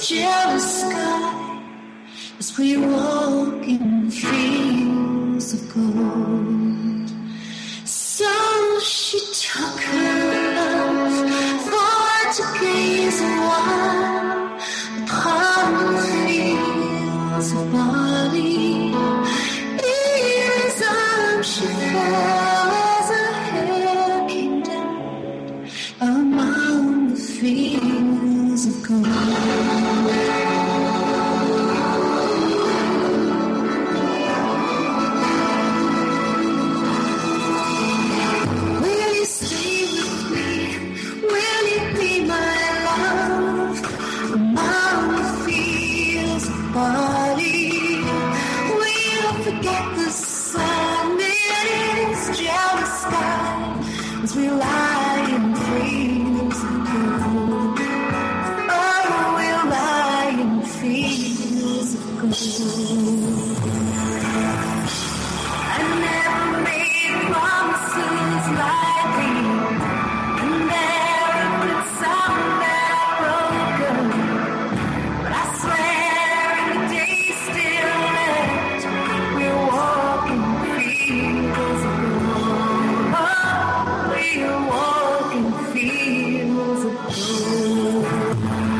jealous sky as we walk in fields of gold. So she took her love for to gaze a while upon the fields of barley. In his arms she fell as her hair came down among the fields of gold. As we lie in fields of gold. Oh, we'll lie in fields of gold. I never made promises lightly, and there have been some that I've broken. But I swear in the day still left, we'll walk in fields of gold. We'll walk in fields of gold.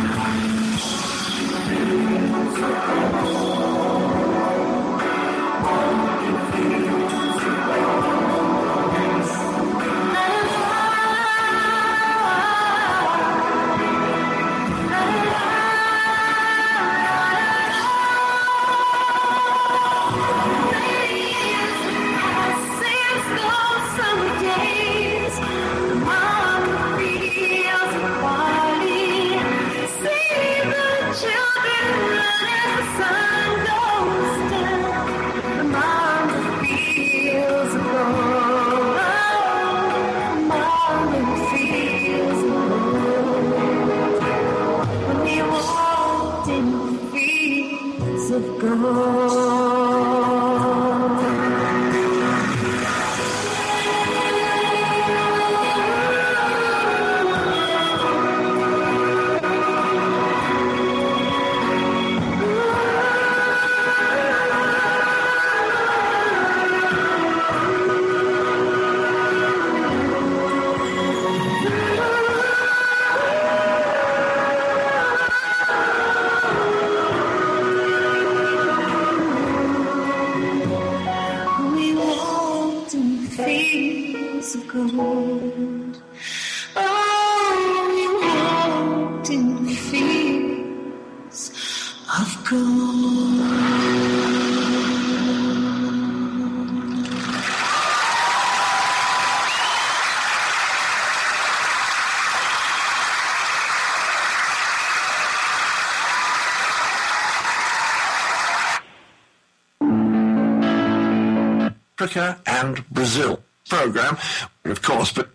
Africa and Brazil program, of course, but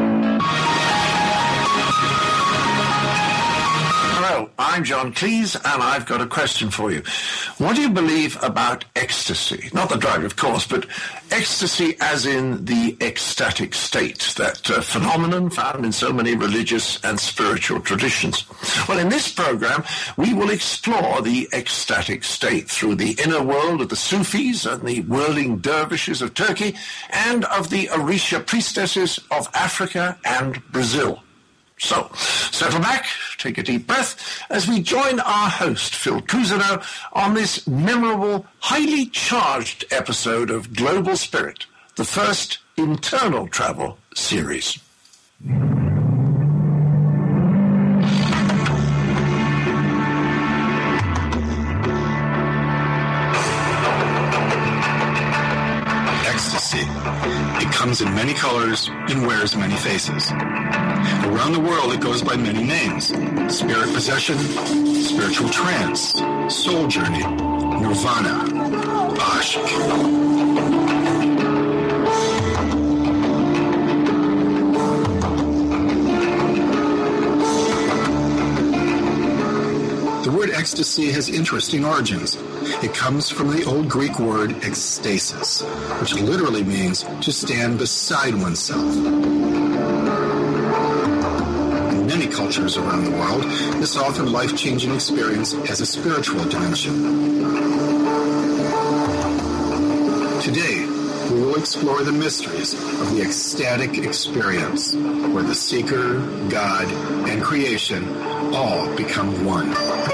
hello, I'm John Cleese, and I've got a question for you. What do you believe about ecstasy? Not the drug, of course, but ecstasy as in the ecstatic state, that phenomenon found in so many religious and spiritual traditions. Well, in this program, we will explore the ecstatic state through the inner world of the Sufis and the whirling dervishes of Turkey and of the Orisha priestesses of Africa and Brazil. So, settle back, take a deep breath, as we join our host, Phil Cousineau, on this memorable, highly charged episode of Global Spirit, the first internal travel series. Ecstasy. It comes in many colors and wears many faces. Around the world, it goes by many names: spirit possession, spiritual trance, soul journey, nirvana, ashk. The word ecstasy has interesting origins. It comes from the old Greek word ekstasis, which literally means to stand beside oneself. In many cultures, cultures around the world, this often life-changing experience has a spiritual dimension. Today, we will explore the mysteries of the ecstatic experience, where the seeker, God, and creation all become one.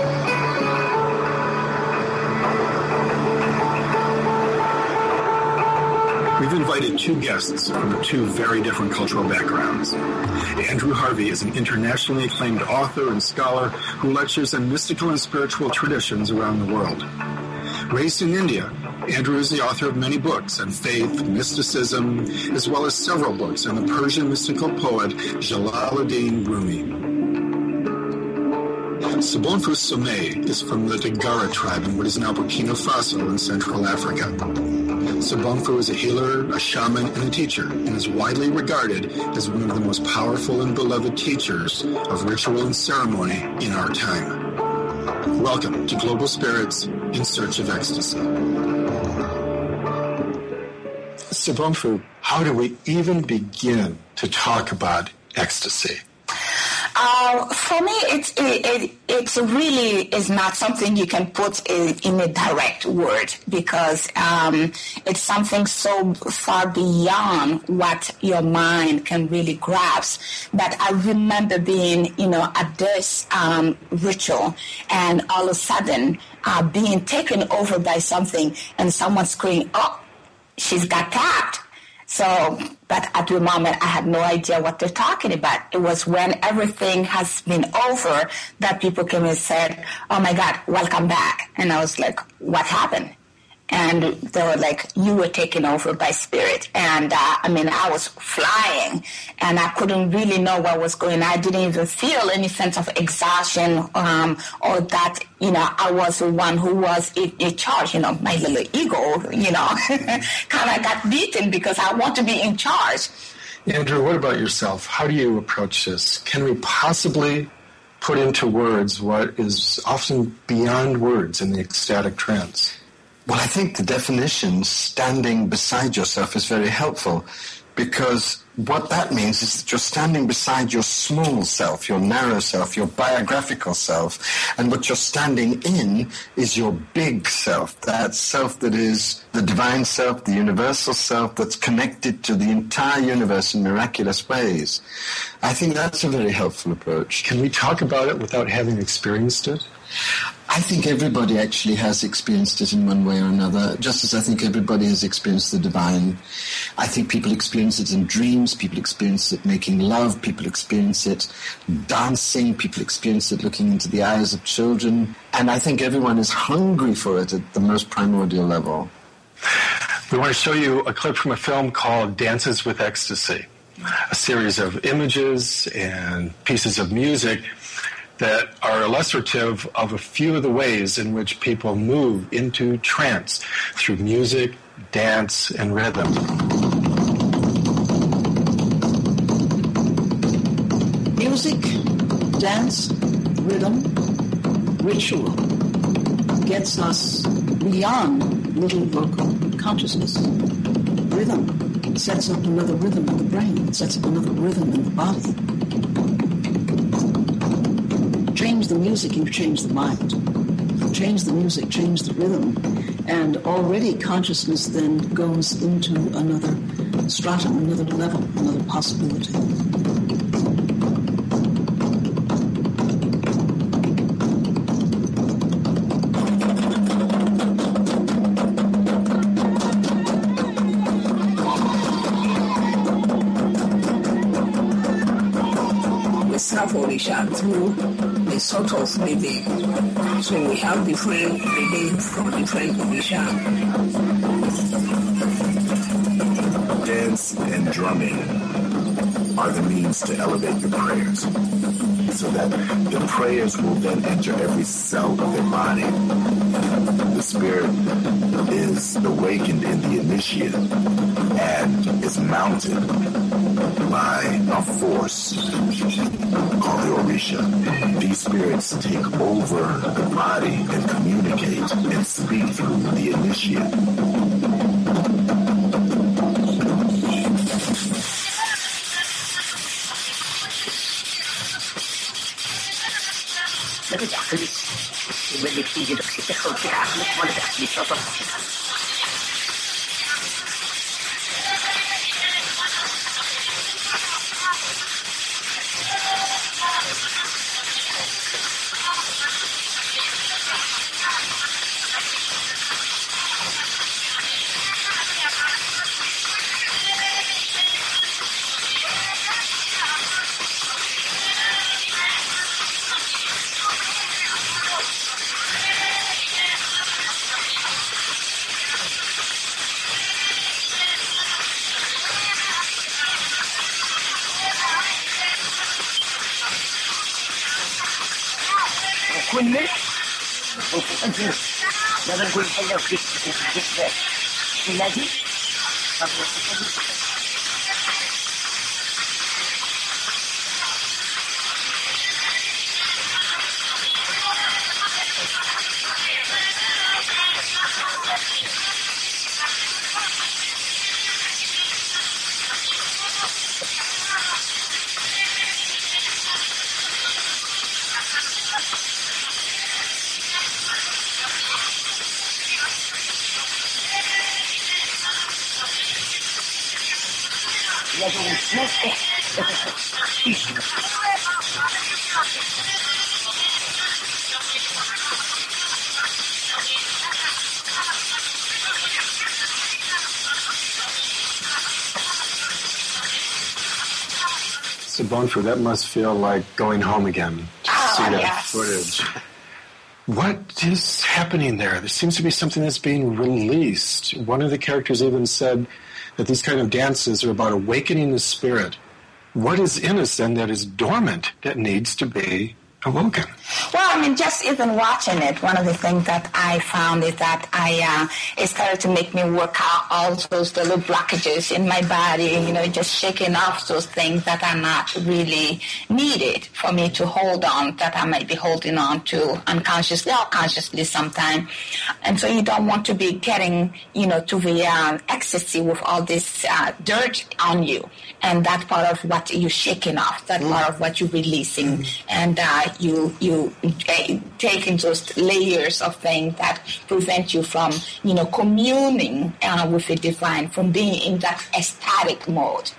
We've invited two guests from two very different cultural backgrounds. Andrew Harvey is an internationally acclaimed author and scholar who lectures on mystical and spiritual traditions around the world. Raised in India, Andrew is the author of many books on faith, mysticism, as well as several books on the Persian mystical poet Jalaluddin Rumi. Sobonfu Somé is from the Dagara tribe in what is now Burkina Faso in Central Africa. Sobonfu is a healer, a shaman, and a teacher, and is widely regarded as one of the most powerful and beloved teachers of ritual and ceremony in our time. Welcome to Global Spirits in Search of Ecstasy. Sobonfu, how do we even begin to talk about ecstasy? For me, it really is not something you can put in a direct word, because it's something so far beyond what your mind can really grasp. But I remember being, at this ritual, and all of a sudden being taken over by something, and someone screaming, "Oh, she's got tapped." So, but at the moment, I had no idea what they're talking about. It was when everything has been over that people came and said, "Oh my God, welcome back." And I was like, "What happened?" And they were like, "You were taken over by spirit." And I was flying, and I couldn't really know what was going on. I didn't even feel any sense of exhaustion or that, I was the one who was in charge. My little ego, kind of got beaten because I want to be in charge. Andrew, what about yourself? How do you approach this? Can we possibly put into words what is often beyond words in the ecstatic trance? Well, I think the definition, standing beside yourself, is very helpful, because what that means is that you're standing beside your small self, your narrow self, your biographical self, and what you're standing in is your big self, that self that is the divine self, the universal self that's connected to the entire universe in miraculous ways. I think that's a very helpful approach. Can we talk about it without having experienced it? I think everybody actually has experienced it in one way or another, just as I think everybody has experienced the divine. I think people experience it in dreams, people experience it making love, people experience it dancing, people experience it looking into the eyes of children, and I think everyone is hungry for it at the most primordial level. We want to show you a clip from a film called Dances with Ecstasy, a series of images and pieces of music that are illustrative of a few of the ways in which people move into trance through music, dance, and rhythm. Music, dance, rhythm, ritual gets us beyond little vocal consciousness. Rhythm sets up another rhythm in the brain. It sets up another rhythm in the body. Change the music, you change the mind. Change the music, change the rhythm. And already consciousness then goes into another stratum, another level, another possibility. Through the sort of living. So we have different living from different Orisha. Dance and drumming are the means to elevate your prayers, so that the prayers will then enter every cell of their body. The spirit is awakened in the initiate and is mounted by a force called the Orisha. These spirits take over the body and communicate and speak through the initiate. So, Bonfu, that must feel like going home again to see that footage. What is happening there? There seems to be something that's being released. One of the characters even said that these kind of dances are about awakening the spirit. What is in us then that is dormant that needs to be awoken? Well, I mean, just even watching it, one of the things that I found is that it started to make me work out all those little blockages in my body, just shaking off those things that are not really needed for me to hold on, that I might be holding on to unconsciously or consciously sometime. And so you don't want to be getting, to the ecstasy with all this dirt on you. And that part of what you're shaking off, that part of what you're releasing. And you taking those layers of things that prevent you from, communing with the divine, from being in that ecstatic mode.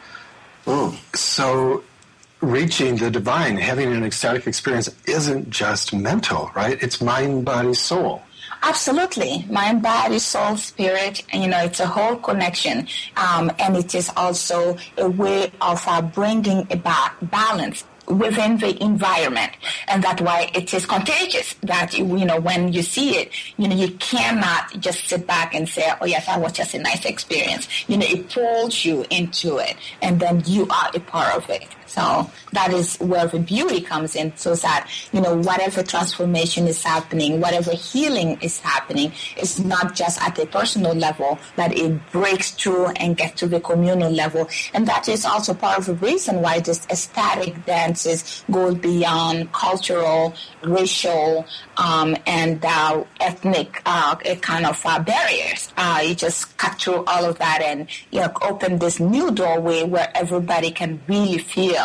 So reaching the divine, having an ecstatic experience isn't just mental, right? It's mind, body, soul. Absolutely. Mind, body, soul, spirit, it's a whole connection. And it is also a way of bringing about balance within the environment. And that's why it is contagious, that, when you see it, you cannot just sit back and say, oh yes, that was just a nice experience. It pulls you into it, and then you are a part of it. So that is where the beauty comes in, so that, whatever transformation is happening, whatever healing is happening, it's not just at a personal level, that it breaks through and gets to the communal level. And that is also part of the reason why this ecstatic dances go beyond cultural, racial, and ethnic kind of barriers. You just cut through all of that and open this new doorway where everybody can really feel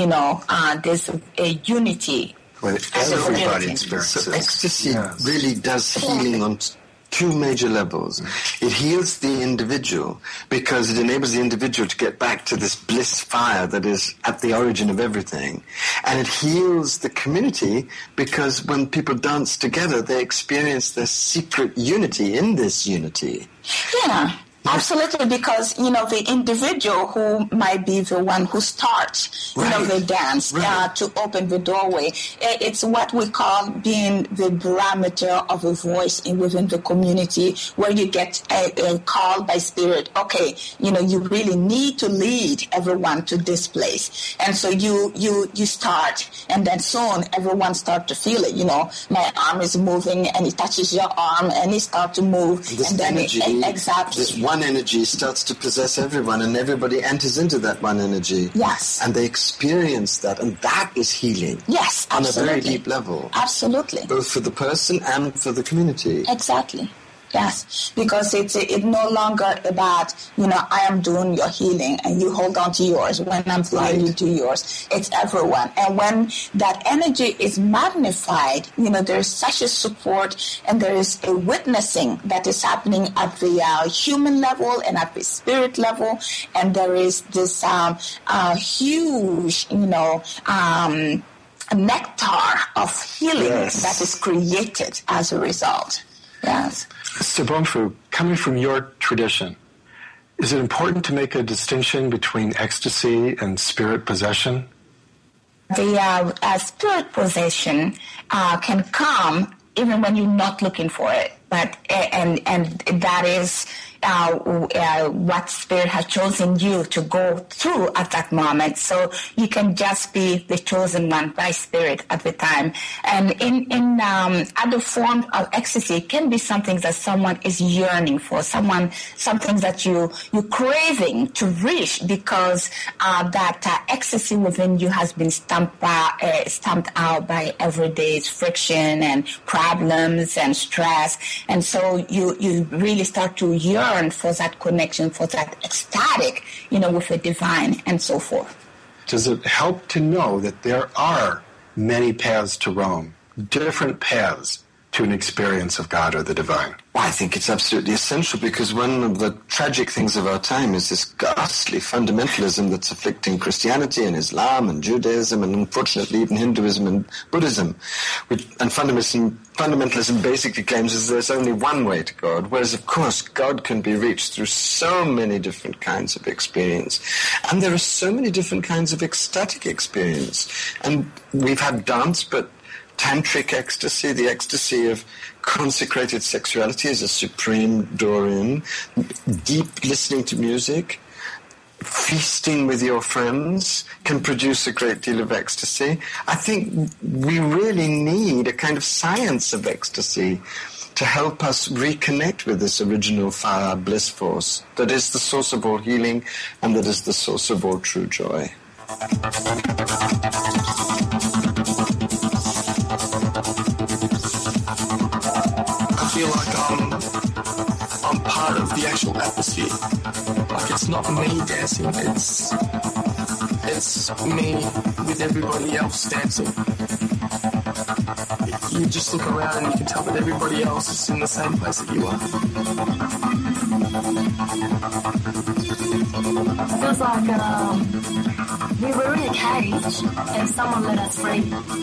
there's a unity. Well, everybody experiences. So ecstasy really does healing on two major levels. It heals the individual because it enables the individual to get back to this bliss fire that is at the origin of everything. And it heals the community because when people dance together, they experience the secret unity in this unity. Yeah. Absolutely, because, the individual who might be the one who starts, the dance to open the doorway, it's what we call being the barometer of a voice within the community, where you get a call by spirit, okay, you really need to lead everyone to this place. And so you start, and then soon everyone starts to feel it. My arm is moving, and it touches your arm, and it starts to move. This and then energy, exactly. This one energy starts to possess everyone, and everybody enters into that one energy. Yes. And they experience that, and that is healing. Yes, on absolutely. a very deep level. Absolutely. Both for the person and for the community. Exactly. Yes, because it's no longer about, I am doing your healing and you hold on to yours. When I'm healing, you do yours. It's everyone. And when that energy is magnified, there is such a support and there is a witnessing that is happening at the human level and at the spirit level. And there is this huge, nectar of healing that is created as a result. Yes. Sister Bonfu, coming from your tradition, is it important to make a distinction between ecstasy and spirit possession? The spirit possession can come even when you're not looking for it, but and that is what spirit has chosen you to go through at that moment. So you can just be the chosen one by spirit at the time. And in other forms of ecstasy, it can be something that someone is yearning for, something that you're craving to reach because that ecstasy within you has been stamped out by everyday's friction and problems and stress. And so you really start to yearn for that connection, for that ecstatic, with the divine and so forth. Does it help to know that there are many paths to Rome, different paths to an experience of God or the divine? Well, I think it's absolutely essential because one of the tragic things of our time is this ghastly fundamentalism that's afflicting Christianity and Islam and Judaism and unfortunately even Hinduism and Buddhism. And fundamentalism basically claims that there's only one way to God, whereas of course God can be reached through so many different kinds of experience. And there are so many different kinds of ecstatic experience. And we've had dance, but tantric ecstasy, the ecstasy of consecrated sexuality is a supreme door in. Deep listening to music, feasting with your friends can produce a great deal of ecstasy. I think we really need a kind of science of ecstasy to help us reconnect with this original fire bliss force that is the source of all healing and that is the source of all true joy. I feel like I'm part of the actual atmosphere. Like it's not me dancing, it's me with everybody else dancing. You just look around and you can tell that everybody else is in the same place that you are. It feels like we were in a cage and someone let us free.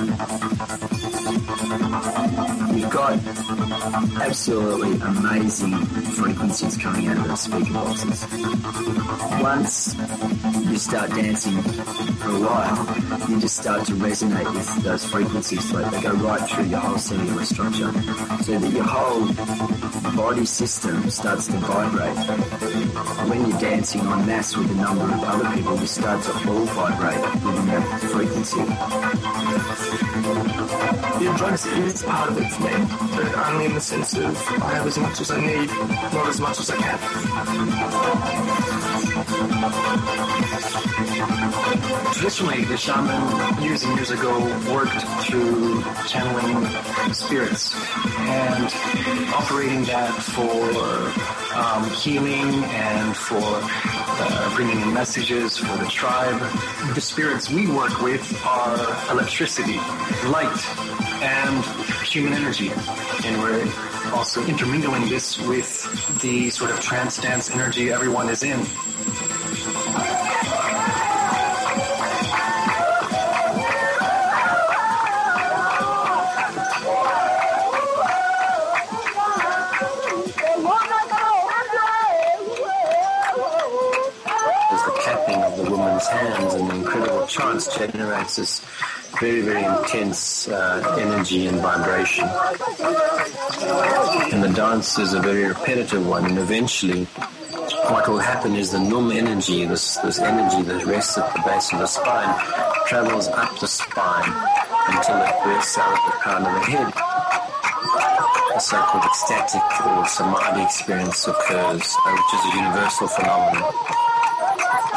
You've got absolutely amazing frequencies coming out of those speaker boxes. Once you start dancing for a while, you just start to resonate with those frequencies. Like they go right through your whole cellular structure, so that your whole body system starts to vibrate. When you're dancing en masse with a number of other people, you start to all vibrate within that frequency. Yeah, drugs is part of it for me, but only in the sense of I have as much as I need, not as much as I can. Traditionally, the shaman years and years ago worked through channeling spirits and operating that for healing and for bringing in messages for the tribe. The spirits we work with are electricity, light, and human energy. And we're also intermingling this with the sort of trance dance energy everyone is in. Hands and the incredible trance generates this very, very intense energy and vibration. And the dance is a very repetitive one, and eventually what will happen is the num energy, this energy that rests at the base of the spine, travels up the spine until it bursts out of the crown of the head. A so-called ecstatic or samadhi experience occurs, which is a universal phenomenon.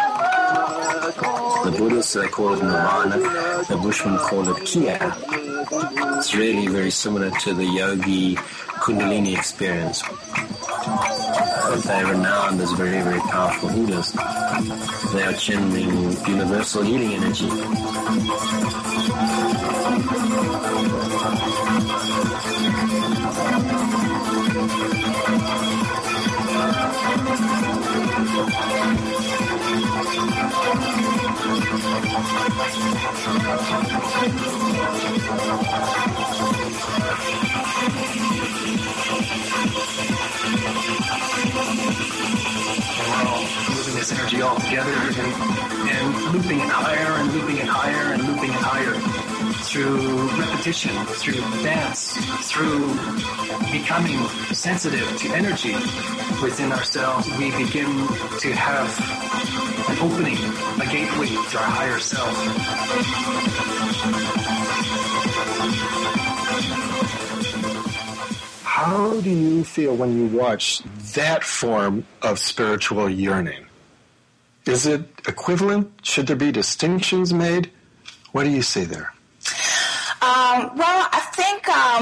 The Buddhists, they call it nirvana. The Bushmen call it Kia. It's really very similar to the yogi Kundalini experience. They're renowned as very, very powerful healers. They are channeling universal healing energy. Moving this energy all together and looping it higher and looping it higher and looping it higher through repetition, through dance, through becoming sensitive to energy within ourselves. We begin to have an opening, a gateway to our higher self. How do you feel when you watch that form of spiritual yearning? Is it equivalent? Should there be distinctions made? What do you see there? Well, I think,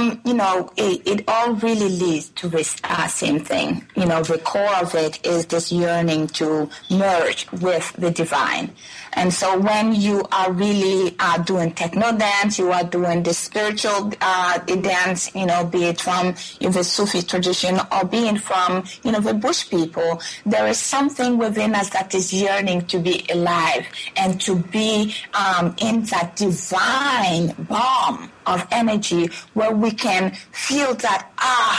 it all really leads to this same thing. The core of it is this yearning to merge with the divine. And so when you are really doing techno dance, you are doing the spiritual dance, be it from the Sufi tradition or being from, the bush people, there is something within us that is yearning to be alive and to be in that divine balm of energy where we can feel that,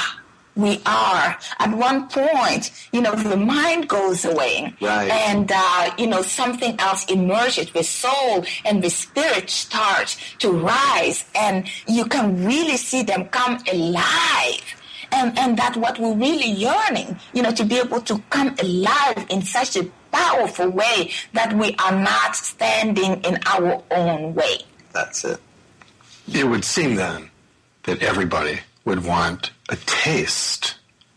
we are. At one point, the mind goes away. Right. And, something else emerges. The soul and the spirit start to rise. And you can really see them come alive. And that's what we're really yearning, to be able to come alive in such a powerful way that we are not standing in our own way. That's it. It would seem then that everybody would want a taste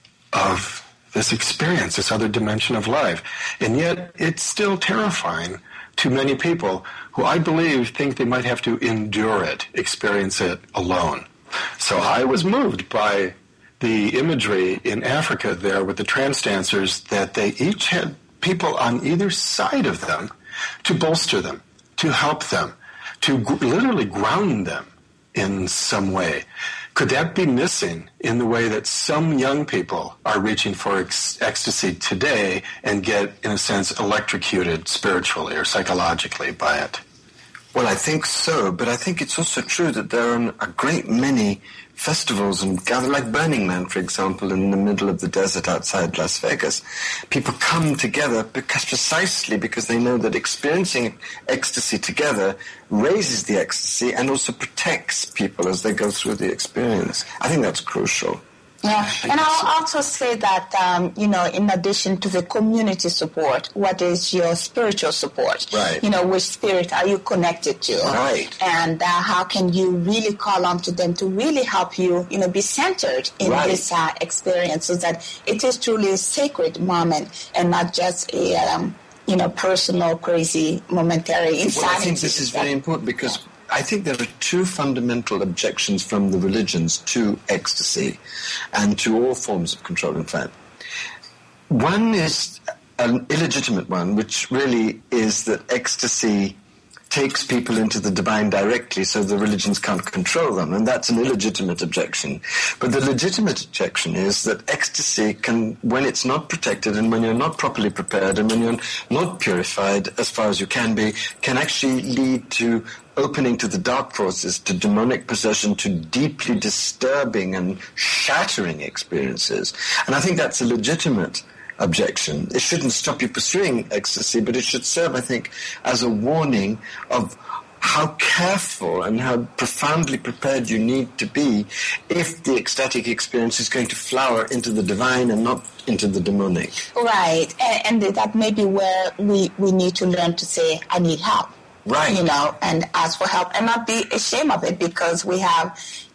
of this experience, this other dimension of life. And yet it's still terrifying to many people who I believe think they might have to endure it, experience it alone. So I was moved by the imagery in Africa there with the trance dancers that they each had people on either side of them to bolster them, to help them, to literally ground them in some way. Could that be missing in the way that some young people are reaching for ecstasy today and get, in a sense, electrocuted spiritually or psychologically by it? Well, I think so, but I think it's also true that there are a great many festivals and gather, like Burning Man, for example, in the middle of the desert outside Las Vegas. People come together precisely because they know that experiencing ecstasy together raises the ecstasy and also protects people as they go through the experience. I think that's crucial. Yeah, and I'll also say that, in addition to the community support, what is your spiritual support? Right. Which spirit are you connected to? Right. And how can you really call on to them to really help you, be centered in this experience so that it is truly a sacred moment and not just a, personal, crazy, momentary insanity. Well, I think this is very important because I think there are two fundamental objections from the religions to ecstasy and to all forms of control, in fact. One is an illegitimate one, which really is that ecstasy takes people into the divine directly so the religions can't control them, and that's an illegitimate objection. But the legitimate objection is that ecstasy can, when it's not protected and when you're not properly prepared and when you're not purified as far as you can be, can actually lead to opening to the dark forces, to demonic possession, to deeply disturbing and shattering experiences. And I think that's a legitimate objection. It shouldn't stop you pursuing ecstasy, but it should serve, I think, as a warning of how careful and how profoundly prepared you need to be if the ecstatic experience is going to flower into the divine and not into the demonic. Right, and that may be where we need to learn to say, I need help. Right. And ask for help and not be ashamed of it, because we have,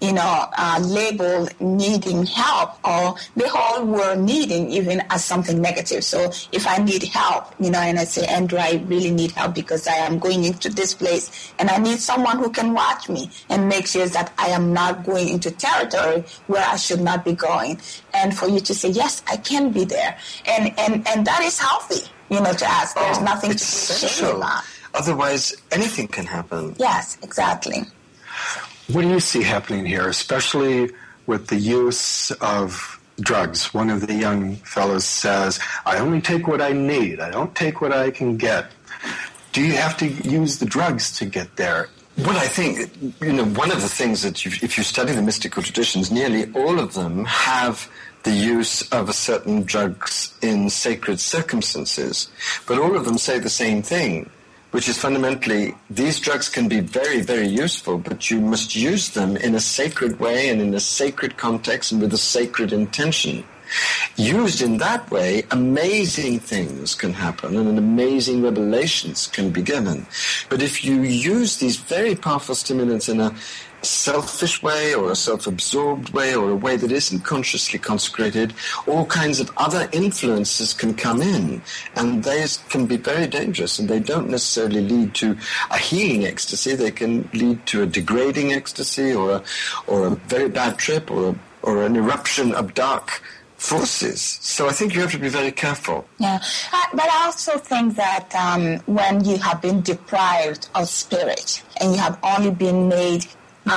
labeled needing help, or the whole word needing even as something negative. So if I need help, and I say, Andrew, I really need help because I am going into this place and I need someone who can watch me and make sure that I am not going into territory where I should not be going. And for you to say, yes, I can be there. And that is healthy, to ask. There's nothing to be ashamed about. Otherwise, anything can happen. Yes, exactly. What do you see happening here, especially with the use of drugs? One of the young fellows says, I only take what I need. I don't take what I can get. Do you have to use the drugs to get there? Well, I think, one of the things that if you study the mystical traditions, nearly all of them have the use of a certain drugs in sacred circumstances. But all of them say the same thing, which is fundamentally, these drugs can be very, very useful, but you must use them in a sacred way and in a sacred context and with a sacred intention. Used in that way, amazing things can happen and amazing revelations can be given. But if you use these very powerful stimulants in a selfish way or a self-absorbed way or a way that isn't consciously consecrated, all kinds of other influences can come in, and they can be very dangerous, and they don't necessarily lead to a healing ecstasy. They can lead to a degrading ecstasy or a very bad trip or an eruption of dark forces. So I think you have to be very careful. Yeah, but I also think that when you have been deprived of spirit and you have only been made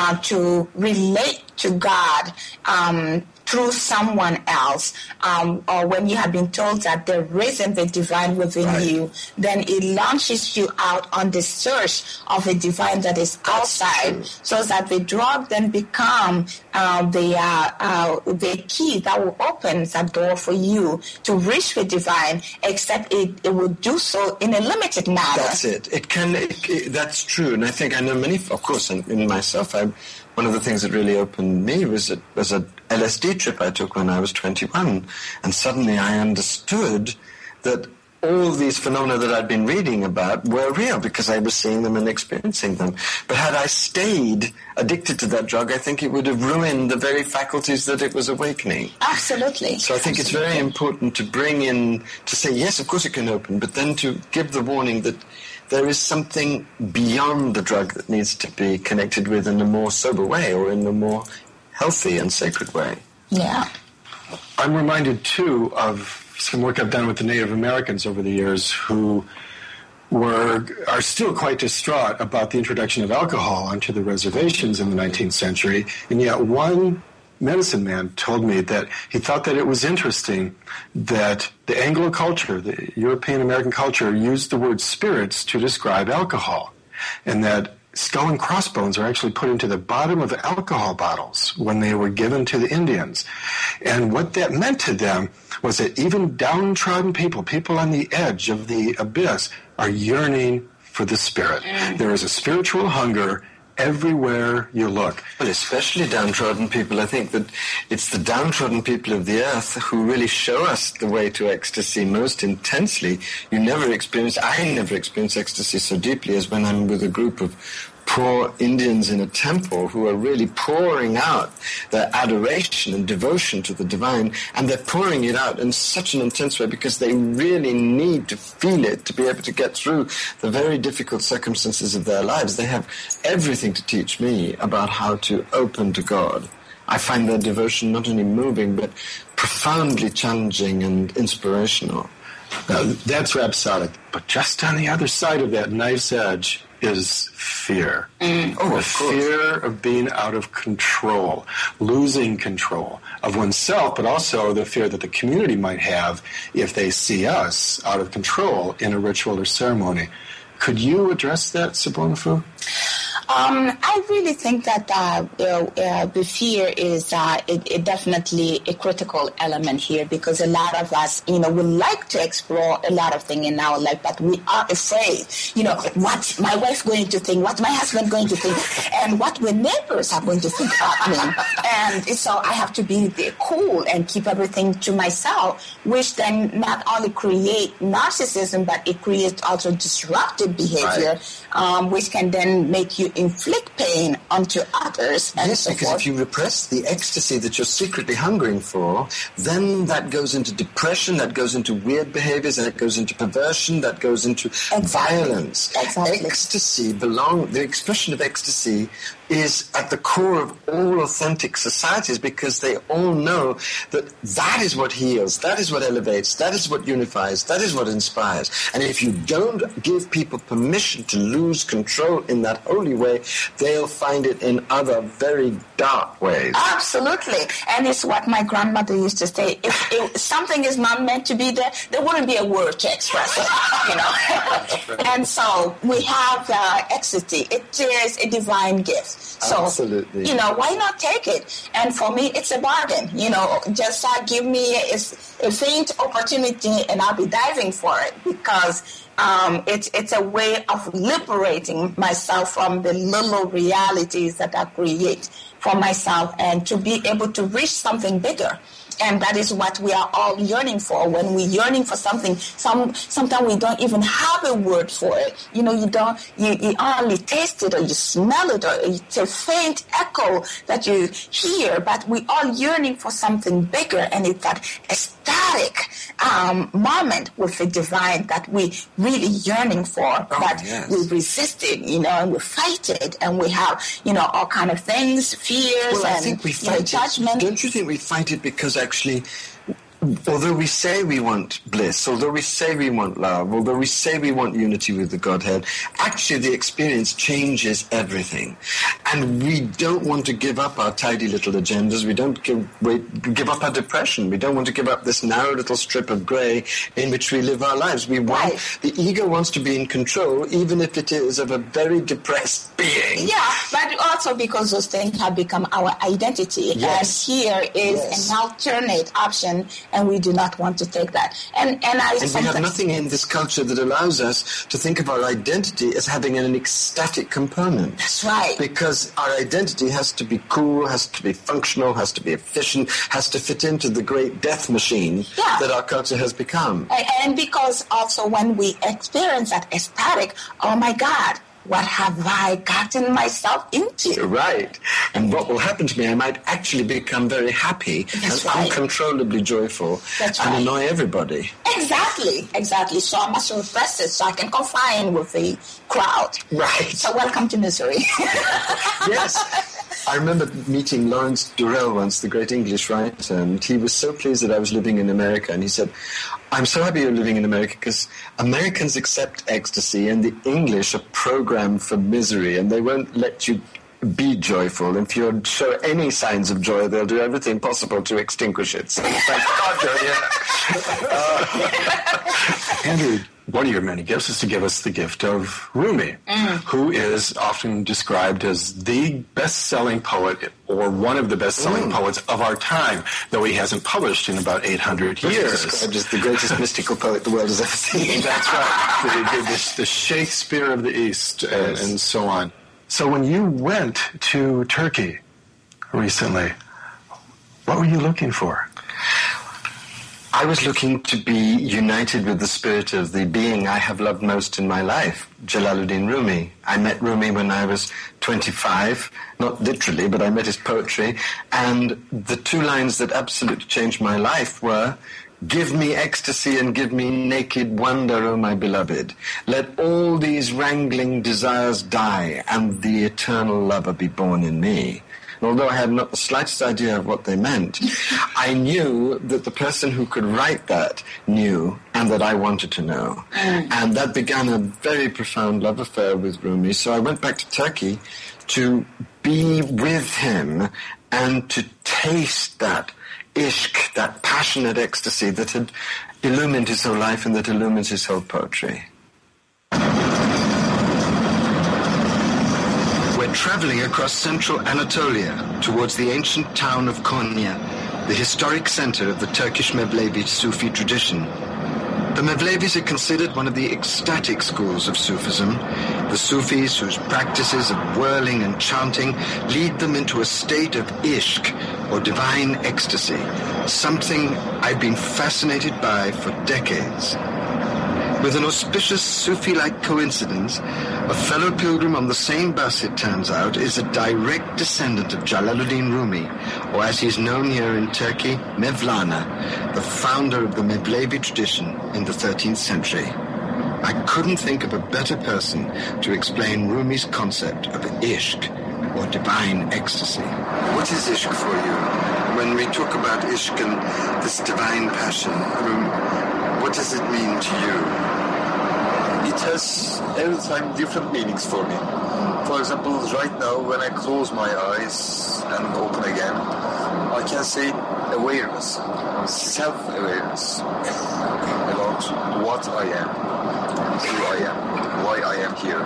to relate to God through someone else, or when you have been told that there isn't the divine within you, then it launches you out on the search of a divine that is outside, so that the drug then become the key that will open that door for you to reach the divine, except it will do so in a limited manner. That's it. That's true. And I think I know many, of course, in myself, one of the things that really opened me was a LSD trip I took when I was 21. And suddenly I understood that all these phenomena that I'd been reading about were real because I was seeing them and experiencing them. But had I stayed addicted to that drug, I think it would have ruined the very faculties that it was awakening. Absolutely. So I think it's very important to bring in, to say, yes, of course it can open, but then to give the warning that there is something beyond the drug that needs to be connected with in a more sober way or in a more healthy and sacred way. Yeah. I'm reminded, too, of some work I've done with the Native Americans over the years who are still quite distraught about the introduction of alcohol onto the reservations in the 19th century. And yet one medicine man told me that he thought that it was interesting that the Anglo culture, the European American culture, used the word spirits to describe alcohol, and that skull and crossbones are actually put into the bottom of alcohol bottles when they were given to the Indians. And what that meant to them was that even downtrodden people on the edge of the abyss, are yearning for the spirit. There is a spiritual hunger everywhere you look. Well, especially downtrodden people. I think that it's the downtrodden people of the earth who really show us the way to ecstasy most intensely. I never experience ecstasy so deeply as when I'm with a group of poor Indians in a temple who are really pouring out their adoration and devotion to the divine, and they're pouring it out in such an intense way because they really need to feel it to be able to get through the very difficult circumstances of their lives. They have everything to teach me about how to open to God. I find their devotion not only moving, but profoundly challenging and inspirational. Now, that's rhapsodic, but just on the other side of that knife's edge is fear. The fear of being out of control, losing control of oneself, but also the fear that the community might have if they see us out of control in a ritual or ceremony. Could you address that, Sibona Fu? I really think that the fear is it definitely a critical element here, because a lot of us, would like to explore a lot of things in our life, but we are afraid, what my wife going to think, what my husband going to think, and what the neighbors are going to think about me. And so I have to be cool and keep everything to myself, which then not only create narcissism, but it creates also disruptive behavior, which can then make you inflict pain onto others. And yes, because if you repress the ecstasy that you're secretly hungering for, then that goes into depression, that goes into weird behaviors, and it goes into perversion, that goes into violence. Exactly. Ecstasy the expression of ecstasy is at the core of all authentic societies, because they all know that is what heals, that is what elevates, that is what unifies, that is what inspires. And if you don't give people permission to lose control in that holy way, they'll find it in other very dark ways. Absolutely. And it's what my grandmother used to say. If something is not meant to be there wouldn't be a word to express it, And so we have ecstasy. It is a divine gift. So, absolutely. Why not take it? And for me, it's a bargain. Just give me a faint opportunity and I'll be diving for it, because it's a way of liberating myself from the little realities that I create for myself, and to be able to reach something bigger. And that is what we are all yearning for. When we're yearning for something, sometimes we don't even have a word for it. You only taste it, or you smell it, or it's a faint echo that you hear, but we are yearning for something bigger, and it's that ecstatic moment with the divine that we really yearning for, we resist it, and we fight it, and we have, all kind of things, fears, I think we fight judgment. Don't you think we fight it because actually, although we say we want bliss, although we say we want love, although we say we want unity with the Godhead, actually the experience changes everything. And we don't want to give up our tidy little agendas. We don't give up our depression. We don't want to give up this narrow little strip of grey in which we live our lives. The ego wants to be in control, even if it is of a very depressed being. Yeah, but also because those things have become our identity. Yes. And here is an alternate option, and we do not want to take that. And we have nothing in this culture that allows us to think of our identity as having an ecstatic component. That's right. Because our identity has to be cool, has to be functional, has to be efficient, has to fit into the great death machine that our culture has become. And because also when we experience that ecstatic, oh my God, what have I gotten myself into? Right. And what will happen to me, I might actually become very happy and uncontrollably joyful and annoy everybody. Exactly. So I must repress it so I can confine with the crowd. Right. So welcome to misery. Yes. I remember meeting Lawrence Durrell once, the great English writer, and he was so pleased that I was living in America. And he said, I'm so happy you're living in America because Americans accept ecstasy and the English are programmed for misery, and they won't let you be joyful. If you show any signs of joy, they'll do everything possible to extinguish it. So thank God you're here. Andrew, one of your many gifts is to give us the gift of Rumi, who is often described as the best-selling poet or one of the best-selling poets of our time, though he hasn't published in about 800 years. Described as the greatest mystical poet the world has ever seen. That's right. The Shakespeare of the East and so on. So when you went to Turkey recently, what were you looking for? I was looking to be united with the spirit of the being I have loved most in my life, Jalaluddin Rumi. I met Rumi when I was 25, not literally, but I met his poetry, and the two lines that absolutely changed my life were, "Give me ecstasy and give me naked wonder, O my beloved. Let all these wrangling desires die, and the eternal lover be born in me." And although I had not the slightest idea of what they meant, I knew that the person who could write that knew, and that I wanted to know. And that began a very profound love affair with Rumi. So I went back to Turkey to be with him and to taste that ishq, that passionate ecstasy that had illumined his whole life and that illumines his whole poetry. We're traveling across central Anatolia towards the ancient town of Konya, the historic center of the Turkish Mevlevi Sufi tradition. The Mevlevis are considered one of the ecstatic schools of Sufism, the Sufis whose practices of whirling and chanting lead them into a state of ishq, or divine ecstasy, something I've been fascinated by for decades. With an auspicious Sufi-like coincidence, a fellow pilgrim on the same bus, it turns out, is a direct descendant of Jalaluddin Rumi, or as he's known here in Turkey, Mevlana, the founder of the Mevlevi tradition in the 13th century. I couldn't think of a better person to explain Rumi's concept of ishq, or divine ecstasy. What is ishq for you? When we talk about ishq and this divine passion, what does it mean to you? It has every time different meanings for me. For example, right now when I close my eyes and open again, I can say awareness, self-awareness about what I am, who I am, why I am here.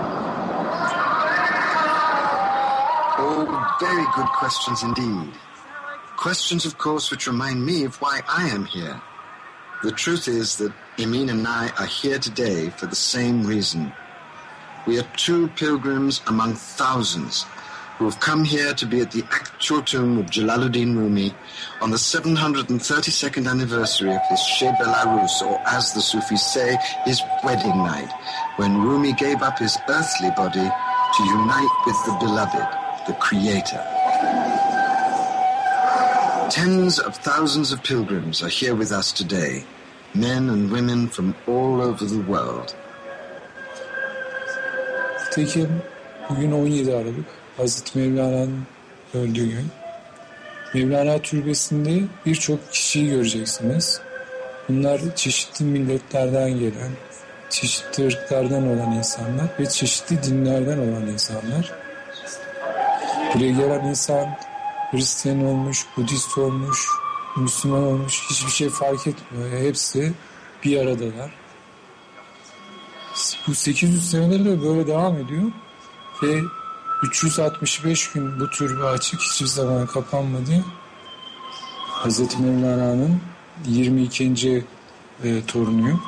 Oh, very good questions indeed. Questions, of course, which remind me of why I am here. The truth is that Emin and I are here today for the same reason. We are two pilgrims among thousands who have come here to be at the actual tomb of Jalaluddin Rumi on the 732nd anniversary of his Sheb el-Arus, or as the Sufis say, his wedding night, when Rumi gave up his earthly body to unite with the beloved, the Creator. Tens of thousands of pilgrims are here with us today, men and women from all over the world. Tekim, bugün 17 Aralık, Hazreti Mevlana'nın öldüğü gün. Mevlana Türbesi'nde birçok kişiyi göreceksiniz. Bunlar çeşitli milletlerden gelen, çeşitli ırklardan olan insanlar ve çeşitli dinlerden olan insanlar. Buraya gelen insan Hristiyan olmuş, Budist olmuş, Müslüman olmuş, hiçbir şey fark etmiyor. Hepsi bir aradalar. Bu 800 senedir de böyle devam ediyor ve 365 gün bu türbe açık, hiçbir zaman kapanmadı. Hazreti Mevlana'nın 22. torunuyum.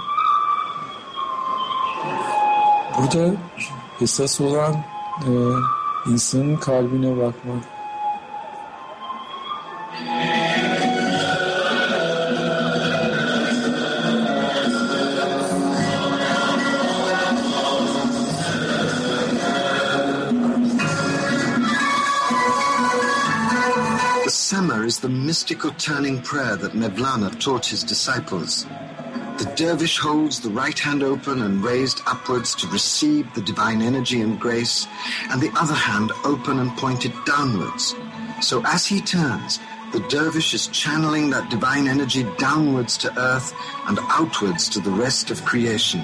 Burada esas olan insanın kalbine bakmak. Sama is the mystical turning prayer that Mevlana taught his disciples. The dervish holds the right hand open and raised upwards to receive the divine energy and grace, and the other hand open and pointed downwards. So as he turns, the dervish is channeling that divine energy downwards to earth and outwards to the rest of creation.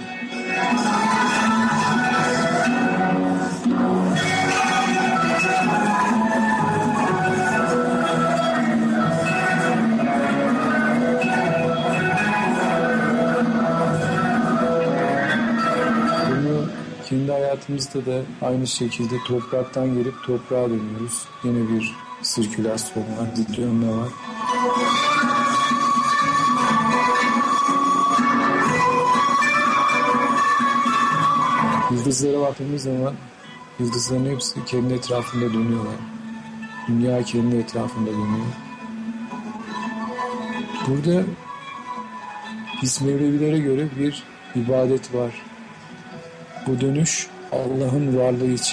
Kendi hayatımızda da aynı şekilde topraktan gelip toprağa dönüyoruz. Yine bir sirkülasyon var, bir dönme var. Yıldızlara baktığımız zaman yıldızların hepsi kendi etrafında dönüyorlar. Dünya kendi etrafında dönüyor. Burada biz Mevlevilere göre bir ibadet var. Bu dönüş Allah'ın varlığı için.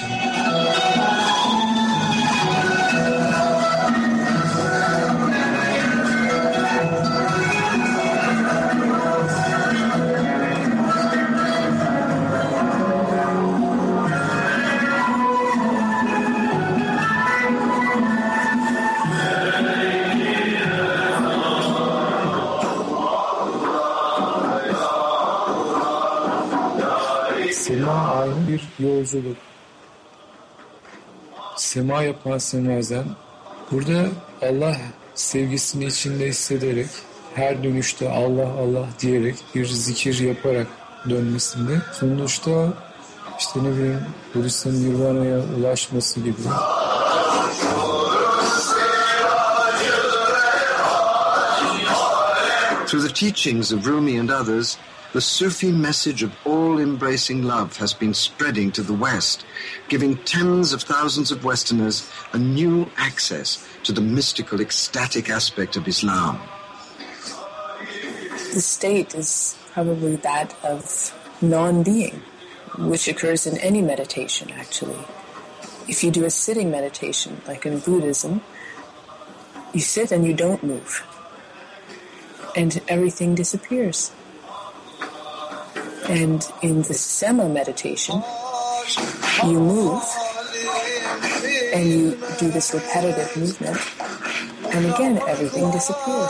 Sema aynı bir yolculuk. Sema yapan semazden. Burada Allah sevgisini içinde hissederek, her dönüşte Allah Allah diyerek bir zikir yaparak dönmesinde sonuçta işte ne bileyim Budist'in Nirvana'ya ulaşması gibi. Through the teachings of Rumi and others, the Sufi message of all-embracing love has been spreading to the West, giving tens of thousands of Westerners a new access to the mystical, ecstatic aspect of Islam. The state is probably that of non-being, which occurs in any meditation, actually. If you do a sitting meditation, like in Buddhism, you sit and you don't move, and everything disappears. And in the Sema meditation, you move, and you do this repetitive movement, and again, everything disappears.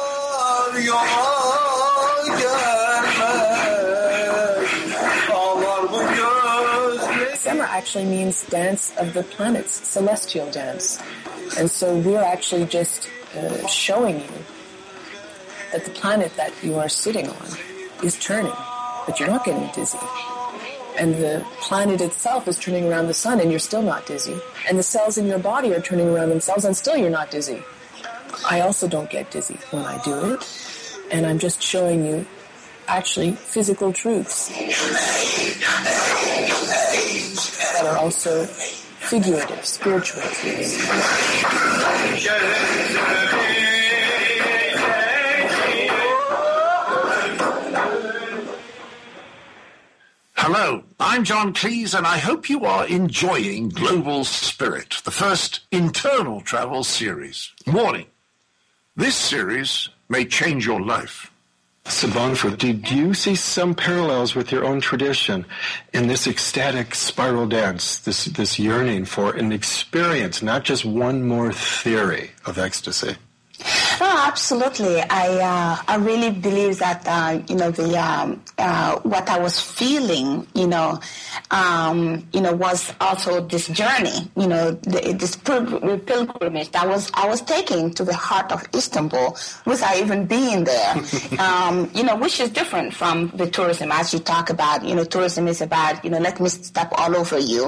Sema actually means dance of the planets, celestial dance. And so we're actually just showing you that the planet that you are sitting on is turning, but you're not getting dizzy. And the planet itself is turning around the sun and you're still not dizzy. And the cells in your body are turning around themselves and still you're not dizzy. I also don't get dizzy when I do it. And I'm just showing you actually physical truths that are also figurative, spiritual truths. Hello, I'm John Cleese, and I hope you are enjoying Global Spirit, the first internal travel series. Warning, this series may change your life. Sabanfu, did you see some parallels with your own tradition in this ecstatic spiral dance, this yearning for an experience, not just one more theory of ecstasy? No, absolutely. I really believe that what I was feeling, was also this journey, this pilgrimage that I was taking to the heart of Istanbul without even being there, which is different from the tourism, as you talk about. Tourism is about, let me step all over you,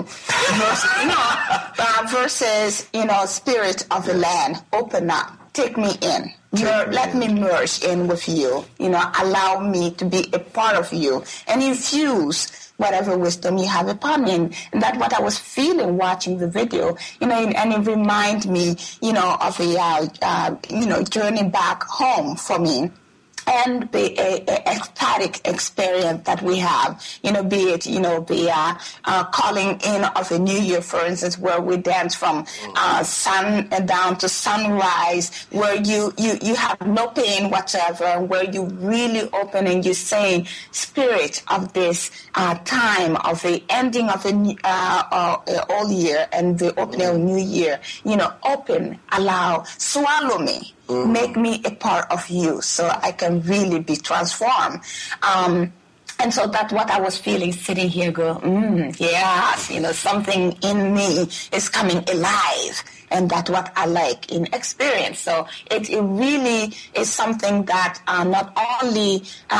versus, spirit of the land, open up. Take me in. Let me merge in with you. Allow me to be a part of you and infuse whatever wisdom you have upon me. And that's what I was feeling watching the video, and it reminded me, of a, journey back home for me. And the ecstatic experience that we have, be it, the calling in of a new year, for instance, where we dance from sun down to sunrise, where you have no pain whatsoever, where you really open and you say, spirit of this time of the ending of the old year and the opening of new year, open, allow, swallow me. Mm-hmm. Make me a part of you so I can really be transformed. And so that's what I was feeling sitting here yes, something in me is coming alive. And that's what I like in experience. So it really is something that not only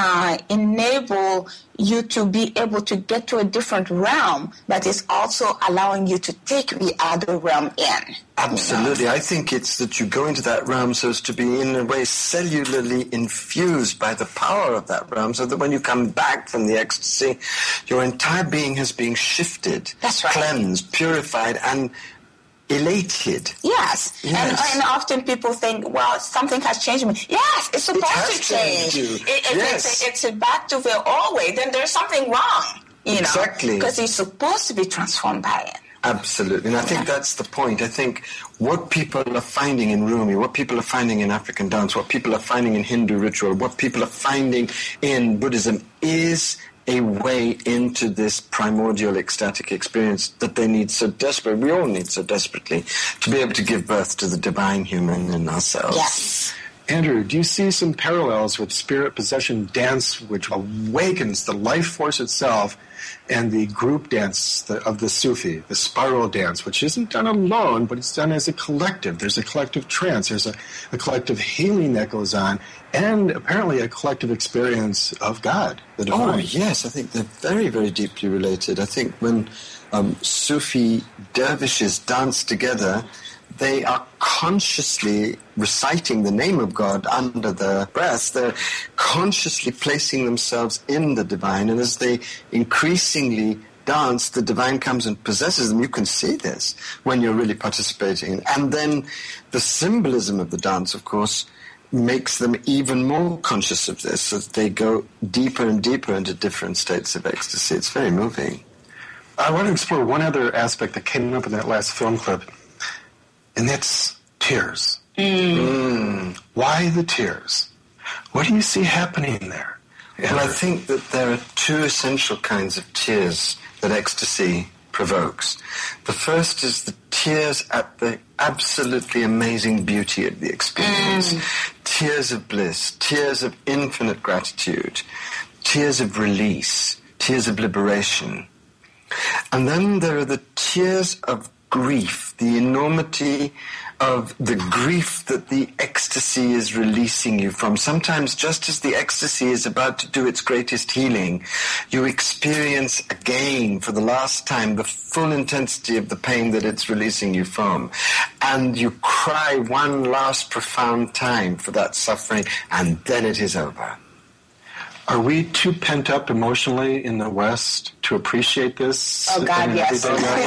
enable you to be able to get to a different realm, but it's also allowing you to take the other realm in. Absolutely. I think it's that you go into that realm so as to be in a way cellularly infused by the power of that realm, so that when you come back from the ecstasy, your entire being has been shifted, that's right, cleansed, purified, and elated. Yes. And often people think, well, something has changed me. Yes, it's supposed to change. It's back to the old way. Then there's something wrong, Exactly. Because you're supposed to be transformed by it. Absolutely. And I think that's the point. I think what people are finding in Rumi, what people are finding in African dance, what people are finding in Hindu ritual, what people are finding in Buddhism is a way into this primordial ecstatic experience that they need so desperately, we all need so desperately, to be able to give birth to the divine human in ourselves. Yes. Andrew, do you see some parallels with spirit possession dance, which awakens the life force itself, and the group dance of the Sufi, the spiral dance, which isn't done alone, but it's done as a collective? There's a collective trance, there's a collective healing that goes on, and apparently a collective experience of God, the divine. Oh, yes, I think they're very, very deeply related. I think when Sufi dervishes dance together, they are consciously reciting the name of God under their breath. They're consciously placing themselves in the divine, and as they increasingly dance, the divine comes and possesses them. You can see this when you're really participating. And then the symbolism of the dance, of course, makes them even more conscious of this, as they go deeper and deeper into different states of ecstasy. It's very moving. I want to explore one other aspect that came up in that last film clip, and that's tears. Why the tears? What do you see happening there? Well, I think that there are two essential kinds of tears that ecstasy provokes. The first is the tears at the absolutely amazing beauty of the experience. Tears of bliss, tears of infinite gratitude, tears of release, tears of liberation. And then there are the tears of grief, the enormity of the grief that the ecstasy is releasing you from. Sometimes just as the ecstasy is about to do its greatest healing, you experience again for the last time the full intensity of the pain that it's releasing you from. And you cry one last profound time for that suffering, and then it is over. Are we too pent up emotionally in the West to appreciate this? Oh, God, yes.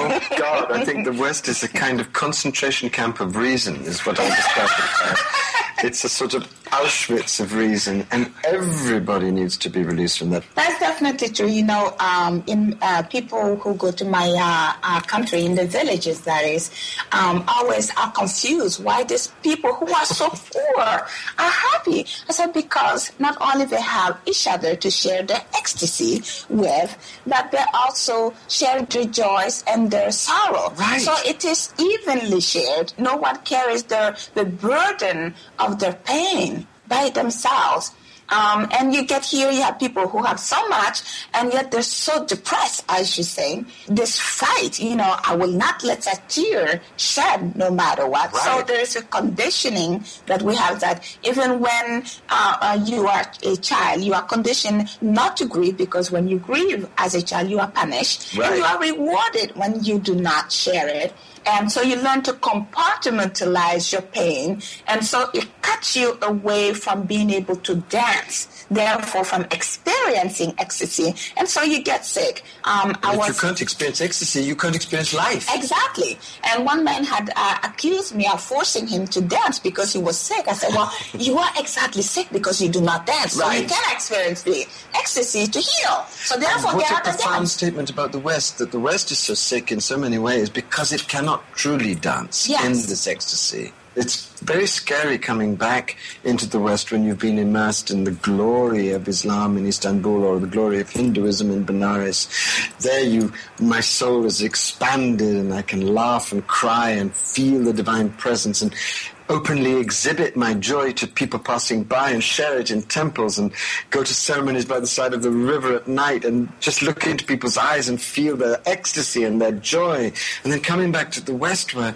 God, I think the West is a kind of concentration camp of reason, is what I describe it as. It's a sort of Auschwitz of reason, and everybody needs to be released from that. That's definitely true. You know, in people who go to my country, in the villages, that is, always are confused why these people who are so poor are happy. I said, because not only they have each other to share their ecstasy with, but they also share their joys and their sorrow. Right. So it is evenly shared. No one carries the burden of their pain by themselves. And you get here, you have people who have so much, and yet they're so depressed, I should say. This fight, you know, I will not let a tear shed no matter what. Right. So there is a conditioning that we have, that even when you are a child, you are conditioned not to grieve, because when you grieve as a child, you are punished. Right. And you are rewarded when you do not share it. And so you learn to compartmentalize your pain, and so it cuts you away from being able to dance, therefore from experiencing ecstasy, and so you get sick. If you can't experience ecstasy, you can't experience life. Exactly. And one man had accused me of forcing him to dance because he was sick. I said, well, you are exactly sick because you do not dance, so you can experience the ecstasy to heal. So therefore, what get a out and profound dance. statement about the West, that the West is so sick in so many ways because it cannot truly dance in this ecstasy. It's very scary coming back into the West when you've been immersed in the glory of Islam in Istanbul or the glory of Hinduism in Benares. There my soul is expanded, and I can laugh and cry and feel the divine presence and openly exhibit my joy to people passing by and share it in temples and go to ceremonies by the side of the river at night and just look into people's eyes and feel their ecstasy and their joy. And then coming back to the West, where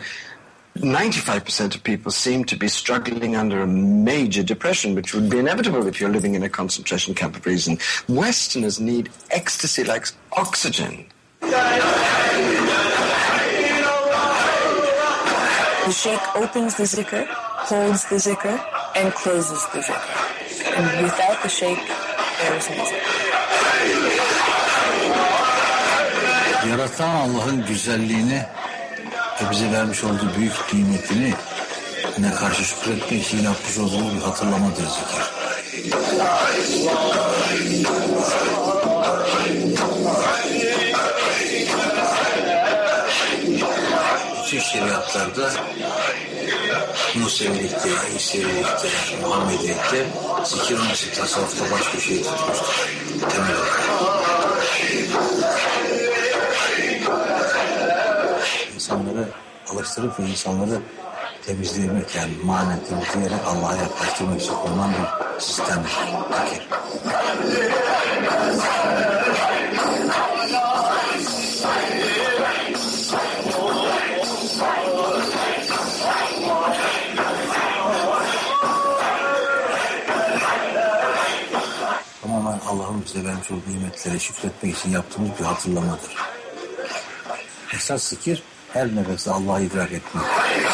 95% of people seem to be struggling under a major depression, which would be inevitable if you're living in a concentration camp of reason. Westerners need ecstasy like oxygen. The sheikh opens the zikr, holds the zikr, and closes the zikr. And without the sheikh, there is no zikr. Yaratan Allah'ın güzelliğini ve bize vermiş olduğu büyük nimetini ne karşı şükretmek için yapmış olduğu bir hatırlamadır zikir. Bütün şeriatlarda Musevilikte, İsevilikte, Muhammediyelikte zikir nasıl tasavvufta baş köşeye tutmuştur. Temel olarak. İnsanları alıştırıp ve insanları temizlemek, yani manen temizleyerek Allah'a yaklaştırmak için kullanılan bir sistemdir. Zikir. Tamamen Allah'ın bize vermiş olduğu nimetlere şükretmek için yaptığımız bir hatırlamadır. Esas zikir her nefeste Allah'ı idrak etmek.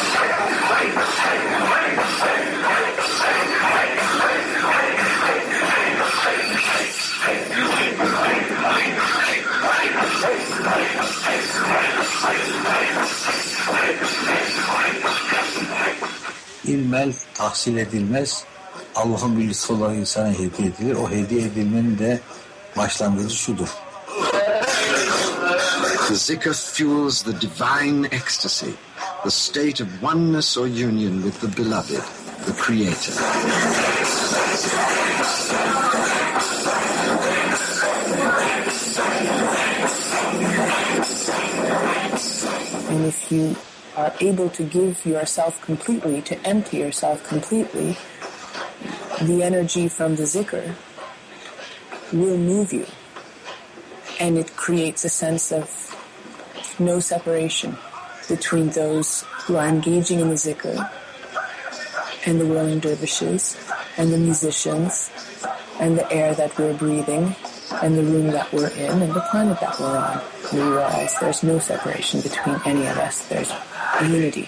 İlmel tahsil edilmez. Allah'ın bir lütfu olarak insana hediye edilir. O hediye edilmenin de başlangıcı şudur. The zikr fuels the divine ecstasy, the state of oneness or union with the beloved, the Creator. And if you are able to give yourself completely, to empty yourself completely, the energy from the zikr will move you. And it creates a sense of no separation between those who are engaging in the zikr and the whirling dervishes and the musicians and the air that we're breathing and the room that we're in and the planet that we're on. We realize there's no separation between any of us. There's unity.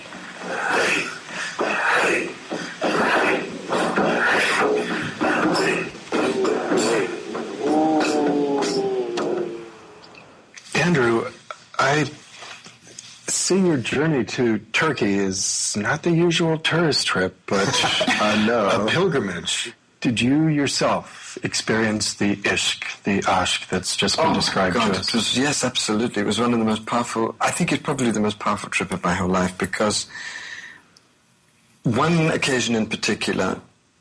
Andrew, I see your journey to Turkey is not the usual tourist trip, but a pilgrimage. Did you yourself experience the ishq, the ashq that's just been described to us? Yes, absolutely. It was one of the most powerful, I think it's probably the most powerful trip of my whole life, because one occasion in particular,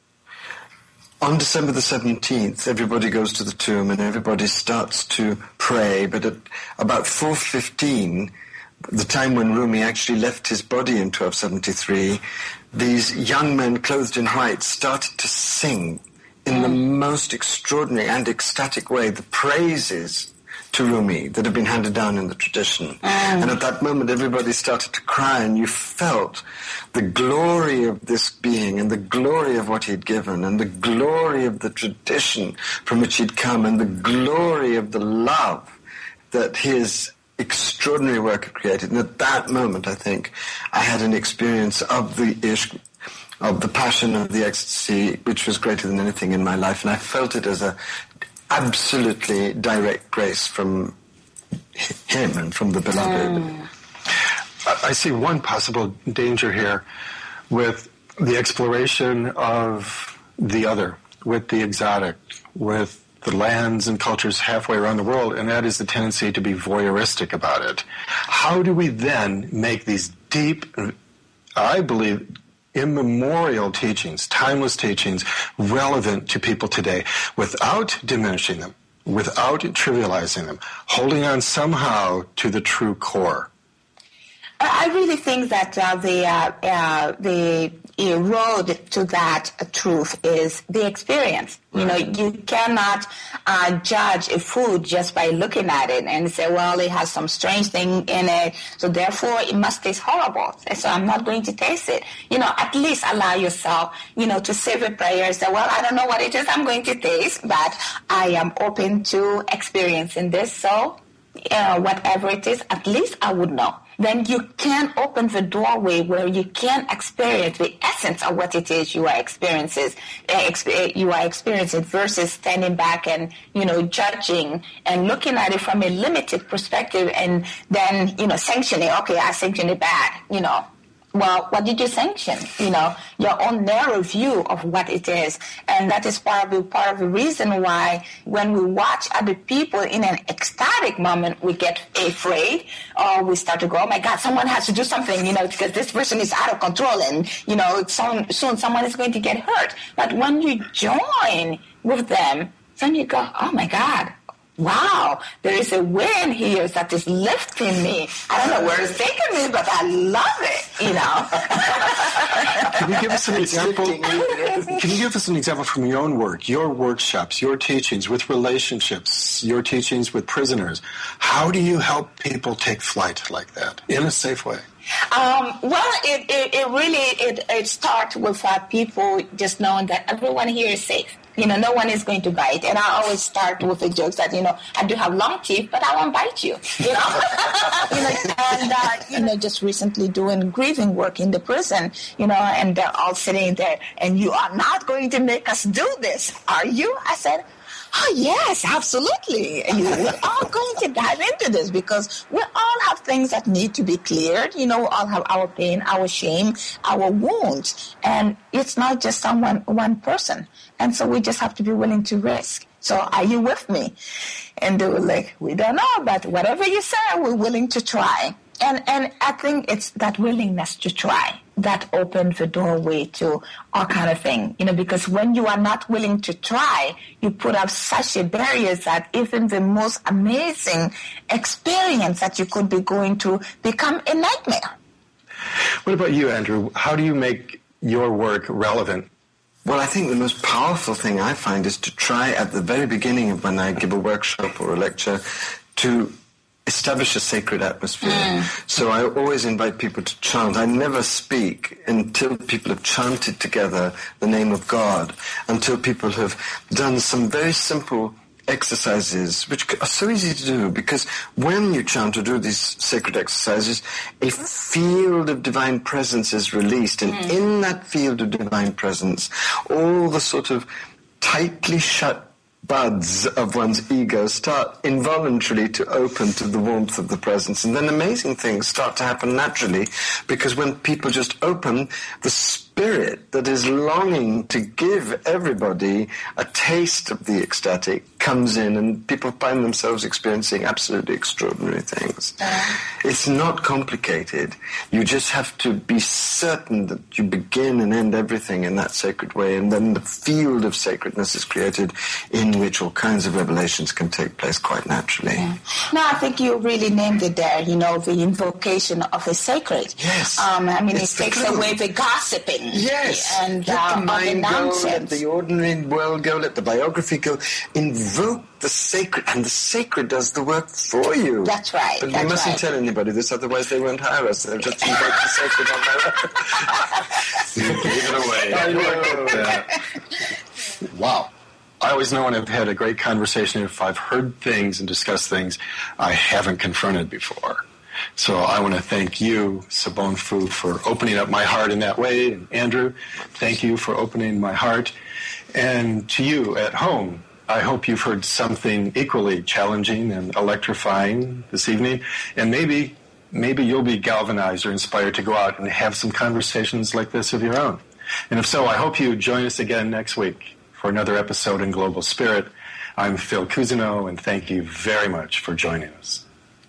on December the 17th, everybody goes to the tomb and everybody starts to pray, but at about 4:15, the time when Rumi actually left his body in 1273, these young men clothed in white started to sing in the most extraordinary and ecstatic way the praises to Rumi that have been handed down in the tradition. And at that moment everybody started to cry, and you felt the glory of this being and the glory of what he'd given and the glory of the tradition from which he'd come and the glory of the love that his extraordinary work had created. And at that moment, I think, I had an experience of the ishq, of the passion, of the ecstasy, which was greater than anything in my life. And I felt it as a absolutely direct grace from him and from the beloved. I see one possible danger here with the exploration of the other, with the exotic, with the lands and cultures halfway around the world, and that is the tendency to be voyeuristic about it. How do we then make these deep, I believe, immemorial teachings, timeless teachings, relevant to people today without diminishing them, without trivializing them, holding on somehow to the true core? I really think that the road to that truth is the experience. You know, you cannot judge a food just by looking at it and say, well, it has some strange thing in it, so therefore it must taste horrible, so I'm not going to taste it. You know, at least allow yourself, you know, to say a prayer and say, well, I don't know what it is I'm going to taste, but I am open to experiencing this, so whatever it is, at least I would know. Then you can open the doorway where you can experience the essence of what it is you are experiencing versus standing back and, you know, judging and looking at it from a limited perspective and then, you know, sanctioning, okay, I sanction it bad, you know. Well, what did you sanction? You know, your own narrow view of what it is. And that is part of the reason why when we watch other people in an ecstatic moment, we get afraid or we start to go, oh my God, someone has to do something, you know, because this person is out of control and, you know, soon someone is going to get hurt. But when you join with them, then you go, oh my God, wow, there is a wind here that is lifting me. I don't know where it's taking me, but I love it, you know. Can you give us an example? Can you give us an example from your own work, your workshops, your teachings with relationships, your teachings with prisoners? How do you help people take flight like that in a safe way? Well, it really starts with people just knowing that everyone here is safe. You know, no one is going to bite. And I always start with the jokes that, you know, I do have long teeth, but I won't bite you, you know. Just recently doing grieving work in the prison, you know, and they're all sitting there, and you are not going to make us do this, are you? I said, oh, yes, absolutely. We're all going to dive into this because we all have things that need to be cleared. You know, we all have our pain, our shame, our wounds. And it's not just one person. And so we just have to be willing to risk. So are you with me? And they were like, we don't know, but whatever you say, we're willing to try. And I think it's that willingness to try that opens the doorway to all kind of thing, you know, because when you are not willing to try, you put up such a barrier that even the most amazing experience that you could be going to become a nightmare. What about you, Andrew? How do you make your work relevant? Well, I think the most powerful thing I find is to try at the very beginning of when I give a workshop or a lecture to establish a sacred atmosphere. So I always invite people to chant. I never speak until people have chanted together the name of God, until people have done some very simple exercises, which are so easy to do, because when you chant or do these sacred exercises, a field of divine presence is released, and in that field of divine presence, all the sort of tightly shut buds of one's ego start involuntarily to open to the warmth of the presence. And then amazing things start to happen naturally, because when people just open, the spirit that is longing to give everybody a taste of the ecstatic comes in, and people find themselves experiencing absolutely extraordinary things. It's not complicated. You just have to be certain that you begin and end everything in that sacred way, and then the field of sacredness is created in which all kinds of revelations can take place quite naturally. No, I think you really named it there, you know, the invocation of the sacred. Yes. I mean, it takes away the gossiping. Yes. And let the mind go, nonsense. let the ordinary world go, let the biography go. Invoke the sacred, and the sacred does the work for you. That's right. But we mustn't tell anybody this, otherwise they won't hire us. They'll just invoke the sacred on their own. You gave it away. I know. Wow. I always know when I've had a great conversation if I've heard things and discussed things I haven't confronted before. So I want to thank you, Sabon Fu, for opening up my heart in that way. And Andrew, thank you for opening my heart. And to you at home, I hope you've heard something equally challenging and electrifying this evening. And maybe you'll be galvanized or inspired to go out and have some conversations like this of your own. And if so, I hope you join us again next week for another episode in Global Spirit. I'm Phil Cousineau, and thank you very much for joining us.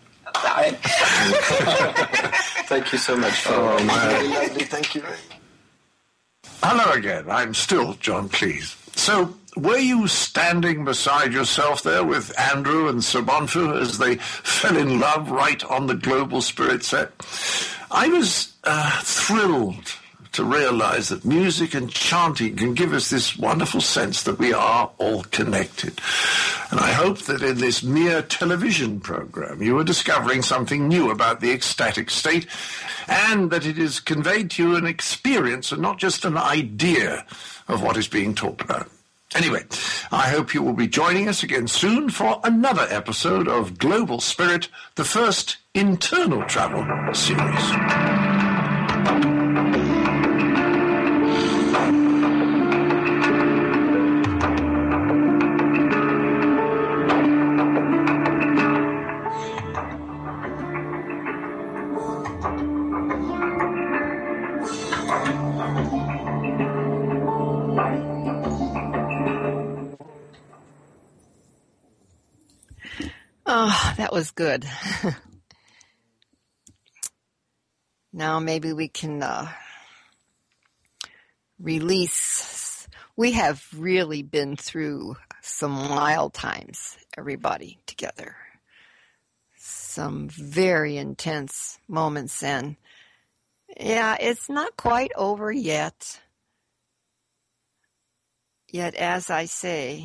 Thank you so much, Phil. Oh, man. Lovely. Thank you. Hello again. I'm still John Cleese. So, were you standing beside yourself there with Andrew and Sabon Fu as they fell in love right on the Global Spirit set? I was thrilled to realize that music and chanting can give us this wonderful sense that we are all connected. And I hope that in this mere television program you are discovering something new about the ecstatic state, and that it is conveyed to you an experience and not just an idea of what is being talked about. Anyway, I hope you will be joining us again soon for another episode of Global Spirit, the first internal travel series. Oh, that was good. Now maybe we can release. We have really been through some wild times, everybody together. Some very intense moments, and yeah, it's not quite over yet. Yet, as I say,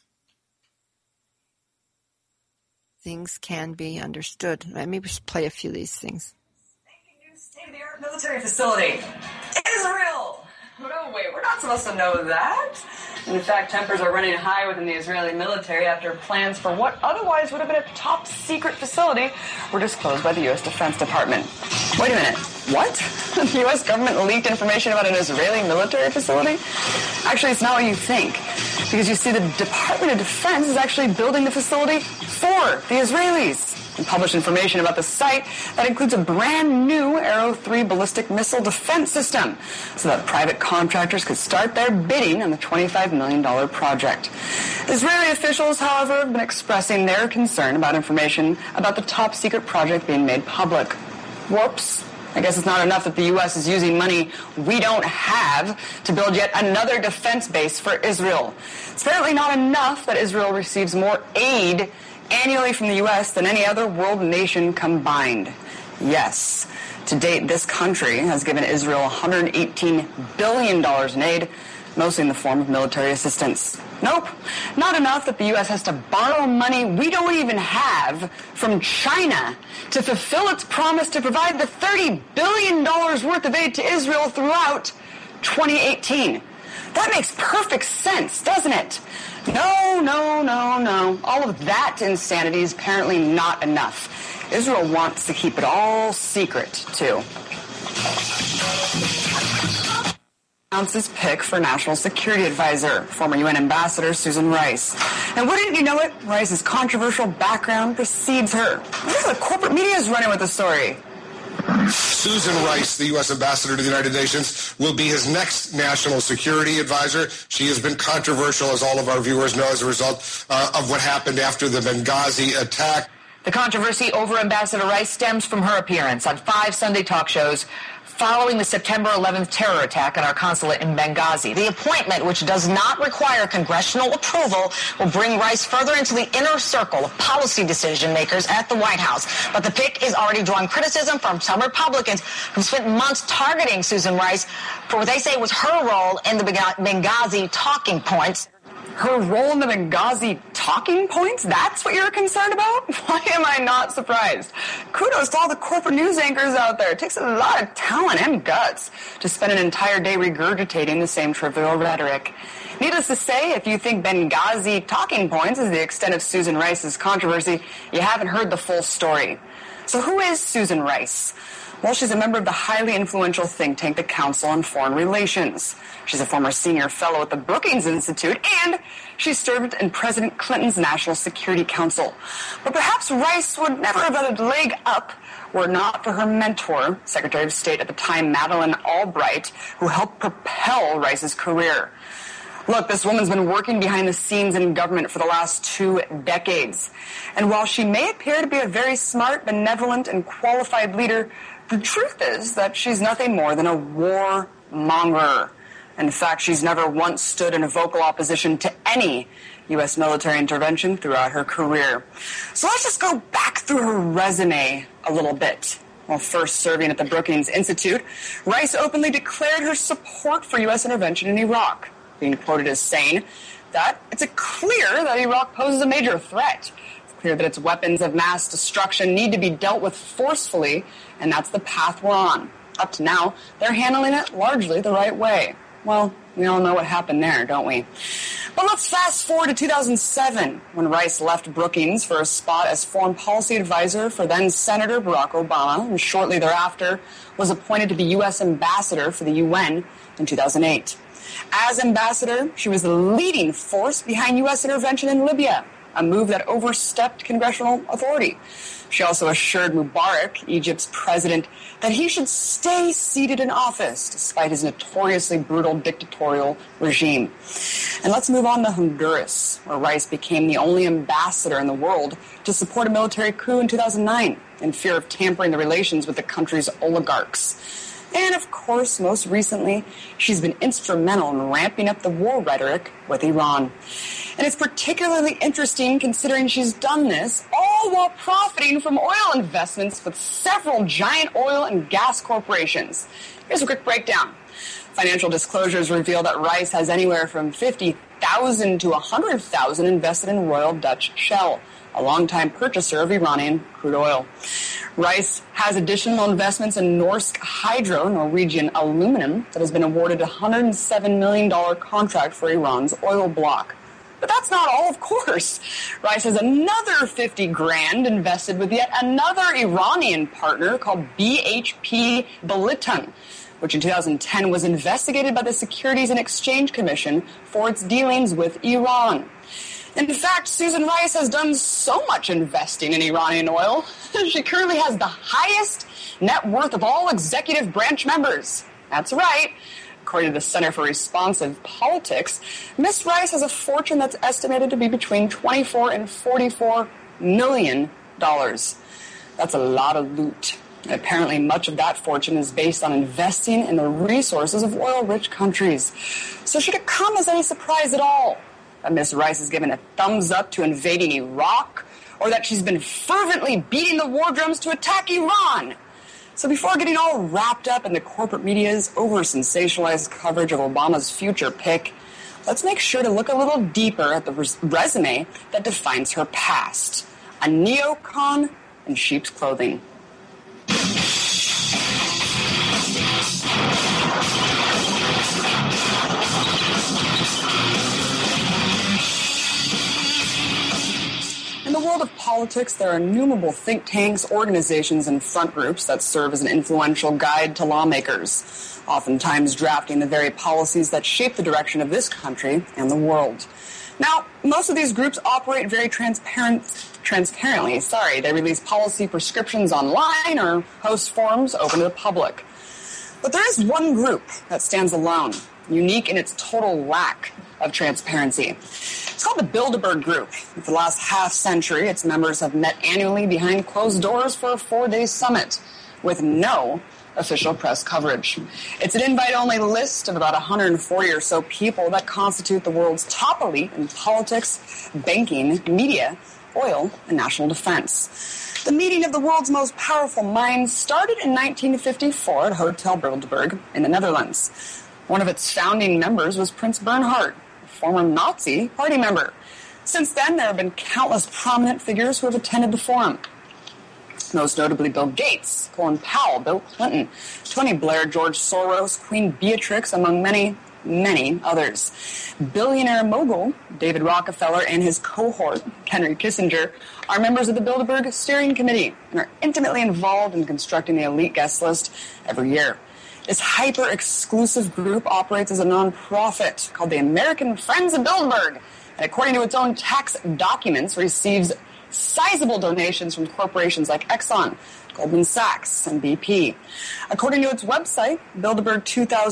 things can be understood. Let me just play a few of these things. State-of-the-art military facility. Israel! No, wait, we're not supposed to know that. In fact, tempers are running high within the Israeli military after plans for what otherwise would have been a top-secret facility were disclosed by the U.S. Defense Department. Wait a minute. What? The U.S. government leaked information about an Israeli military facility? Actually, it's not what you think. Because you see, the Department of Defense is actually building the facility for the Israelis. And published information about the site that includes a brand new Arrow 3 ballistic missile defense system so that private contractors could start their bidding on the $25 million project. Israeli officials, however, have been expressing their concern about information about the top secret project being made public. Whoops. I guess it's not enough that the U.S. is using money we don't have to build yet another defense base for Israel. It's apparently not enough that Israel receives more aid annually from the U.S. than any other world nation combined. Yes, to date, this country has given Israel $118 billion in aid, mostly in the form of military assistance. Nope, not enough that the U.S. has to borrow money we don't even have from China to fulfill its promise to provide the $30 billion worth of aid to Israel throughout 2018. That makes perfect sense, doesn't it? No, no, no, no. All of that insanity is apparently not enough. Israel wants to keep it all secret, too. Announces pick for National Security Advisor, former UN Ambassador Susan Rice. And wouldn't you know it, Rice's controversial background precedes her. The corporate media is running with the story. Susan Rice, the U.S. Ambassador to the United Nations, will be his next National Security Advisor. She has been controversial, as all of our viewers know, as a result of what happened after the Benghazi attack. The controversy over Ambassador Rice stems from her appearance on 5 Sunday talk shows following the September 11th terror attack on our consulate in Benghazi. The appointment, which does not require congressional approval, will bring Rice further into the inner circle of policy decision makers at the White House. But the pick is already drawing criticism from some Republicans who spent months targeting Susan Rice for what they say was her role in the Benghazi talking points. Her role in the Benghazi talking points? That's what you're concerned about? Why am I not surprised? Kudos to all the corporate news anchors out there. It takes a lot of talent and guts to spend an entire day regurgitating the same trivial rhetoric. Needless to say, if you think Benghazi talking points is the extent of Susan Rice's controversy, you haven't heard the full story. So who is Susan Rice? Well, she's a member of the highly influential think tank, the Council on Foreign Relations. She's a former senior fellow at the Brookings Institute, and she served in President Clinton's National Security Council. But perhaps Rice would never have had a leg up were it not for her mentor, Secretary of State at the time, Madeleine Albright, who helped propel Rice's career. Look, this woman's been working behind the scenes in government for the last 2 decades. And while she may appear to be a very smart, benevolent, and qualified leader, the truth is that she's nothing more than a warmonger. In fact, she's never once stood in a vocal opposition to any U.S. military intervention throughout her career. So let's just go back through her resume a little bit. While first serving at the Brookings Institute, Rice openly declared her support for U.S. intervention in Iraq, being quoted as saying that it's clear that Iraq poses a major threat. It's clear that its weapons of mass destruction need to be dealt with forcefully, and that's the path we're on. Up to now, they're handling it largely the right way. Well, we all know what happened there, don't we? But let's fast forward to 2007, when Rice left Brookings for a spot as foreign policy advisor for then-Senator Barack Obama, and shortly thereafter was appointed to be U.S. ambassador for the UN in 2008. As ambassador, she was the leading force behind U.S. intervention in Libya, a move that overstepped congressional authority. She also assured Mubarak, Egypt's president, that he should stay seated in office despite his notoriously brutal dictatorial regime. And let's move on to Honduras, where Rice became the only ambassador in the world to support a military coup in 2009 in fear of tampering the relations with the country's oligarchs. And, of course, most recently, she's been instrumental in ramping up the war rhetoric with Iran. And it's particularly interesting considering she's done this all while profiting from oil investments with several giant oil and gas corporations. Here's a quick breakdown. Financial disclosures reveal that Rice has anywhere from $50,000 to $100,000 invested in Royal Dutch Shell, a longtime purchaser of Iranian crude oil. Rice has additional investments in Norsk Hydro, Norwegian aluminum, that has been awarded a $107 million contract for Iran's oil block. But that's not all, of course. Rice has another $50,000 invested with yet another Iranian partner called BHP Billiton, which in 2010 was investigated by the Securities and Exchange Commission for its dealings with Iran. In fact, Susan Rice has done so much investing in Iranian oil, she currently has the highest net worth of all executive branch members. That's right. According to the Center for Responsive Politics, Ms. Rice has a fortune that's estimated to be between $24 and $44 million. That's a lot of loot. And apparently much of that fortune is based on investing in the resources of oil-rich countries. So should it come as any surprise at all that Ms. Rice has given a thumbs up to invading Iraq, or that she's been fervently beating the war drums to attack Iran? So before getting all wrapped up in the corporate media's over-sensationalized coverage of Obama's future pick, let's make sure to look a little deeper at the resume that defines her past. A neocon in sheep's clothing. In the world of politics, there are innumerable think tanks, organizations, and front groups that serve as an influential guide to lawmakers, oftentimes drafting the very policies that shape the direction of this country and the world. Now, most of these groups operate very transparently. They release policy prescriptions online or host forums open to the public. But there is one group that stands alone, unique in its total lack of transparency. It's called the Bilderberg Group. For the last half-century, its members have met annually behind closed doors for a 4-day summit with no official press coverage. It's an invite-only list of about 140 or so people that constitute the world's top elite in politics, banking, media, oil, and national defense. The meeting of the world's most powerful minds started in 1954 at Hotel Bilderberg in the Netherlands. One of its founding members was Prince Bernhard, a former Nazi party member. Since then, there have been countless prominent figures who have attended the forum. Most notably Bill Gates, Colin Powell, Bill Clinton, Tony Blair, George Soros, Queen Beatrix, among many, many others. Billionaire mogul David Rockefeller and his cohort, Henry Kissinger, are members of the Bilderberg Steering Committee and are intimately involved in constructing the elite guest list every year. This hyper-exclusive group operates as a non-profit called the American Friends of Bilderberg, and according to its own tax documents, receives sizable donations from corporations like Exxon, Goldman Sachs, and BP. According to its website, Bilderberg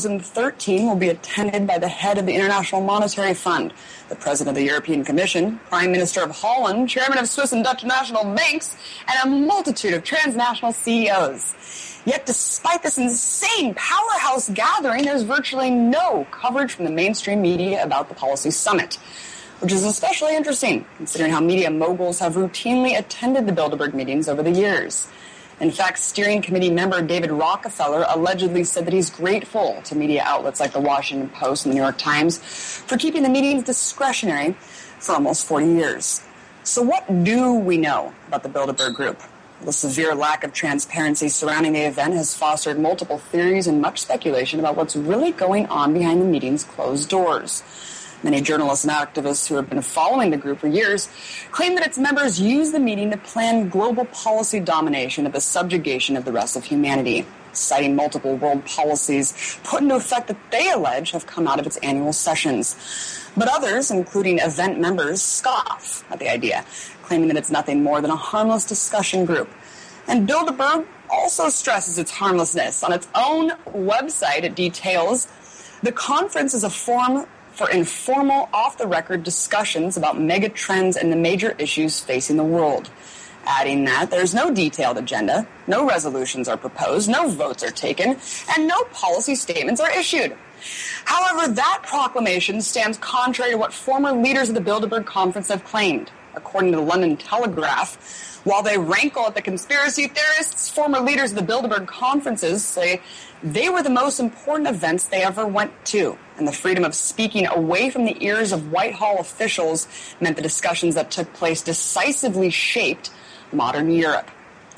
2013 will be attended by the head of the International Monetary Fund, the president of the European Commission, prime minister of Holland, chairman of Swiss and Dutch national banks, and a multitude of transnational CEOs. Yet despite this insane powerhouse gathering, there's virtually no coverage from the mainstream media about the policy summit, which is especially interesting considering how media moguls have routinely attended the Bilderberg meetings over the years. In fact, steering committee member David Rockefeller allegedly said that he's grateful to media outlets like the Washington Post and the New York Times for keeping the meetings discretionary for almost 40 years. So what do we know about the Bilderberg Group? The severe lack of transparency surrounding the event has fostered multiple theories and much speculation about what's really going on behind the meeting's closed doors. Many journalists and activists who have been following the group for years claim that its members use the meeting to plan global policy domination of the subjugation of the rest of humanity, citing multiple world policies put into effect that they allege have come out of its annual sessions. But others, including event members, scoff at the idea, claiming that it's nothing more than a harmless discussion group. And Bilderberg also stresses its harmlessness. On its own website, it details the conference is a forum for informal, off-the-record discussions about mega trends and the major issues facing the world. Adding that there's no detailed agenda, no resolutions are proposed, no votes are taken, and no policy statements are issued. However, that proclamation stands contrary to what former leaders of the Bilderberg Conference have claimed. According to the London Telegraph, while they rankle at the conspiracy theorists, former leaders of the Bilderberg Conferences say they were the most important events they ever went to, and the freedom of speaking away from the ears of Whitehall officials meant the discussions that took place decisively shaped modern Europe.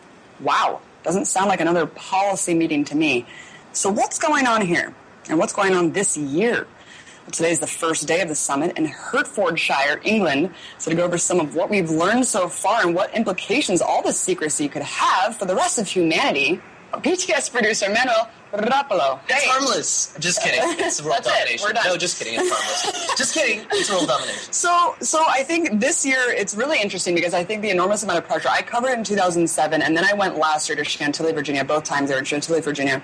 Wow, doesn't sound like another policy meeting to me. So what's going on here? And what's going on this year? Well, today's the first day of the summit in Hertfordshire, England. So to go over some of what we've learned so far and what implications all this secrecy could have for the rest of humanity, BTS producer Manuel Rapalo. It's harmless. Just kidding. It's world domination. We're done. No, just kidding. It's harmless. Just kidding. It's world domination. So I think this year it's really interesting because I think the enormous amount of pressure. I covered it in 2007, and then I went last year to Chantilly, Virginia. Both times they were in Chantilly, Virginia.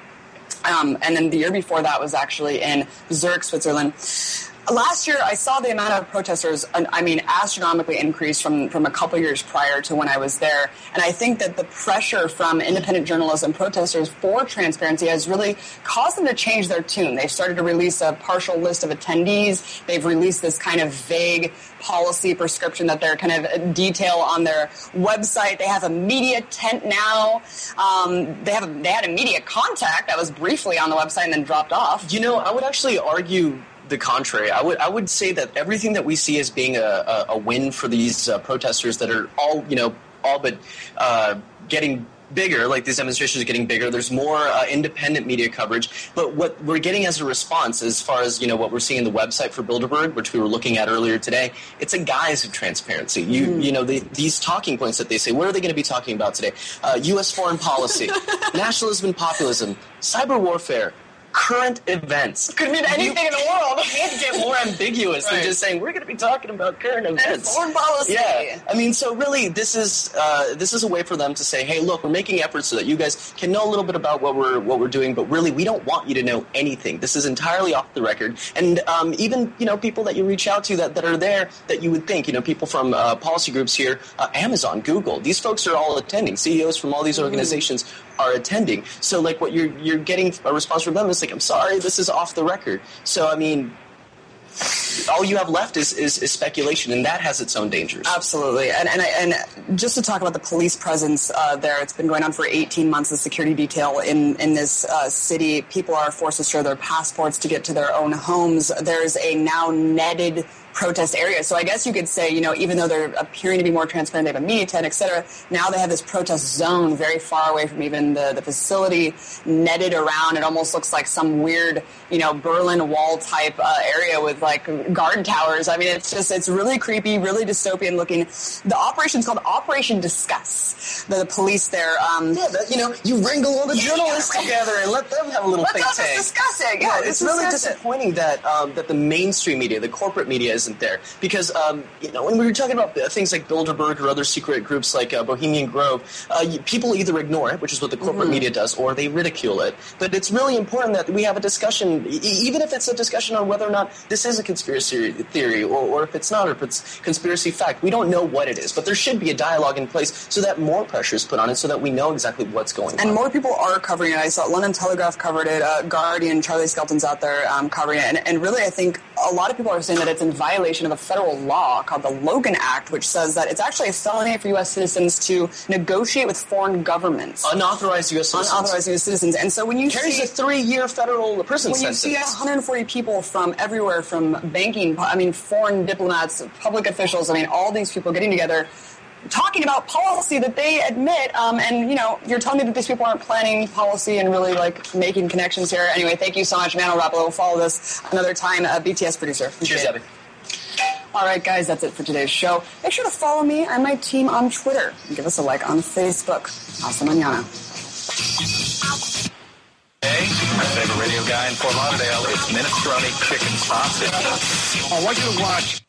And then the year before that was actually in Zurich, Switzerland. Last year, I saw the amount of protesters, astronomically increased from a couple years prior to when I was there. And I think that the pressure from independent journalists and protesters for transparency has really caused them to change their tune. They've started to release a partial list of attendees. They've released this kind of vague policy prescription that they're kind of detail on their website. They have a media tent now. They had a media contact that was briefly on the website and then dropped off. You know, I would actually argue the contrary. I would say that everything that we see as being a win for these protesters that are all but getting bigger, like these demonstrations are getting bigger. There's more independent media coverage. But what we're getting as a response, as far as what we're seeing in the website for Bilderberg, which we were looking at earlier today, it's a guise of transparency. These talking points that they say, what are they going to be talking about today? U.S. foreign policy, nationalism and populism, cyber warfare, current events. Could mean anything in the world. You can't get more ambiguous than just saying we're going to be talking about current events. And foreign policy. Yeah. I mean, so really, this is a way for them to say, hey, look, we're making efforts so that you guys can know a little bit about what we're doing, but really, we don't want you to know anything. This is entirely off the record. And even people that you reach out to that are there that you would think, people from policy groups here, Amazon, Google, these folks are all attending. CEOs from all these organizations are attending. So like what you're getting a response from them is like, I'm sorry, this is off the record. So I mean, all you have left is speculation, and that has its own dangers. Absolutely. And just to talk about the police presence there, it's been going on for 18 months, the security detail in this city. People are forced to show their passports to get to their own homes. There's a now netted protest area. So I guess you could say, even though they're appearing to be more transparent, they have a media tent, et cetera, now they have this protest zone very far away from even the facility, netted around. It almost looks like some weird, Berlin Wall type area with like guard towers. I mean, it's really creepy, really dystopian looking. The operation's called Operation Discuss. The police there. You wrangle all the journalists together and let them have a little think tank. Discuss it. Yeah, it's really disappointing that the mainstream media, the corporate media, isn't there, because when we were talking about things like Bilderberg or other secret groups like Bohemian Grove, people either ignore it, which is what the corporate media does, or they ridicule it. But it's really important that we have a discussion, even if it's a discussion on whether or not this is a conspiracy theory, or if it's not, or if it's conspiracy fact. We don't know what it is, but there should be a dialogue in place so that more pressure is put on it, so that we know exactly what's going on. And more people are covering it. I saw London Telegraph covered it, Guardian, Charlie Skelton's out there covering it, and really I think a lot of people are saying that it's in violation of a federal law called the Logan Act, which says that it's actually a felony for U.S. citizens to negotiate with foreign governments. Unauthorized U.S. citizens. Unauthorized U.S. citizens. And so when you carries a 3-year federal prison sentence. When you see 140 people from everywhere, from banking, foreign diplomats, public officials, all these people getting together, talking about policy that they admit, and you're telling me that these people aren't planning policy and really making connections here. Anyway, thank you so much, Manuel Rapalo. We'll follow this another time. BTS producer. Cheers, Abby. All right, guys, that's it for today's show. Make sure to follow me and my team on Twitter and give us a like on Facebook. Hasta mañana. Hey, my favorite radio guy in Fort Lauderdale is Minestrone Chicken Sausage. I want you to watch.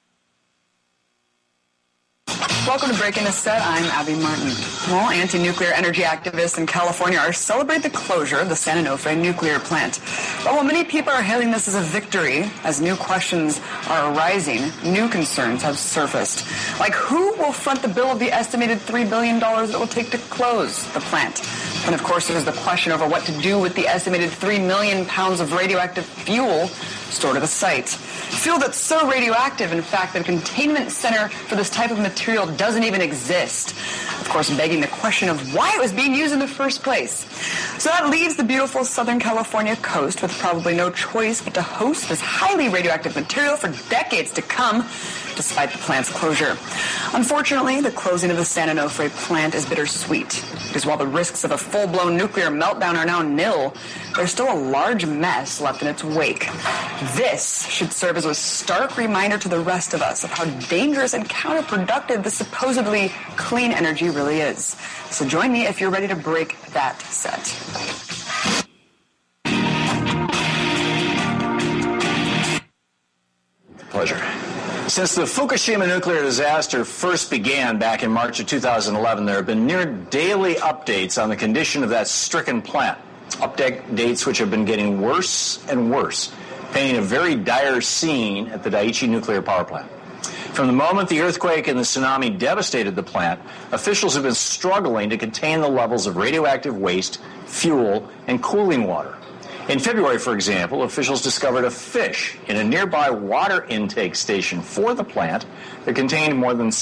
Welcome to Breaking the Set. I'm Abby Martin. Well, anti-nuclear energy activists in California are celebrating the closure of the San Onofre nuclear plant. But while many people are hailing this as a victory, as new questions are arising, new concerns have surfaced. Like, who will front the bill of the estimated $3 billion it will take to close the plant? And of course, there's the question over what to do with the estimated 3 million pounds of radioactive fuel stored at the site. Fuel that's so radioactive, in fact, that a containment center for this type of material doesn't even exist. Of course, begging the question of why it was being used in the first place. So that leaves the beautiful Southern California coast with probably no choice but to host this highly radioactive material for decades to come, despite the plant's closure. Unfortunately, the closing of the San Onofre plant is bittersweet, because while the risks of a full-blown nuclear meltdown are now nil, there's still a large mess left in its wake. This should serve as a stark reminder to the rest of us of how dangerous and counterproductive the supposedly clean energy really is. So join me if you're ready to break that set. Pleasure. Since the Fukushima nuclear disaster first began back in March of 2011, there have been near daily updates on the condition of that stricken plant. Updates which have been getting worse and worse, painting a very dire scene at the Daiichi nuclear power plant. From the moment the earthquake and the tsunami devastated the plant, officials have been struggling to contain the levels of radioactive waste, fuel, and cooling water. In February, for example, officials discovered a fish in a nearby water intake station for the plant that contained more than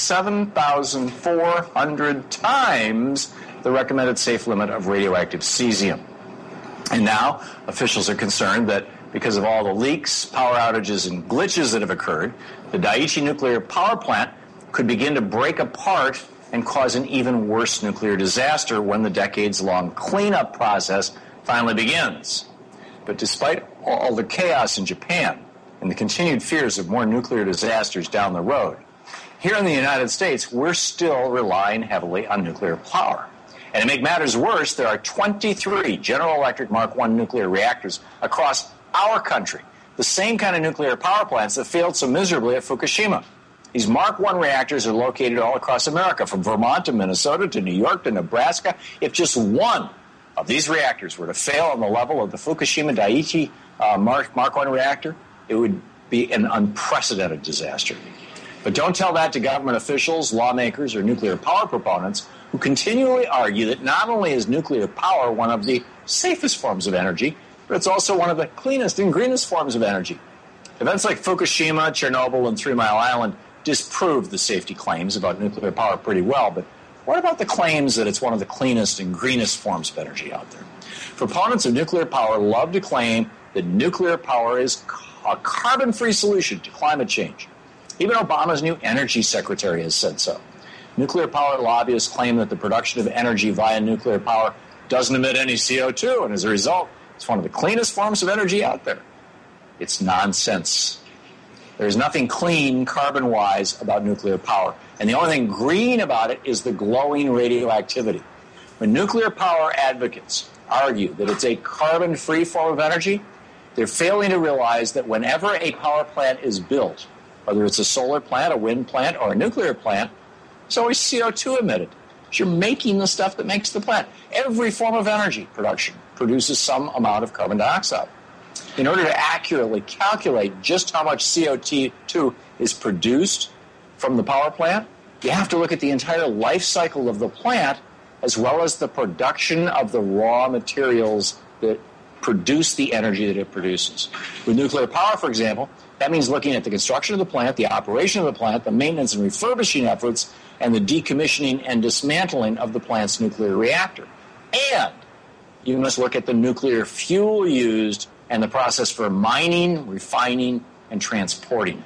7,400 times the recommended safe limit of radioactive cesium. And now, officials are concerned that because of all the leaks, power outages, and glitches that have occurred, the Daiichi nuclear power plant could begin to break apart and cause an even worse nuclear disaster when the decades-long cleanup process finally begins. But despite all the chaos in Japan and the continued fears of more nuclear disasters down the road, here in the United States, we're still relying heavily on nuclear power. And to make matters worse, there are 23 General Electric Mark I nuclear reactors across our country, the same kind of nuclear power plants that failed so miserably at Fukushima. These Mark I reactors are located all across America, from Vermont to Minnesota to New York to Nebraska. If just one of these reactors were to fail on the level of the Fukushima Daiichi Mark I reactor, it would be an unprecedented disaster. But don't tell that to government officials, lawmakers, or nuclear power proponents who continually argue that not only is nuclear power one of the safest forms of energy, but it's also one of the cleanest and greenest forms of energy. Events like Fukushima, Chernobyl, and 3 Mile Island disproved the safety claims about nuclear power pretty well, but what about the claims that it's one of the cleanest and greenest forms of energy out there? Proponents of nuclear power love to claim that nuclear power is a carbon-free solution to climate change. Even Obama's new energy secretary has said so. Nuclear power lobbyists claim that the production of energy via nuclear power doesn't emit any CO2, and as a result, it's one of the cleanest forms of energy out there. It's nonsense. There's nothing clean, carbon-wise, about nuclear power. And the only thing green about it is the glowing radioactivity. When nuclear power advocates argue that it's a carbon-free form of energy, they're failing to realize that whenever a power plant is built, whether it's a solar plant, a wind plant, or a nuclear plant, there's always CO2 emitted. So you're making the stuff that makes the plant. Every form of energy production produces some amount of carbon dioxide. In order to accurately calculate just how much CO2 is produced from the power plant, you have to look at the entire life cycle of the plant as well as the production of the raw materials that produce the energy that it produces. With nuclear power, for example, that means looking at the construction of the plant, the operation of the plant, the maintenance and refurbishing efforts, and the decommissioning and dismantling of the plant's nuclear reactor. And you must look at the nuclear fuel used and the process for mining, refining, and transporting it.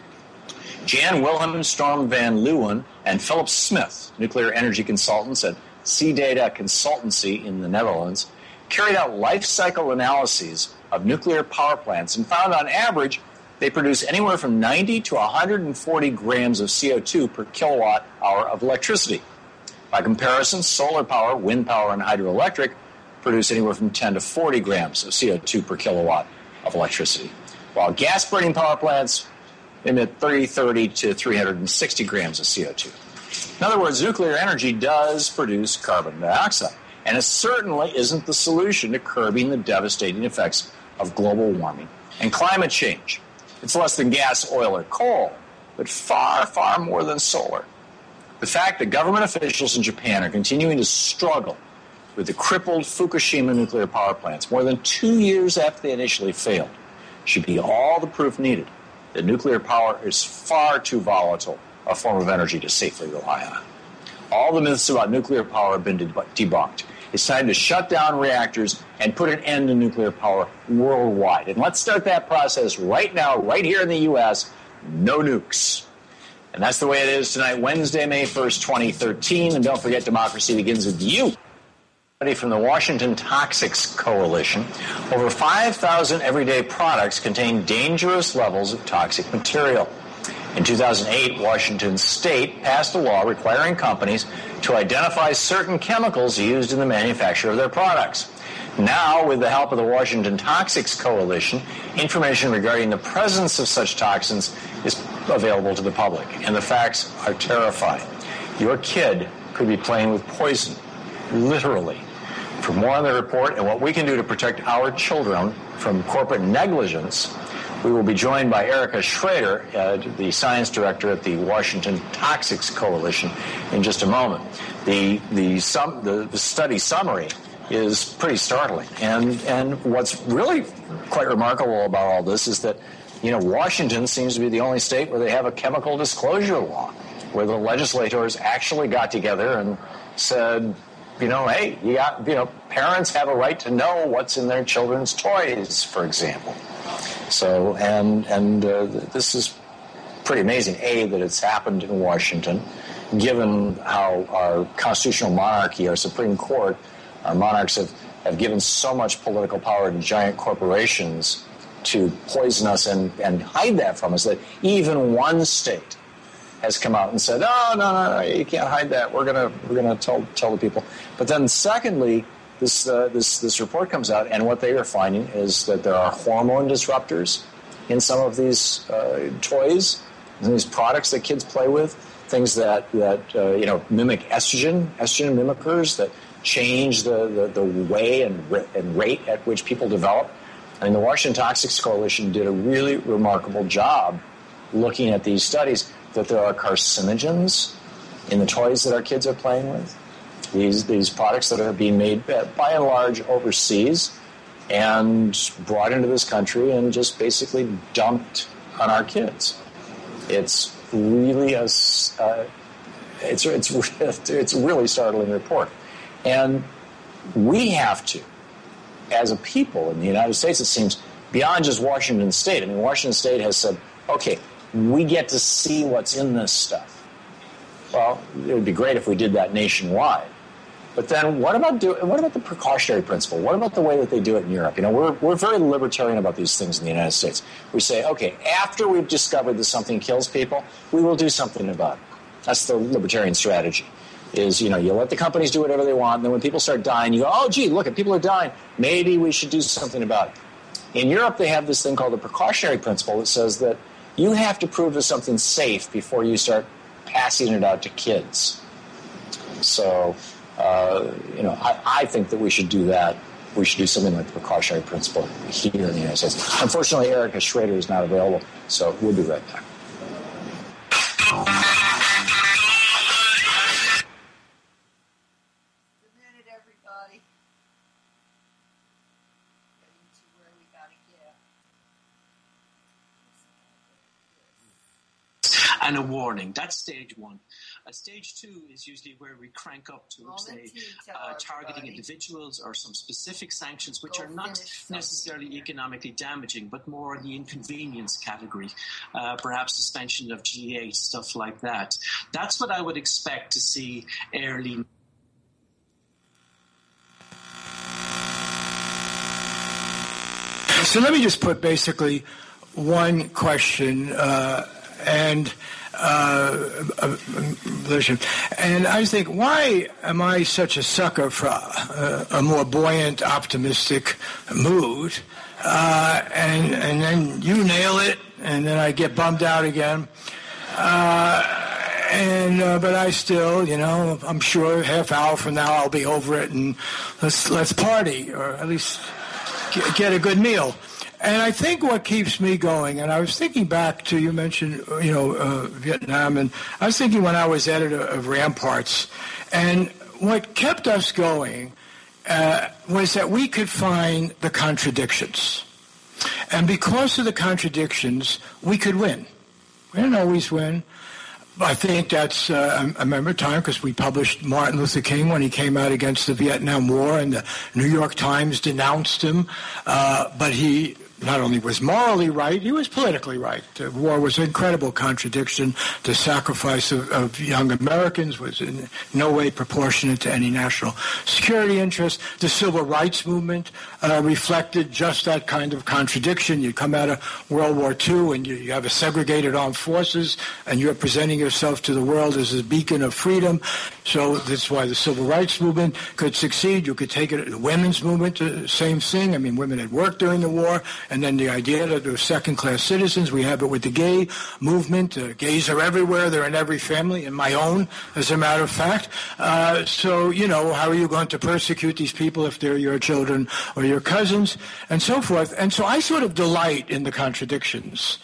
Jan Wilhelm Storm van Leeuwen and Philip Smith, nuclear energy consultants at CData Consultancy in the Netherlands, carried out life cycle analyses of nuclear power plants and found on average they produce anywhere from 90 to 140 grams of CO2 per kilowatt hour of electricity. By comparison, solar power, wind power, and hydroelectric produce anywhere from 10 to 40 grams of CO2 per kilowatt of electricity, while gas-burning power plants emit 30 to 360 grams of CO2. In other words, nuclear energy does produce carbon dioxide, and it certainly isn't the solution to curbing the devastating effects of global warming and climate change. It's less than gas, oil, or coal, but far, far more than solar. The fact that government officials in Japan are continuing to struggle with the crippled Fukushima nuclear power plants, more than 2 years after they initially failed, should be all the proof needed that nuclear power is far too volatile a form of energy to safely rely on. All the myths about nuclear power have been debunked. It's time to shut down reactors and put an end to nuclear power worldwide. And let's start that process right now, right here in the U.S. No nukes. And that's the way it is tonight, Wednesday, May 1st, 2013. And don't forget, democracy begins with you. From the Washington Toxics Coalition, over 5,000 everyday products contain dangerous levels of toxic material. In 2008, Washington State passed a law requiring companies to identify certain chemicals used in the manufacture of their products. Now, with the help of the Washington Toxics Coalition, information regarding the presence of such toxins is available to the public, and the facts are terrifying. Your kid could be playing with poison, literally. For more on the report and what we can do to protect our children from corporate negligence, we will be joined by Erica Schrader, the science director at the Washington Toxics Coalition, in just a moment. The study summary is pretty startling, and what's really quite remarkable about all this is that, you know, Washington seems to be the only state where they have a chemical disclosure law, where the legislators actually got together and said, you know, hey, parents have a right to know what's in their children's toys, for example. So, and this is pretty amazing, that it's happened in Washington, given how our constitutional monarchy, our Supreme Court, our monarchs have given so much political power to giant corporations to poison us and hide that from us, that even one state has come out and said, "Oh, no, you can't hide that. We're gonna tell the people." But then, secondly, this report comes out, and what they are finding is that there are hormone disruptors in some of these toys, and these products that kids play with, things that mimic estrogen mimickers that change the way and rate at which people develop. I mean, the Washington Toxics Coalition did a really remarkable job looking at these studies, that there are carcinogens in the toys that our kids are playing with. These products that are being made by and large overseas and brought into this country and just basically dumped on our kids. It's really it's a really startling report, and we have to, as a people in the United States, it seems, beyond just Washington State. I mean, Washington State has said, okay, we get to see what's in this stuff. Well, it would be great if we did that nationwide. But then what about the precautionary principle? What about the way that they do it in Europe? You know, we're very libertarian about these things in the United States. We say, okay, after we've discovered that something kills people, we will do something about it. That's the libertarian strategy. Is, you know, you let the companies do whatever they want, and then when people start dying, you go, oh, gee, look, if people are dying, maybe we should do something about it. In Europe, they have this thing called the precautionary principle that says that you have to prove that something's safe before you start passing it out to kids. So, I think that we should do that. We should do something like the precautionary principle here in the United States. Unfortunately, Erica Schrader is not available, so we'll be right back. And a warning. That's stage one. Stage two is usually where we crank up to, say, targeting individuals or some specific sanctions, which are not necessarily economically damaging, but more in the inconvenience category, perhaps suspension of G8, stuff like that. That's what I would expect to see early. So let me just put basically one question and I think, why am I such a sucker for a more buoyant, optimistic mood? And then you nail it, and then I get bummed out again. But I still, I'm sure half hour from now I'll be over it, and let's party, or at least get a good meal. And I think what keeps me going, and I was thinking back to, you mentioned, Vietnam, and I was thinking when I was editor of Ramparts, and what kept us going was that we could find the contradictions. And because of the contradictions, we could win. We didn't always win. I think that's, I remember a time because we published Martin Luther King when he came out against the Vietnam War, and the New York Times denounced him. But he not only was morally right, he was politically right. The war was an incredible contradiction. The sacrifice of young Americans was in no way proportionate to any national security interest. The civil rights movement reflected just that kind of contradiction. You come out of World War II and you have a segregated armed forces, and you're presenting yourself to the world as a beacon of freedom. So that's why the civil rights movement could succeed. You could take it, the women's movement, same thing. I mean, women had worked during the war. And then the idea that they're second-class citizens, we have it with the gay movement. Gays are everywhere. They're in every family, in my own, as a matter of fact. So, you know, how are you going to persecute these people if they're your children or your cousins, and so forth? And so I sort of delight in the contradictions.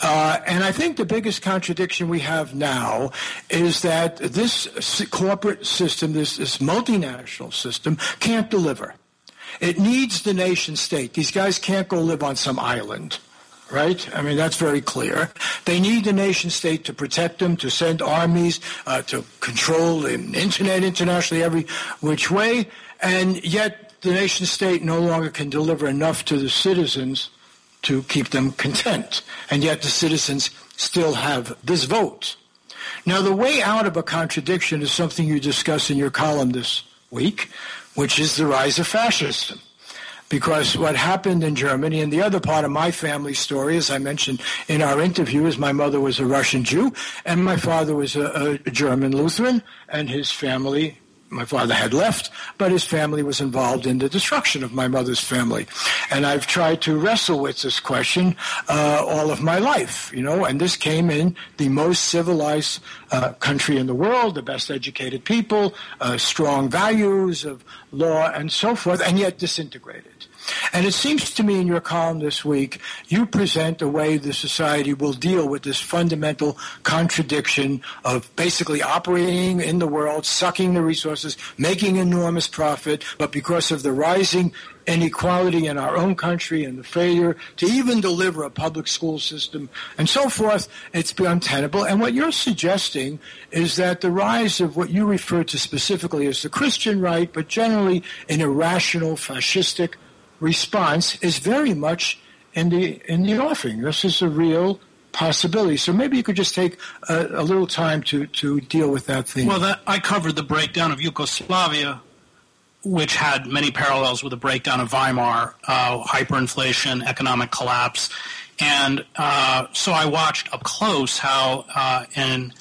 And I think the biggest contradiction we have now is that this corporate system, this multinational system, can't deliver. It needs the nation state. These guys can't go live on some island, right? I mean, that's very clear. They need the nation state to protect them, to send armies, to control the internet internationally every which way, and yet the nation state no longer can deliver enough to the citizens to keep them content, and yet the citizens still have this vote. Now, the way out of a contradiction is something you discuss in your column this week, which is the rise of fascism. Because what happened in Germany, and the other part of my family story, as I mentioned in our interview, is my mother was a Russian Jew, and my father was a German Lutheran, and his family, my father had left, but his family was involved in the destruction of my mother's family. And I've tried to wrestle with this question all of my life, you know, and this came in the most civilized country in the world, the best educated people, strong values of law and so forth, and yet disintegrated. And it seems to me in your column this week, you present a way the society will deal with this fundamental contradiction of basically operating in the world, sucking the resources, making enormous profit, but because of the rising inequality in our own country and the failure to even deliver a public school system and so forth, it's untenable. And what you're suggesting is that the rise of what you refer to specifically as the Christian right, but generally an irrational, fascistic response, is very much in the offing. This is a real possibility. So maybe you could just take a little time to deal with that theme. Well, I covered the breakdown of Yugoslavia, which had many parallels with the breakdown of Weimar, hyperinflation, economic collapse. And so I watched up close how an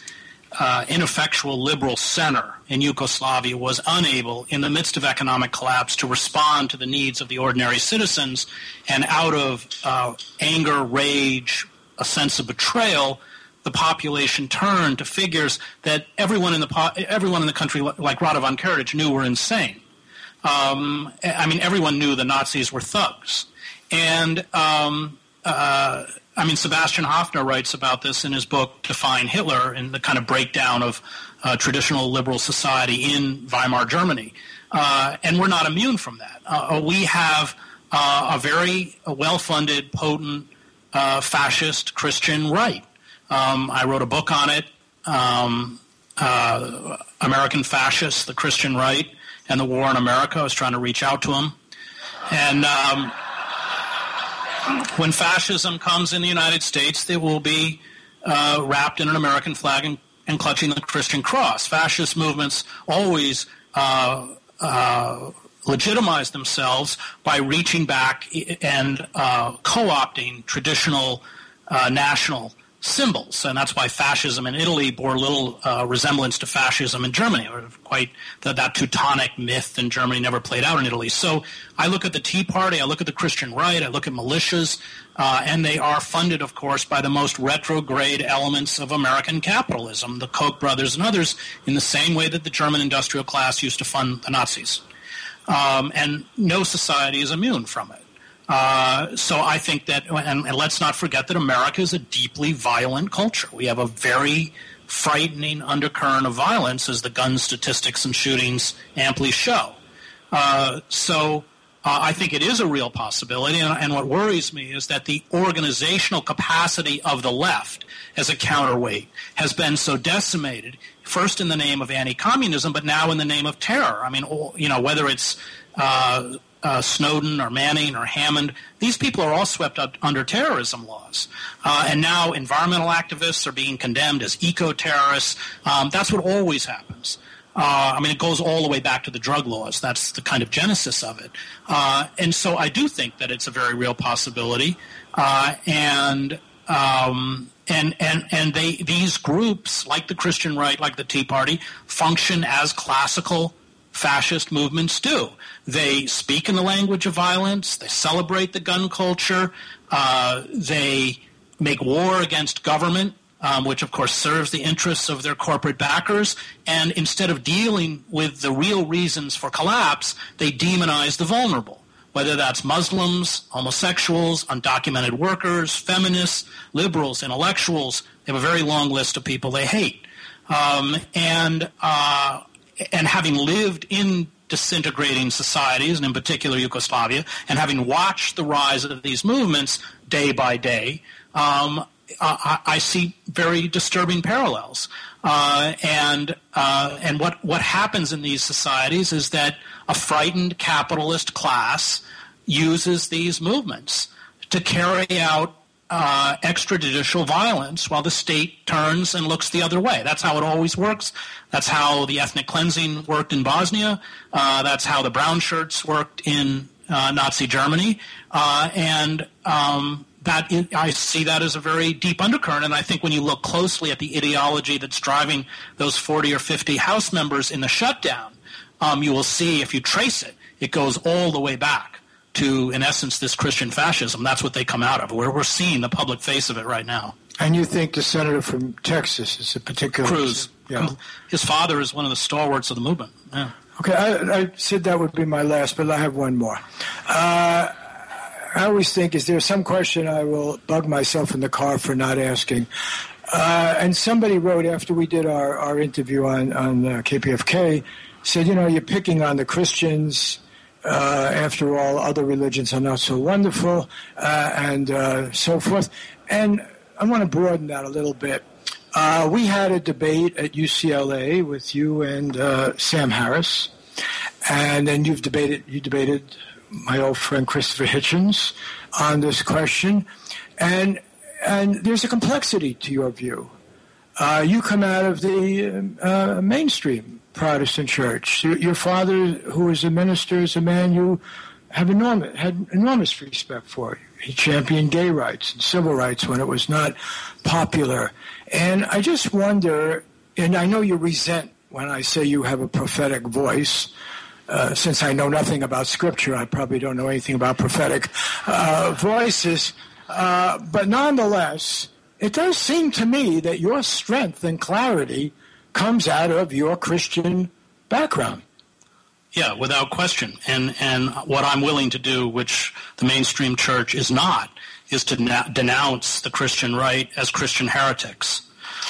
ineffectual liberal center in Yugoslavia was unable, in the midst of economic collapse, to respond to the needs of the ordinary citizens, and out of anger, rage, a sense of betrayal, the population turned to figures that everyone in the country, like Radovan Karadzic, knew were insane. I mean, everyone knew the Nazis were thugs. And I mean, Sebastian Hofner writes about this in his book, Define Hitler, and the kind of breakdown of traditional liberal society in Weimar Germany. And we're not immune from that. We have a very well-funded, potent, fascist Christian right. I wrote a book on it, American Fascists, the Christian Right, and the War in America. I was trying to reach out to them. And when fascism comes in the United States, they will be wrapped in an American flag and clutching the Christian cross. Fascist movements always legitimize themselves by reaching back and co-opting traditional national symbols, and that's why fascism in Italy bore little resemblance to fascism in Germany, or quite that Teutonic myth in Germany never played out in Italy. So I look at the Tea Party, I look at the Christian right, I look at militias, and they are funded, of course, by the most retrograde elements of American capitalism, the Koch brothers and others, in the same way that the German industrial class used to fund the Nazis. And no society is immune from it. So I think that, and let's not forget that America is a deeply violent culture. We have a very frightening undercurrent of violence, as the gun statistics and shootings amply show. I think it is a real possibility, and what worries me is that the organizational capacity of the left as a counterweight has been so decimated, first in the name of anti-communism, but now in the name of terror. I mean, whether it's Snowden or Manning or Hammond, these people are all swept up under terrorism laws. And now environmental activists are being condemned as eco-terrorists. That's what always happens. It goes all the way back to the drug laws. That's the kind of genesis of it. And so I do think that it's a very real possibility. These groups, like the Christian right, like the Tea Party, function as classical fascist movements do. They speak in the language of violence. They celebrate the gun culture. They make war against government, which of course serves the interests of their corporate backers. And instead of dealing with the real reasons for collapse, they demonize the vulnerable, whether that's Muslims, homosexuals, undocumented workers, feminists, liberals, intellectuals. They have a very long list of people they hate. And having lived in disintegrating societies, and in particular Yugoslavia, and having watched the rise of these movements day by day, I see very disturbing parallels. And what happens in these societies is that a frightened capitalist class uses these movements to carry out extrajudicial violence while the state turns and looks the other way. That's how it always works. That's how the ethnic cleansing worked in Bosnia. That's how the brown shirts worked in Nazi Germany. I see that as a very deep undercurrent, and I think when you look closely at the ideology that's driving those 40 or 50 House members in the shutdown, you will see, if you trace it, it goes all the way back to, in essence, this Christian fascism. That's what they come out of. We're seeing the public face of it right now. And you think the senator from Texas is a particular... Cruz. Yeah. His father is one of the stalwarts of the movement. Yeah. Okay, I said that would be my last, but I have one more. I always think, is there some question I will bug myself in the car for not asking? And somebody wrote after we did our interview on KPFK, said, you're picking on the Christians. After all, other religions are not so wonderful, and so forth. And I want to broaden that a little bit. We had a debate at UCLA with you and Sam Harris, and then you debated my old friend Christopher Hitchens on this question, and there's a complexity to your view. You come out of the mainstream Protestant church. Your father, who was a minister, is a man you had enormous respect for. He championed gay rights and civil rights when it was not popular. And I just wonder, and I know you resent when I say you have a prophetic voice. Since I know nothing about Scripture, I probably don't know anything about prophetic voices. But nonetheless, it does seem to me that your strength and clarity comes out of your Christian background. Yeah, without question. And what I'm willing to do, which the mainstream church is not, is to denounce the Christian right as Christian heretics.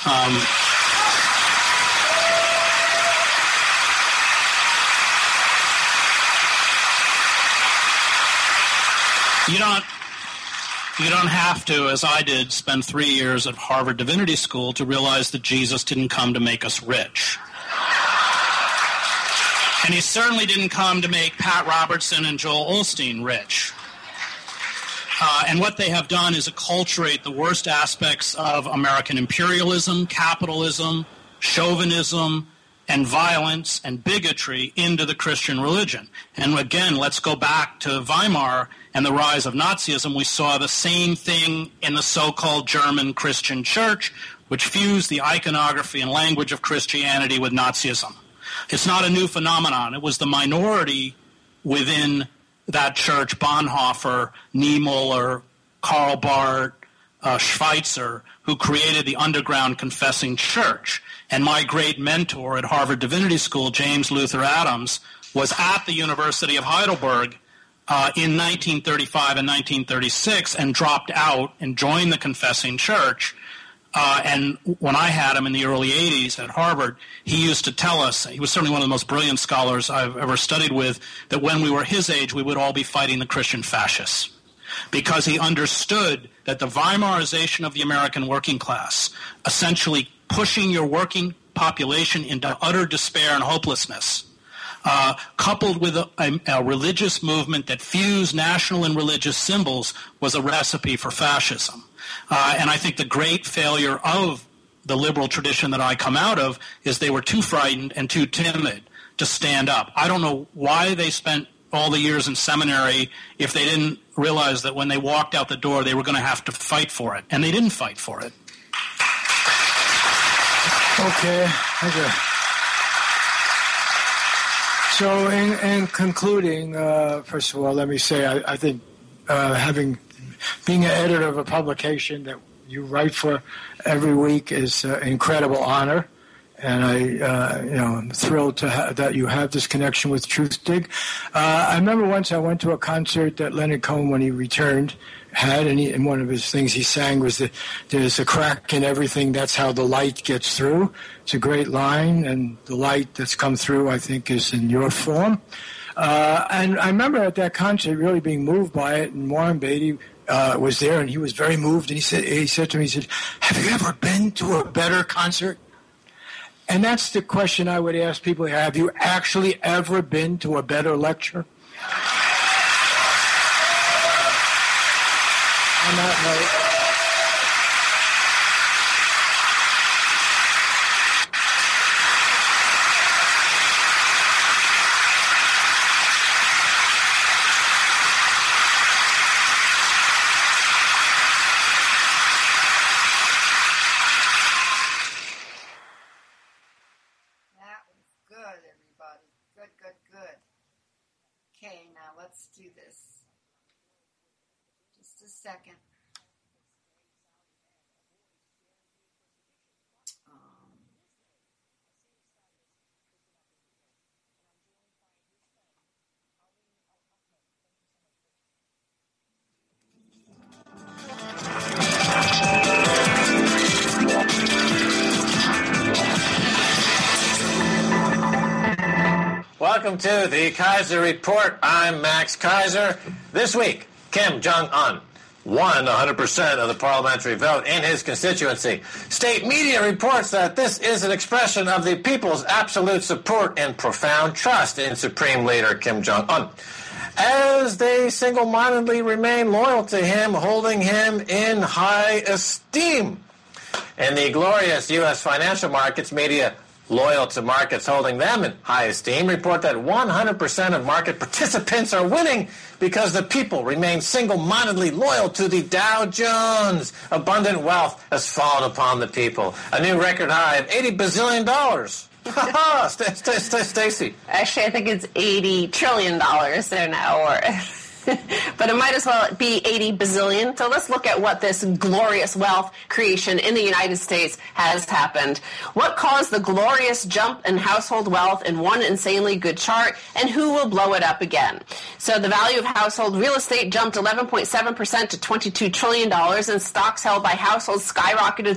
You don't have to, as I did, spend 3 years at Harvard Divinity School to realize that Jesus didn't come to make us rich. And he certainly didn't come to make Pat Robertson and Joel Osteen rich. And what they have done is acculturate the worst aspects of American imperialism, capitalism, chauvinism, and violence and bigotry into the Christian religion. And again, let's go back to Weimar and the rise of Nazism. We saw the same thing in the so-called German Christian church, which fused the iconography and language of Christianity with Nazism. It's not a new phenomenon. It was the minority within that church, Bonhoeffer, Niemöller, Karl Barth, Schweitzer, who created the underground confessing church. And my great mentor at Harvard Divinity School, James Luther Adams, was at the University of Heidelberg in 1935 and 1936 and dropped out and joined the confessing church And when I had him in the early 80s at Harvard, he used to tell us, he was certainly one of the most brilliant scholars I've ever studied with, that when we were his age, we would all be fighting the Christian fascists. Because he understood that the Weimarization of the American working class, essentially pushing your working population into utter despair and hopelessness, coupled with a religious movement that fused national and religious symbols, was a recipe for fascism. And I think the great failure of the liberal tradition that I come out of is they were too frightened and too timid to stand up. I don't know why they spent all the years in seminary if they didn't realize that when they walked out the door they were going to have to fight for it. And they didn't fight for it. Okay. So in concluding, first of all, let me say I think being an editor of a publication that you write for every week is an incredible honor, and I'm thrilled that you have this connection with Truthdig. I remember once I went to a concert that Leonard Cohen, when he returned, had, and one of his things he sang was that there's a crack in everything, that's how the light gets through. It's a great line, and the light that's come through, I think, is in your form. And I remember at that concert really being moved by it, and Warren Beatty was there, and he was very moved, and he said to me, have you ever been to a better concert? And that's the question I would ask people here. Have you actually ever been to a better lecture? On that note, do this. Just a second. Welcome to the Kaiser Report. I'm Max Kaiser. This week, Kim Jong-un won 100% of the parliamentary vote in his constituency. State media reports that this is an expression of the people's absolute support and profound trust in Supreme Leader Kim Jong-un, as they single-mindedly remain loyal to him, holding him in high esteem. In the glorious U.S. financial markets, media loyal to markets holding them in high esteem report that 100% of market participants are winning because the people remain single-mindedly loyal to the Dow Jones. Abundant wealth has fallen upon the people. A new record high of $80 bazillion. Ha-ha! Stacey. Actually, I think it's $80 trillion there now, but it might as well be 80 bazillion. So let's look at what this glorious wealth creation in the United States has happened. What caused the glorious jump in household wealth in one insanely good chart, and who will blow it up again? So the value of household real estate jumped 11.7% to $22 trillion, and stocks held by households skyrocketed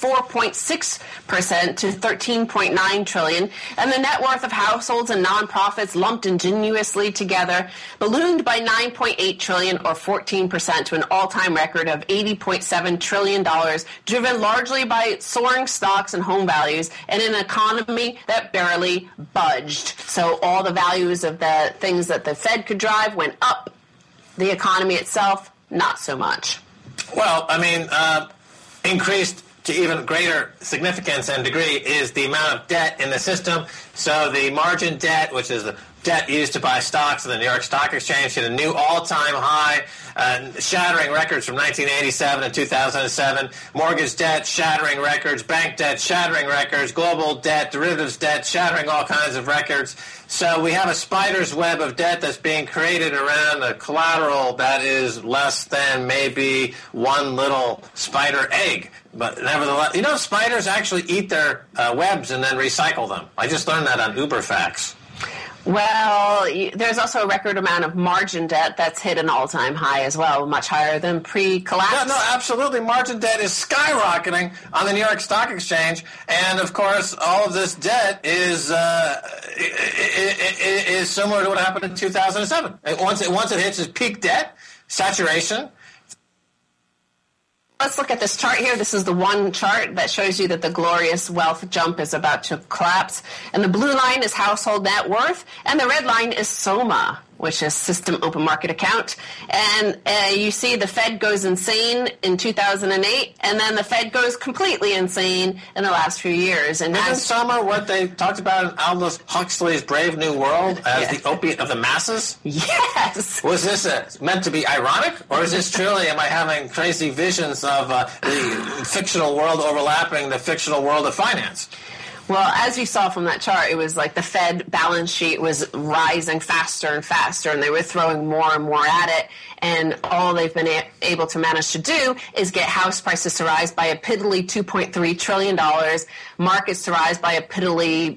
34.6% to $13.9 trillion, and the net worth of households and nonprofits lumped ingeniously together ballooned by $9.8 trillion, or 14%, to an all-time record of $80.7 trillion, driven largely by soaring stocks and home values and an economy that barely budged. So all the values of the things that the Fed could drive went up. The economy itself, not so much. Well, I mean, increased to even greater significance and degree is the amount of debt in the system. So the margin debt, which is the debt used to buy stocks in the New York Stock Exchange, hit a new all-time high, shattering records from 1987 and 2007. Mortgage debt, shattering records. Bank debt, shattering records. Global debt, derivatives debt, shattering all kinds of records. So we have a spider's web of debt that's being created around a collateral that is less than maybe one little spider egg. But nevertheless, spiders actually eat their webs and then recycle them. I just learned that on UberFacts. Well, there's also a record amount of margin debt that's hit an all-time high as well, much higher than pre-collapse. Yeah, no, absolutely. Margin debt is skyrocketing on the New York Stock Exchange, and of course, all of this debt is similar to what happened in 2007. Once it hits its peak debt saturation. Let's look at this chart here. This is the one chart that shows you that the glorious wealth jump is about to collapse. And the blue line is household net worth, and the red line is SOMA, which is System Open Market Account. And you see the Fed goes insane in 2008, and then the Fed goes completely insane in the last few years. And isn't SOMA what they talked about in Aldous Huxley's Brave New World as the opiate of the masses? Yes. Was this meant to be ironic, or is this truly, am I having crazy visions of the fictional world overlapping the fictional world of finance? Well, as you saw from that chart, it was like the Fed balance sheet was rising faster and faster, and they were throwing more and more at it. And all they've been able to manage to do is get house prices to rise by a piddly $2.3 trillion, markets to rise by a piddly,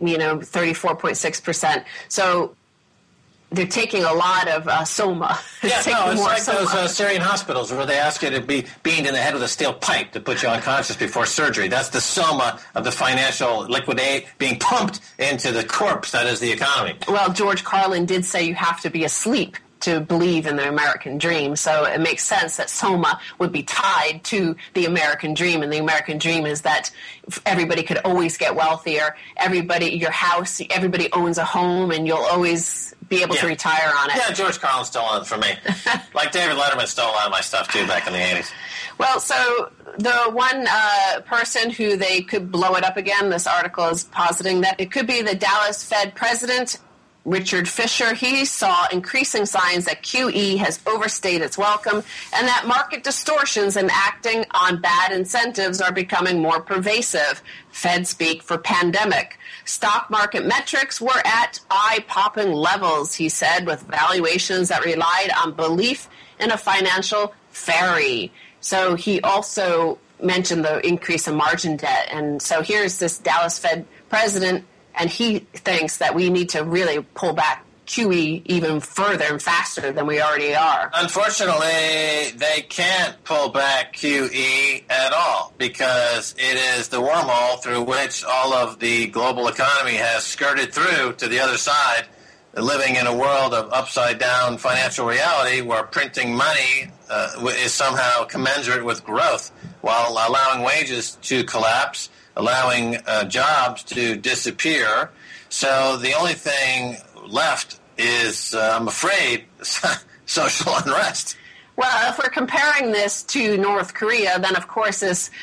34.6%. So they're taking a lot of SOMA. Yeah, no, it's like SOMA. Those Syrian hospitals where they ask you to be beamed in the head with a steel pipe to put you unconscious before surgery. That's the SOMA of the financial liquidate being pumped into the corpse that is the economy. Well, George Carlin did say you have to be asleep to believe in the American dream. So it makes sense that SOMA would be tied to the American dream. And the American dream is that everybody could always get wealthier. Your house, everybody owns a home, and you'll always be able to retire on it. Yeah, George Carlin stole it from me. Like David Letterman stole a lot of my stuff, too, back in the 80s. Well, so the one person who they could blow it up again, this article is positing that it could be the Dallas Fed president, Richard Fisher. He saw increasing signs that QE has overstayed its welcome and that market distortions and acting on bad incentives are becoming more pervasive. Fed speak for pandemic. Stock market metrics were at eye-popping levels, he said, with valuations that relied on belief in a financial fairy. So he also mentioned the increase in margin debt. And so here's this Dallas Fed president, and he thinks that we need to really pull back QE even further and faster than we already are. Unfortunately, they can't pull back QE at all because it is the wormhole through which all of the global economy has skirted through to the other side, living in a world of upside-down financial reality where printing money is somehow commensurate with growth while allowing wages to collapse, allowing jobs to disappear. So the only thing left is, I'm afraid, social unrest. Well, if we're comparing this to North Korea, then of course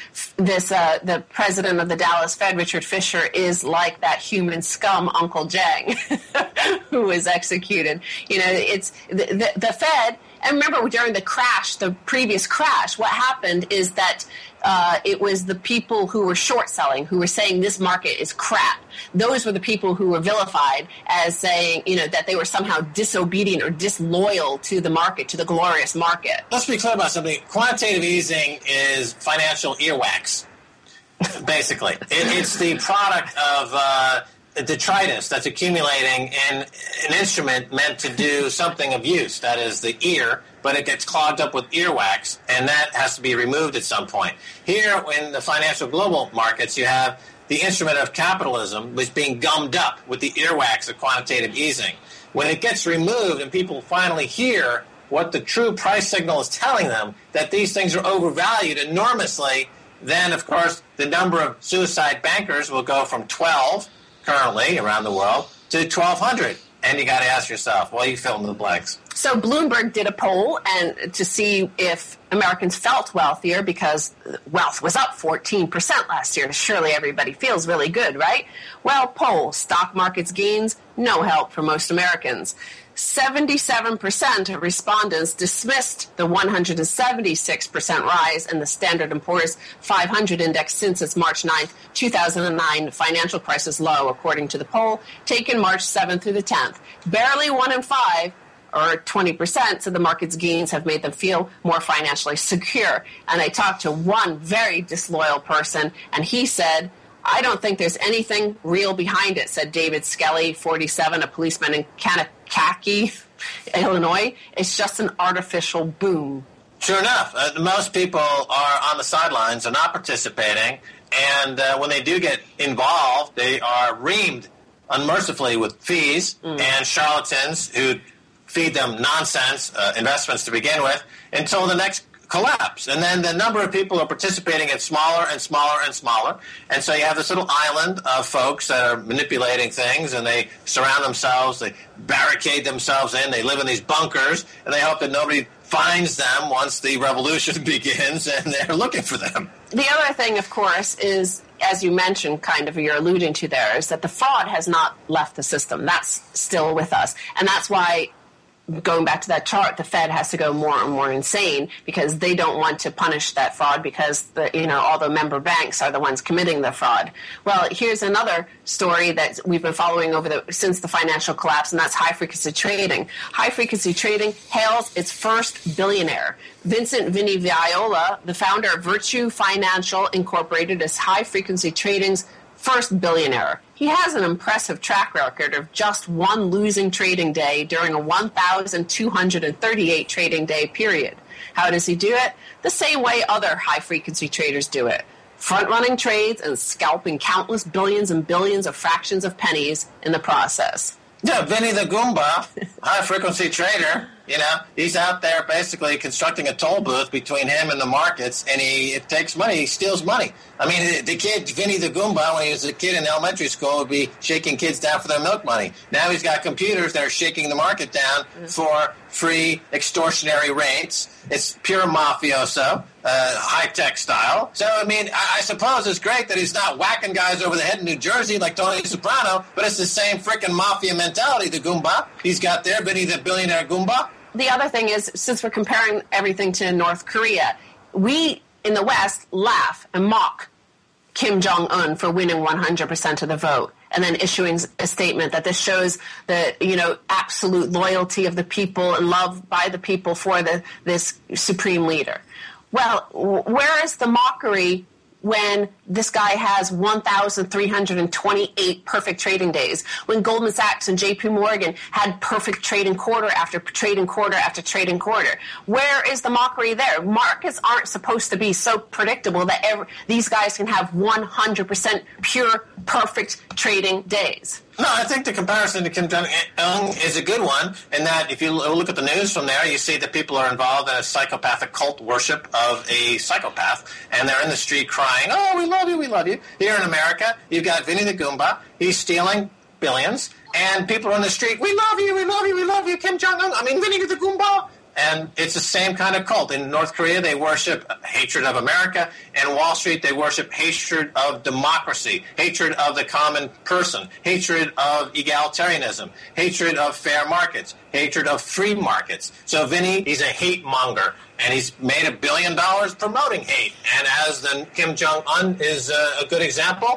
the president of the Dallas Fed, Richard Fisher, is like that human scum, Uncle Jang, who was executed. It's the Fed. And remember, during the previous crash, what happened is that it was the people who were short selling, who were saying this market is crap. Those were the people who were vilified as saying, that they were somehow disobedient or disloyal to the market, to the glorious market. Let's be clear about something. Quantitative easing is financial earwax, basically. It's the product of detritus that's accumulating in an instrument meant to do something of use, that is the ear, but it gets clogged up with earwax, and that has to be removed at some point. Here, in the financial global markets, you have the instrument of capitalism, which is being gummed up with the earwax of quantitative easing. When it gets removed and people finally hear what the true price signal is telling them, that these things are overvalued enormously, then, of course, the number of suicide bankers will go from 12 currently around the world to 1,200. And you got to ask yourself, well, you fill in the blanks. So Bloomberg did a poll and to see if Americans felt wealthier because wealth was up 14% last year. Surely everybody feels really good, right? Well, poll, stock market's gains, no help for most Americans. 77% of respondents dismissed the 176% rise in the Standard & Poor's 500 index since its March 9th, 2009 financial crisis low, according to the poll taken March 7th through the 10th. Barely 1 in 5, or 20%, said the market's gains have made them feel more financially secure. And I talked to one very disloyal person, and he said, I don't think there's anything real behind it, said David Skelly, 47, a policeman in Kankakee, Illinois. It's just an artificial boom. Sure enough. Most people are on the sidelines, are not participating, and when they do get involved, they are reamed unmercifully with fees and charlatans who feed them nonsense investments to begin with until the next collapse. And then the number of people who are participating gets smaller and smaller and smaller. And so you have this little island of folks that are manipulating things, and they surround themselves, they barricade themselves in, they live in these bunkers, and they hope that nobody finds them once the revolution begins, and they're looking for them. The other thing, of course, is, as you mentioned, kind of you're alluding to there, is that the fraud has not left the system. That's still with us. And that's why, going back to that chart, the Fed has to go more and more insane because they don't want to punish that fraud because all the member banks are the ones committing the fraud. Well, here's another story that we've been following since the financial collapse, and that's high-frequency trading. High-frequency trading hails its first billionaire. Vincent Vinny Viola, the founder of Virtue Financial Incorporated, is high-frequency trading's first billionaire. He has an impressive track record of just one losing trading day during a 1,238 trading day period. How does he do it? The same way other high-frequency traders do it. Front-running trades and scalping countless billions and billions of fractions of pennies in the process. Yeah, Vinny the Goomba, high-frequency trader, he's out there basically constructing a toll booth between him and the markets, and it takes money. He steals money. I mean, the kid, Vinny the Goomba, when he was a kid in elementary school, would be shaking kids down for their milk money. Now he's got computers that are shaking the market down for free extortionary rates. It's pure mafioso, high-tech style. So, I mean, I suppose it's great that he's not whacking guys over the head in New Jersey like Tony Soprano, but it's the same freaking mafia mentality, the Goomba. He's got there, Vinny the billionaire Goomba. The other thing is, since we're comparing everything to North Korea, we in the West laugh and mock Kim Jong-un for winning 100% of the vote and then issuing a statement that this shows the absolute loyalty of the people and love by the people for this supreme leader. Well, where is the mockery when this guy has 1,328 perfect trading days, when Goldman Sachs and JP Morgan had perfect trading quarter after trading quarter after trading quarter? Where is the mockery there? Markets aren't supposed to be so predictable that these guys can have 100% pure, perfect trading days. No, I think the comparison to Kim Jong-un is a good one, in that if you look at the news from there, you see that people are involved in a psychopathic cult worship of a psychopath, and they're in the street crying, "Oh, we love you, we love you." Here in America, you've got Vinny the Goomba. He's stealing billions, and people are in the street, "We love you, we love you, we love you, Kim Jong-un. I mean, Vinny the Goomba." And it's the same kind of cult. In North Korea, they worship hatred of America. In Wall Street, they worship hatred of democracy, hatred of the common person, hatred of egalitarianism, hatred of fair markets, hatred of free markets. So Vinny, he's a hate monger, and he's made $1 billion promoting hate. And as the Kim Jong-un is a good example,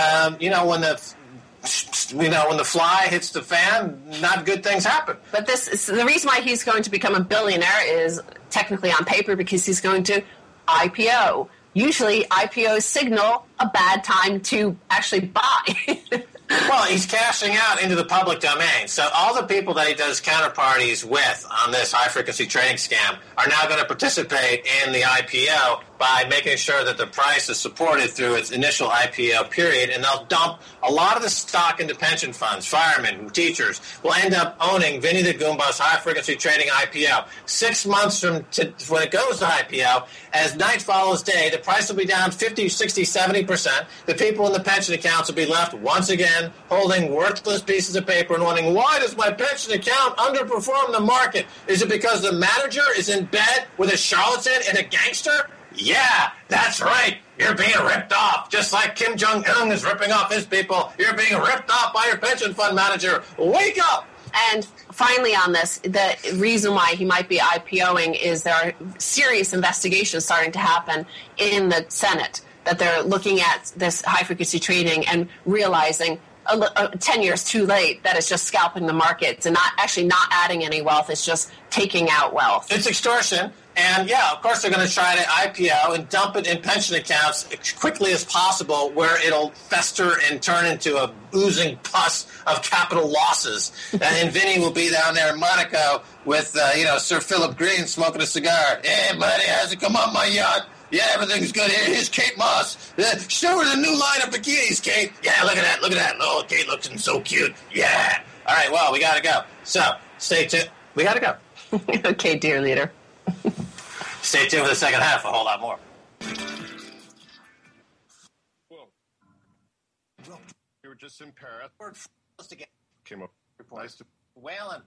when the fly hits the fan, not good things happen. But the reason why he's going to become a billionaire is technically on paper because he's going to IPO. Usually IPOs signal a bad time to actually buy. Well, he's cashing out into the public domain. So all the people that he does counterparties with on this high-frequency trading scam are now going to participate in the IPO by making sure that the price is supported through its initial IPO period, and they'll dump a lot of the stock into pension funds. Firemen, teachers will end up owning Vinny the Goomba's high-frequency trading IPO. 6 months from when it goes to IPO, as night follows day, the price will be down 50, 60, 70%. The people in the pension accounts will be left once again holding worthless pieces of paper and wondering, why does my pension account underperform the market? Is it because the manager is in bed with a charlatan and a gangster? Yeah, that's right. You're being ripped off, just like Kim Jong-un is ripping off his people. You're being ripped off by your pension fund manager. Wake up! And finally on this, the reason why he might be IPOing is there are serious investigations starting to happen in the Senate, that they're looking at this high-frequency trading and realizing 10 years too late, that is just scalping the markets and not adding any wealth. It's just taking out wealth. It's extortion. And, yeah, of course they're going to try to IPO and dump it in pension accounts as quickly as possible where it'll fester and turn into a oozing pus of capital losses. And Vinny will be down there in Monaco with, Sir Philip Green smoking a cigar. Hey, buddy, how's it come on my yacht? Yeah, everything's good here. Here's Kate Moss. Show her the new line of bikinis, Kate. Yeah, look at that. Oh, Kate looks so cute. Yeah. All right, well, we got to go. So, stay tuned. We got to go. Okay, dear leader. Stay tuned for the second half. A whole lot more. We were just in Paris. Came up. Nice to Whalen.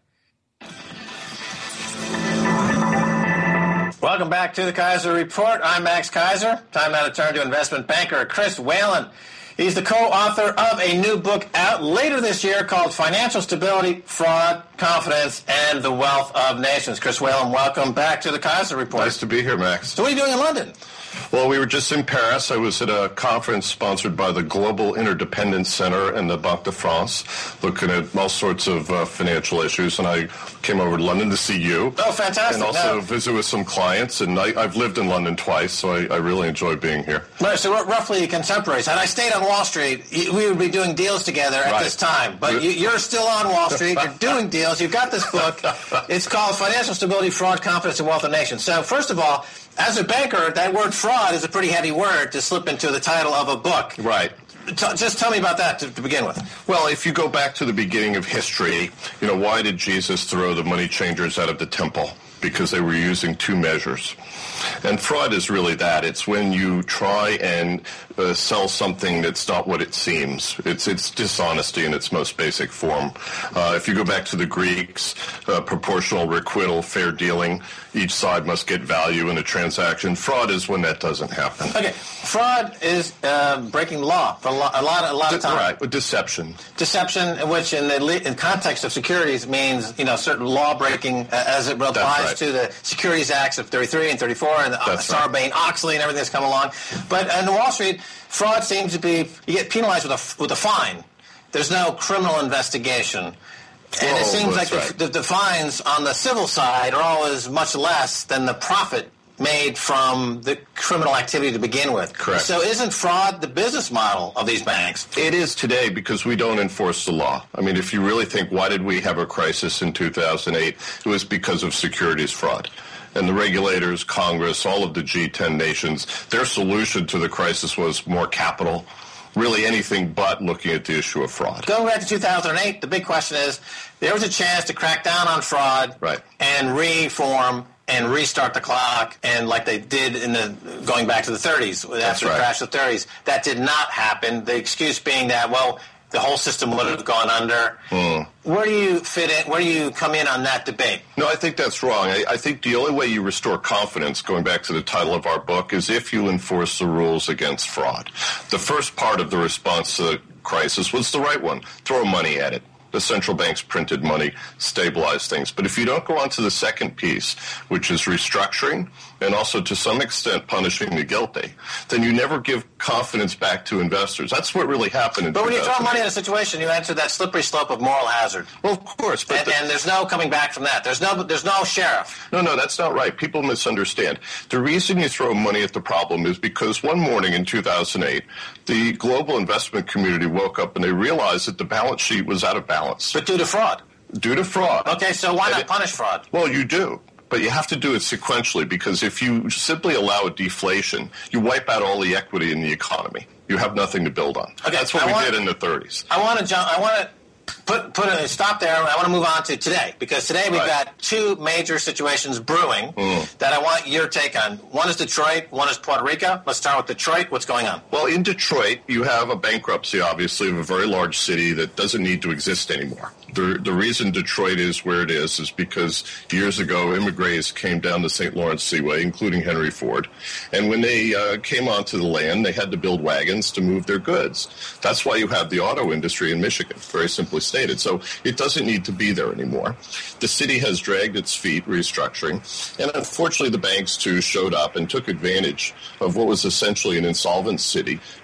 Welcome back to the Kaiser Report. I'm Max Kaiser. Time now to turn to investment banker Chris Whalen. He's the co-author of a new book out later this year called Financial Stability, Fraud, Confidence, and the Wealth of Nations. Chris Whalen, welcome back to the Kaiser Report. Nice to be here, Max. So what are you doing in London? Well, we were just in Paris. I was at a conference sponsored by the Global Interdependence Center and the Banque de France, looking at all sorts of financial issues, and I came over to London to see you. Oh, fantastic. And also visit with some clients, and I've lived in London twice, so I really enjoy being here. Right, so we're roughly contemporaries. Had I stayed on Wall Street, we would be doing deals together at this time. But you're still on Wall Street. You're doing deals. You've got this book. It's called Financial Stability, Fraud, Confidence, and Wealth of Nations. So, first of all, as a banker, that word fraud is a pretty heavy word to slip into the title of a book. Right. Just tell me about that to begin with. Well, if you go back to the beginning of history, why did Jesus throw the money changers out of the temple? Because they were using two measures. And fraud is really that. It's when you try and sell something that's not what it seems. It's dishonesty in its most basic form. If you go back to the Greeks, proportional requital, fair dealing, each side must get value in a transaction. Fraud is when that doesn't happen. Okay, fraud is breaking law for a lot of time. Right, deception. Deception, which in context of securities means certain law breaking as it applies to the Securities Acts of 33 and 34 and the Sarbanes-Oxley and everything that's come along. But in Wall Street, fraud seems to be you get penalized with a fine. There's no criminal investigation. And it seems like the fines on the civil side are always much less than the profit made from the criminal activity to begin with. Correct. So isn't fraud the business model of these banks? It is today because we don't enforce the law. I mean, if you really think, why did we have a crisis in 2008? It was because of securities fraud. And the regulators, Congress, all of the G10 nations, their solution to the crisis was more capital, really anything but looking at the issue of fraud. Going back to 2008, the big question is, there was a chance to crack down on fraud and reform and restart the clock, and like they did going back to the 30s, after the crash of the 30s. That did not happen, the excuse being that, the whole system would have gone under. Where do you fit in? Where do you come in on that debate? No, I think that's wrong. I think the only way you restore confidence, going back to the title of our book, is if you enforce the rules against fraud. The first part of the response to the crisis was the right one. Throw money at it. The central banks printed money, stabilized things. But if you don't go on to the second piece, which is restructuring and also to some extent punishing the guilty, then you never give confidence back to investors. That's what really happened in 2008. But when you throw money in a situation, you enter that slippery slope of moral hazard. Well, of course. But and there's no coming back from that. There's no sheriff. No, that's not right. People misunderstand. The reason you throw money at the problem is because one morning in 2008, the global investment community woke up and they realized that the balance sheet was out of balance. But due to fraud. Due to fraud. Okay, so why not punish fraud? Well, you do. But you have to do it sequentially because if you simply allow a deflation, you wipe out all the equity in the economy. You have nothing to build on. Okay, that's what we did in the 30s. I want to put a stop there. I want to move on to today because today we've got two major situations brewing that I want your take on. One is Detroit, one is Puerto Rico. Let's start with Detroit. What's going on? Well, in Detroit, you have a bankruptcy, obviously, of a very large city that doesn't need to exist anymore. The reason Detroit is where it is because years ago, immigrants came down the St. Lawrence Seaway, including Henry Ford. And when they came onto the land, they had to build wagons to move their goods. That's why you have the auto industry in Michigan, very simply stated. So it doesn't need to be there anymore. The city has dragged its feet restructuring. And unfortunately, the banks, too, showed up and took advantage of what was essentially an insolvent city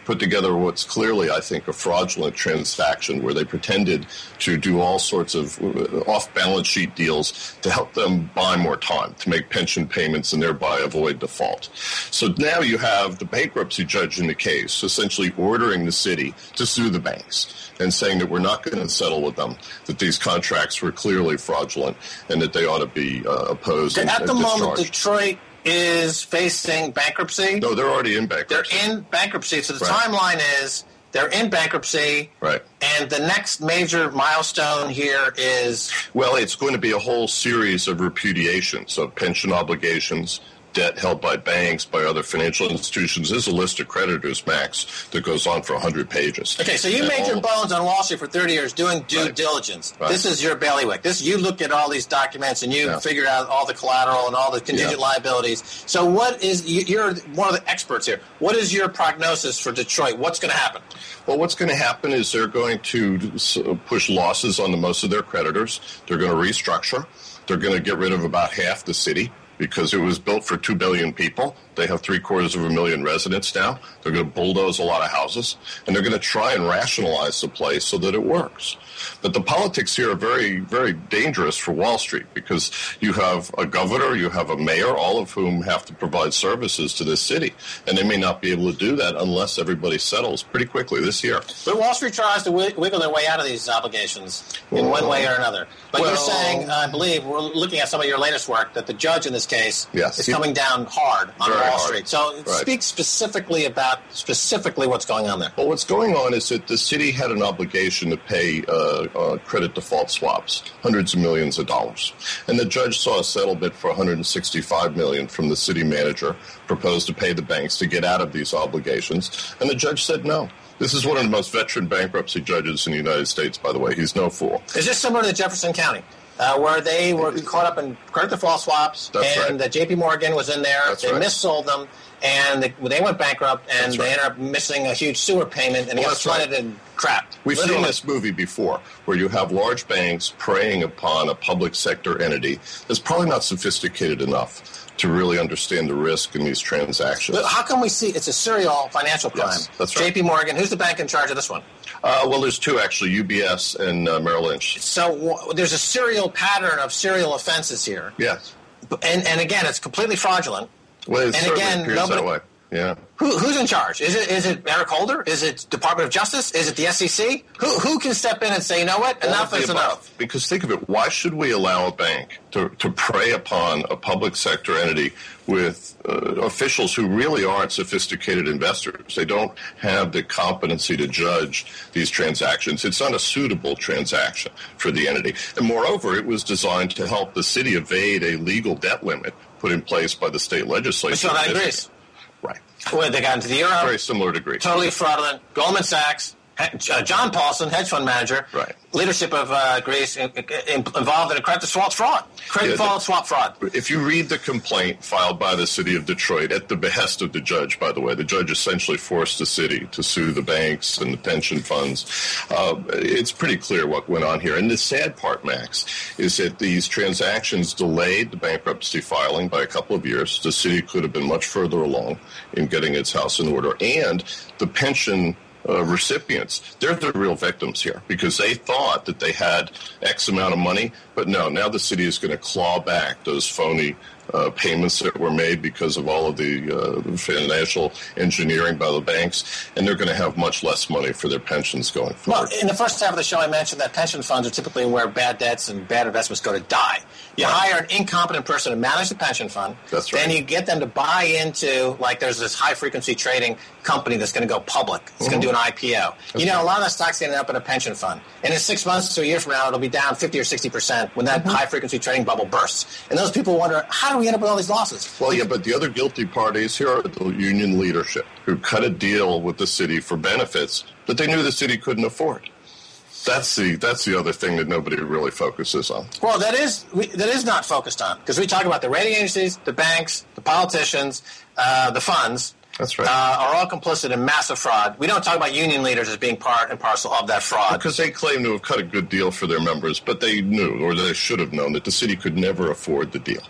put together what's clearly, I think, a fraudulent transaction where they pretended to do all sorts of off-balance sheet deals to help them buy more time, to make pension payments and thereby avoid default. So now you have the bankruptcy judge in the case essentially ordering the city to sue the banks and saying that we're not going to settle with them, that these contracts were clearly fraudulent and that they ought to be opposed and At the discharged. moment, Detroit is facing bankruptcy. No, they're already in bankruptcy. They're in bankruptcy. So the Right. timeline is they're in bankruptcy. Right. And the next major milestone here is... Well, it's going to be a whole series of repudiations of pension obligations, debt held by banks, by other financial institutions. There's a list of creditors, Max, that goes on for 100 pages. Okay, so you And made your all- bones on Wall Street for 30 years doing due diligence. Right. This is your bailiwick. You look at all these documents and you figure out all the collateral and all the contingent liabilities. So what is, you're one of the experts here. What is your prognosis for Detroit? What's going to happen? Well, what's going to happen is they're going to push losses onto most of their creditors. They're going to restructure. They're going to get rid of about half the city, because it was built for 2 billion people. They have 750,000 residents now. They're going to bulldoze a lot of houses, and they're going to try and rationalize the place so that it works. But the politics here are very, very dangerous for Wall Street, because you have a governor, you have a mayor, all of whom have to provide services to this city, and they may not be able to do that unless everybody settles pretty quickly this year. But Wall Street tries to wiggle their way out of these obligations in one way or another. But you're saying, I believe, we're looking at some of your latest work, that the judge in this case is coming down hard on Very Wall hard. Street. So Right. speak specifically about what's going on there. Well, what's going on is that the city had an obligation to pay credit default swaps, hundreds of millions of dollars. And the judge saw a settlement for $165 million from the city manager, proposed to pay the banks to get out of these obligations. And the judge said no. This is one of the most veteran bankruptcy judges in the United States, by the way. He's no fool. Is this similar to Jefferson County, where they were caught up in credit default swaps, and J.P. Morgan was in there, they missold them, and they went bankrupt, and they ended up missing a huge sewer payment, and they got flooded and trapped. We've seen this movie before, where you have large banks preying upon a public sector entity that's probably not sophisticated enough to really understand the risk in these transactions. But how can we see it's a serial financial crime? Yes, that's right. J.P. Morgan, who's the bank in charge of this one? Well, there's two, actually, UBS and Merrill Lynch. So there's a serial pattern of serial offenses here. Yes. And again, it's completely fraudulent. Well, it and certainly again, appears that way. Yeah. Who's in charge? Is it Eric Holder? Is it Department of Justice? Is it the SEC? Who can step in and say, you know what, enough is enough? Because think of it, why should we allow a bank to prey upon a public sector entity with officials who really aren't sophisticated investors? They don't have the competency to judge these transactions. It's not a suitable transaction for the entity. And moreover, it was designed to help the city evade a legal debt limit put in place by the state legislature. So that agrees. Right. Well, they got into the euro. Very similar to Greece. Totally fraudulent. Goldman Sachs, John Paulson, hedge fund manager, leadership of Greece, involved in a credit default fraud. Credit default swap fraud. If you read the complaint filed by the city of Detroit at the behest of the judge, by the way, the judge essentially forced the city to sue the banks and the pension funds. It's pretty clear what went on here. And the sad part, Max, is that these transactions delayed the bankruptcy filing by a couple of years. The city could have been much further along in getting its house in order. And the pension recipients, they're the real victims here because they thought that they had X amount of money, but no, now the city is going to claw back those phony payments that were made because of all of the financial engineering by the banks, and they're going to have much less money for their pensions going forward. Well, in the first half of the show, I mentioned that pension funds are typically where bad debts and bad investments go to die. You hire an incompetent person to manage the pension fund. That's right. Then you get them to buy into, like, there's this high-frequency trading company that's going to go public. It's going to do an IPO. A lot of that stock's ending up in a pension fund. And in 6 months to a year from now, it'll be down 50 or 60% when that high-frequency trading bubble bursts. And those people wonder, how do we end up with all these losses? Well, yeah, but the other guilty parties here are the union leadership who cut a deal with the city for benefits that they knew the city couldn't afford. That's the other thing that nobody really focuses on. Well, that is not focused on, because we talk about the rating agencies, the banks, the politicians, the funds. That's right. Are all complicit in massive fraud. We don't talk about union leaders as being part and parcel of that fraud. Because they claim to have cut a good deal for their members, but they knew, or they should have known, that the city could never afford the deal.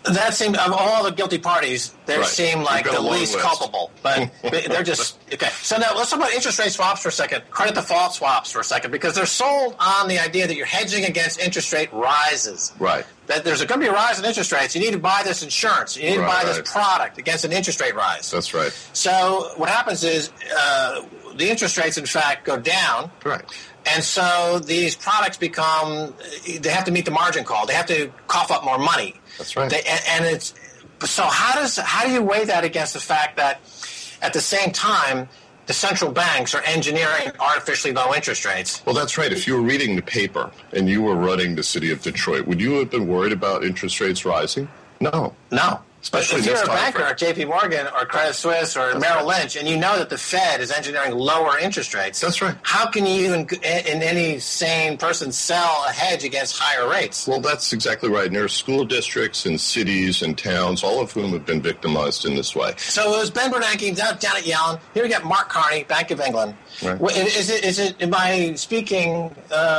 That seemed, of all the guilty parties, they seem like the least culpable. But they're just, okay. So now let's talk about interest rate swaps for a second, credit default swaps for a second, because they're sold on the idea that you're hedging against interest rate rises. Right. That there's going to be a rise in interest rates. You need to buy this insurance. You need to buy this product against an interest rate rise. That's right. So what happens is the interest rates, in fact, go down. Right. And so these products become, they have to meet the margin call. They have to cough up more money. That's right. And it's, so how do you weigh that against the fact that at the same time, the central banks are engineering artificially low interest rates? Well, that's right. If you were reading the paper and you were running the city of Detroit, would you have been worried about interest rates rising? No. No. Especially if you're a banker at J.P. Morgan or Credit Suisse or Merrill Lynch, and you know that the Fed is engineering lower interest rates, that's right. How can you even, in any sane person, sell a hedge against higher rates? Well, that's exactly right. And there are school districts and cities and towns, all of whom have been victimized in this way. So it was Ben Bernanke, Janet Yellen. Here we got Mark Carney, Bank of England. Right. Is it? Am I speaking,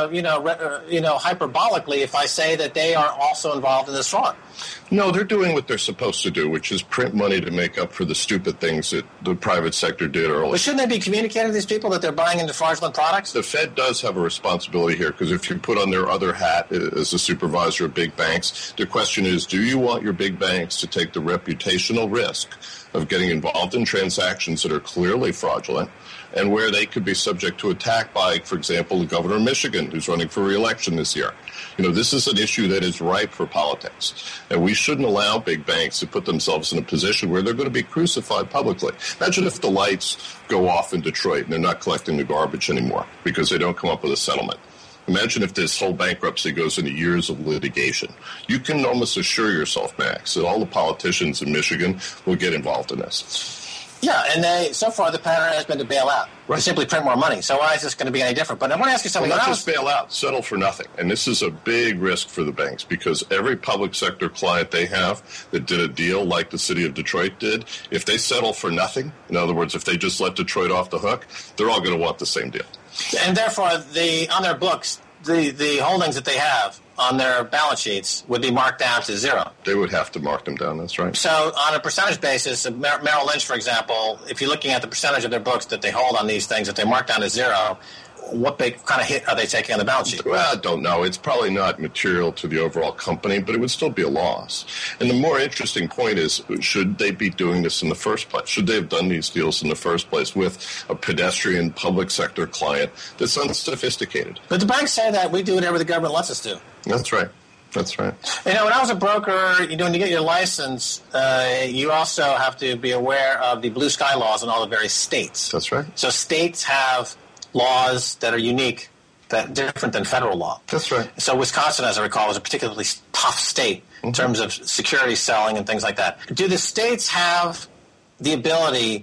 hyperbolically if I say that they are also involved in this fraud? No, they're doing what they're supposed to do, which is print money to make up for the stupid things that the private sector did earlier. But shouldn't they be communicating to these people that they're buying into fraudulent products? The Fed does have a responsibility here, because if you put on their other hat as a supervisor of big banks, the question is, do you want your big banks to take the reputational risk of getting involved in transactions that are clearly fraudulent and where they could be subject to attack by, for example, the governor of Michigan, who's running for re-election this year? This is an issue that is ripe for politics, and we shouldn't allow big banks to put themselves in a position where they're going to be crucified publicly. Imagine if the lights go off in Detroit and they're not collecting the garbage anymore because they don't come up with a settlement. Imagine if this whole bankruptcy goes into years of litigation. You can almost assure yourself, Max, that all the politicians in Michigan will get involved in this. Yeah, and so far the pattern has been to bail out. Right. To simply print more money. So why is this going to be any different? But I want to ask you something. Well, not just bail out, settle for nothing. And this is a big risk for the banks, because every public sector client they have that did a deal like the city of Detroit did, if they settle for nothing, in other words, if they just let Detroit off the hook, they're all going to want the same deal. And therefore, on their books, the holdings that they have on their balance sheets would be marked down to zero. They would have to mark them down, that's right. So on a percentage basis, Merrill Lynch, for example, if you're looking at the percentage of their books that they hold on these things that they mark down to zero, what big kind of hit are they taking on the balance sheet? Well, I don't know. It's probably not material to the overall company, but it would still be a loss. And the more interesting point is, should they be doing this in the first place? Should they have done these deals in the first place with a pedestrian public sector client that's unsophisticated? But the banks say that we do whatever the government lets us do. That's right. That's right. When I was a broker, when you get your license, you also have to be aware of the blue sky laws in all the various states. That's right. So states have laws that are unique, that different than federal law. That's right. So Wisconsin, as I recall, was a particularly tough state in terms of security selling and things like that. Do the states have the ability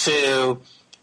to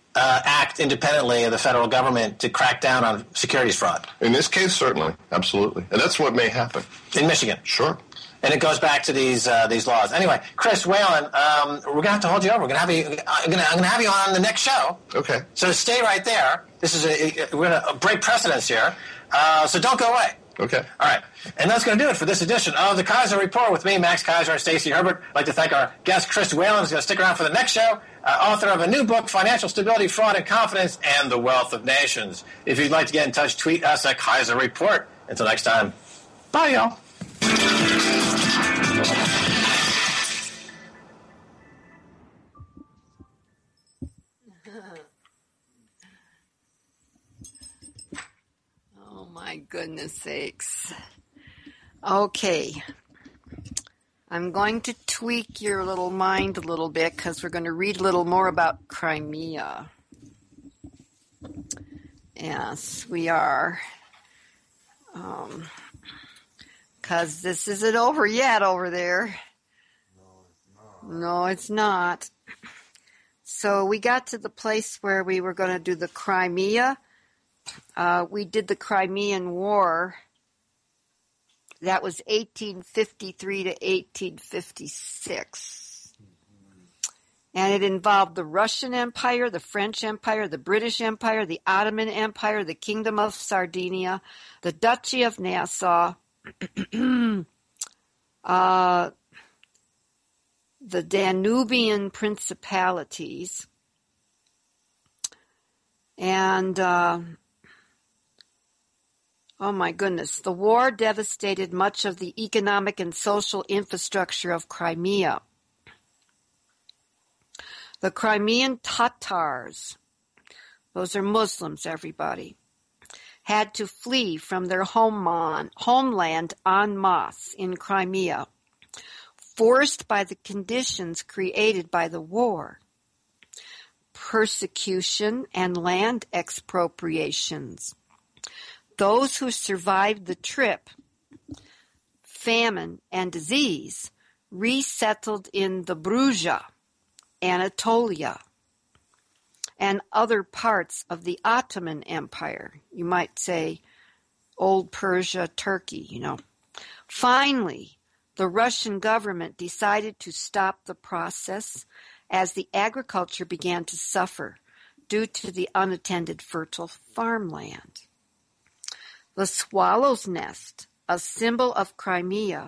act independently of the federal government to crack down on securities fraud? In this case, certainly. Absolutely. And that's what may happen. In Michigan? Sure. And it goes back to these laws. Anyway, Chris Whalen, we're going to have to hold you over. I'm going to have you on the next show. Okay. So stay right there. This is we're going to break precedence here. So don't go away. Okay. All right. And that's going to do it for this edition of the Kaiser Report with me, Max Kaiser, and Stacey Herbert. I'd like to thank our guest, Chris Whalen, who's going to stick around for the next show, author of a new book, Financial Stability, Fraud, and Confidence, and the Wealth of Nations. If you'd like to get in touch, tweet us at Kaiser Report. Until next time, bye, y'all. Oh, my goodness sakes. Okay. I'm going to tweak your little mind a little bit because we're going to read a little more about Crimea. Yes, we are. Because this isn't over yet over there. No, it's not. So we got to the place where we were going to do the Crimea. We did the Crimean War. That was 1853 to 1856. And it involved the Russian Empire, the French Empire, the British Empire, the Ottoman Empire, the Kingdom of Sardinia, the Duchy of Nassau, the Danubian principalities, and oh my goodness, the war devastated much of the economic and social infrastructure of Crimea. The Crimean Tatars, those are Muslims, everybody, had to flee from their homeland en masse in Crimea, forced by the conditions created by the war, persecution and land expropriations. Those who survived the trip, famine and disease, resettled in the Bruja, Anatolia, and other parts of the Ottoman Empire. You might say Old Persia, Turkey, you know. Finally, the Russian government decided to stop the process as the agriculture began to suffer due to the unattended fertile farmland. The Swallow's Nest, a symbol of Crimea,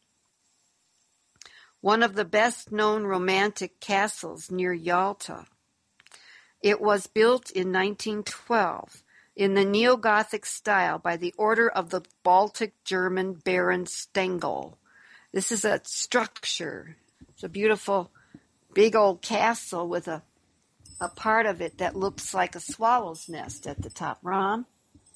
one of the best-known romantic castles near Yalta. It was built in 1912 in the neo-Gothic style by the order of the Baltic German Baron Stengel. This is a structure. It's a beautiful, big old castle with a part of it that looks like a swallow's nest at the top. Ron?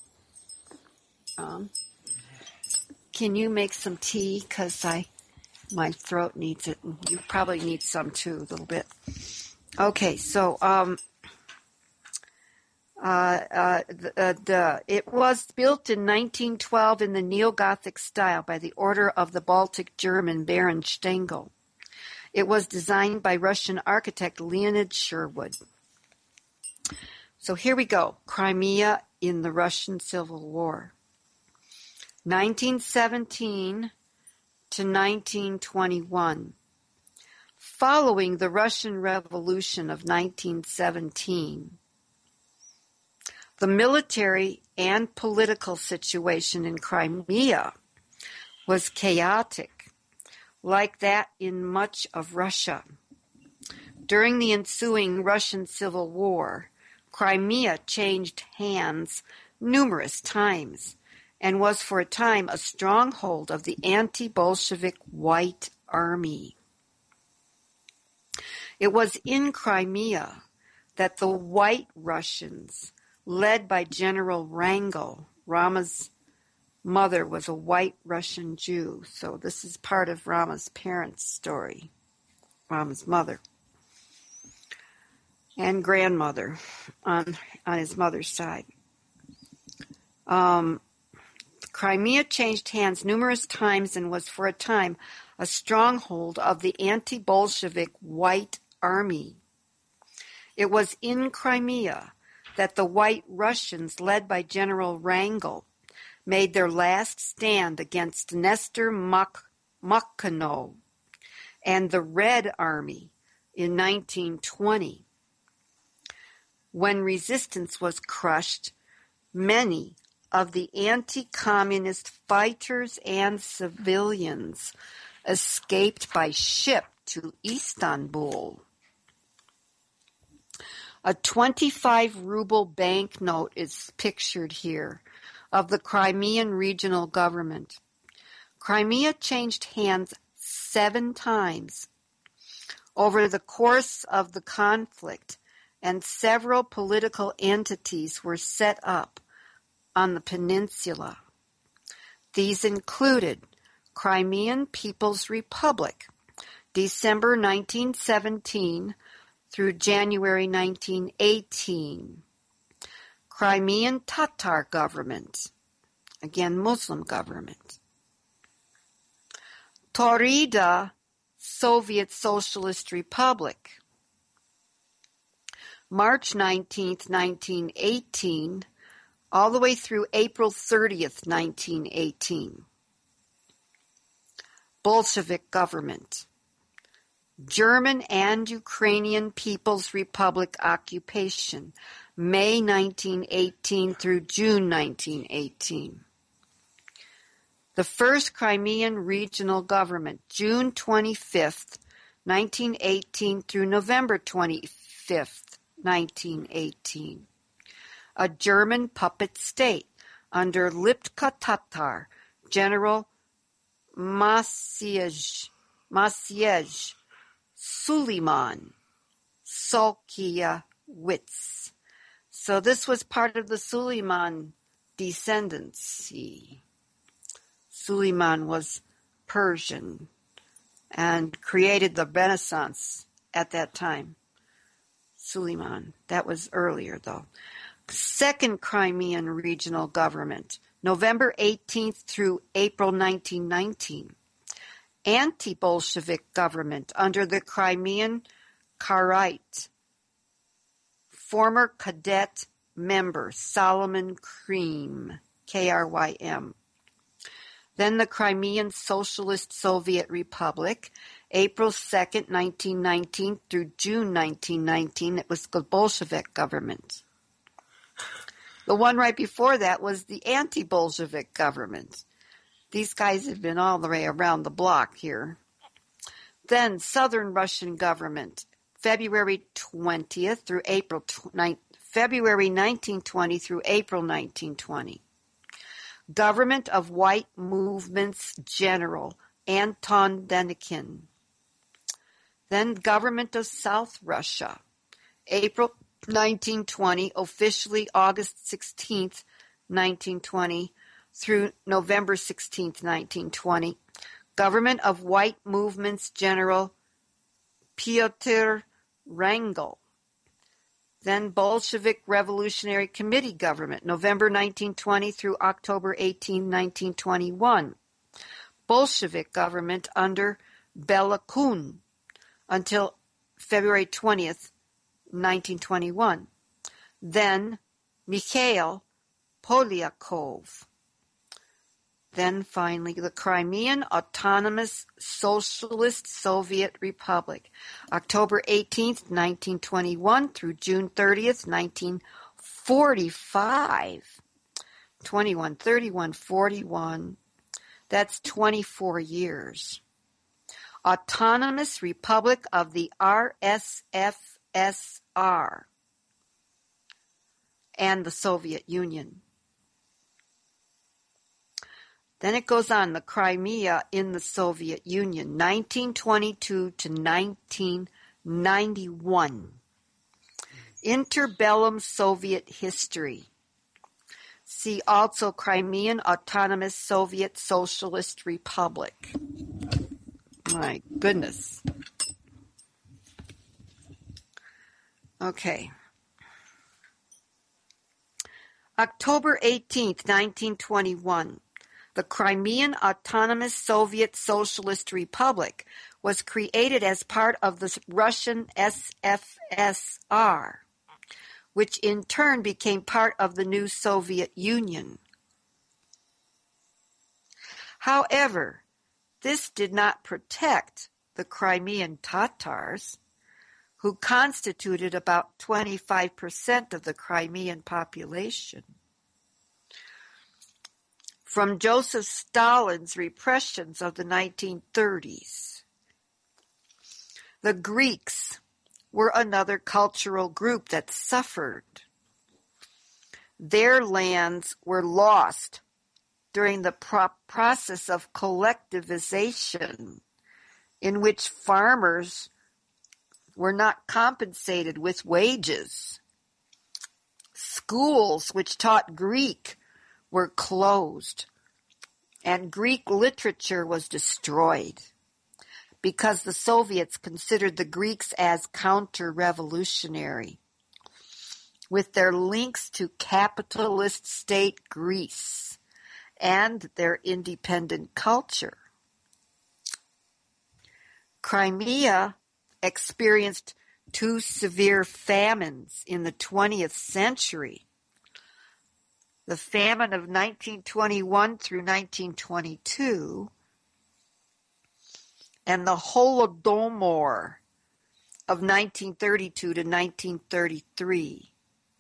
Can you make some tea? Because my throat needs it. And you probably need some too, a little bit. Okay, so it was built in 1912 in the neo-Gothic style by the order of the Baltic German Baron Stengel. It was designed by Russian architect Leonid Sherwood. So here we go. Crimea in the Russian Civil War. 1917 to 1921. Following the Russian Revolution of 1917, the military and political situation in Crimea was chaotic, like that in much of Russia. During the ensuing Russian Civil War, Crimea changed hands numerous times and was for a time a stronghold of the anti-Bolshevik White Army. It was in Crimea that the White Russians, led by General Wrangel, Rama's mother was a White Russian Jew, so this is part of Rama's parents' story, Rama's mother and grandmother on his mother's side. Crimea changed hands numerous times and was for a time a stronghold of the anti-Bolshevik White Army. It was in Crimea that the White Russians, led by General Wrangel, made their last stand against Nestor Makhno and the Red Army in 1920. When resistance was crushed, many of the anti-communist fighters and civilians escaped by ship to Istanbul. A 25-ruble banknote is pictured here of the Crimean regional government. Crimea changed hands 7 times over the course of the conflict, and several political entities were set up on the peninsula. These included Crimean People's Republic, December 1917 through January 1918. Crimean Tatar government, again Muslim government. Taurida Soviet Socialist Republic, March 19th, 1918, all the way through April 30th, 1918. Bolshevik government, German and Ukrainian People's Republic occupation, May 1918 through June 1918. The first Crimean regional government, June 25th 1918 through November 25th, 1918. A German puppet state under Lipka Tatar, General Maciej Suleiman Solkiewicz. So this was part of the Suleiman descendancy. Suleiman was Persian and created the Renaissance at that time. Suleiman. That was earlier, though. Second Crimean Regional Government, November 18th through April 1919. Anti-Bolshevik government under the Crimean Kharait. Former cadet member Solomon Krym, Krym. Then the Crimean Socialist Soviet Republic, April 2nd, 1919 through June 1919. It was the Bolshevik government. The one right before that was the anti-Bolshevik government. These guys have been all the way around the block here. Then Southern Russian government, February 20th through February 1920 through April 1920. Government of White Movements General Anton Denikin. Then Government of South Russia, April 1920, officially August 16th, 1920, through November 16th, 1920. Government of White Movements General Pyotr Wrangel. Then Bolshevik Revolutionary Committee government, November 1920 through October 18, 1921. Bolshevik government under Bela Kun until February 20th, 1921. Then Mikhail Polyakov. Then finally the Crimean Autonomous Socialist Soviet Republic, October 18th, 1921 through June 30th, 1945. 21, 31, 41. That's 24 years. Autonomous Republic of the RSFSR and the Soviet Union. Then it goes on, the Crimea in the Soviet Union, 1922 to 1991. Interbellum Soviet history. See also Crimean Autonomous Soviet Socialist Republic. My goodness. Okay. October 18th, 1921. The Crimean Autonomous Soviet Socialist Republic was created as part of the Russian SFSR, which in turn became part of the new Soviet Union. However, this did not protect the Crimean Tatars, who constituted about 25% of the Crimean population, from Joseph Stalin's repressions of the 1930s. The Greeks were another cultural group that suffered. Their lands were lost during the process of collectivization, in which farmers were not compensated with wages. Schools which taught Greek were closed, and Greek literature was destroyed because the Soviets considered the Greeks as counter-revolutionary, with their links to capitalist state Greece and their independent culture. Crimea experienced two severe famines in the 20th century. The famine of 1921 through 1922 and the Holodomor of 1932 to 1933.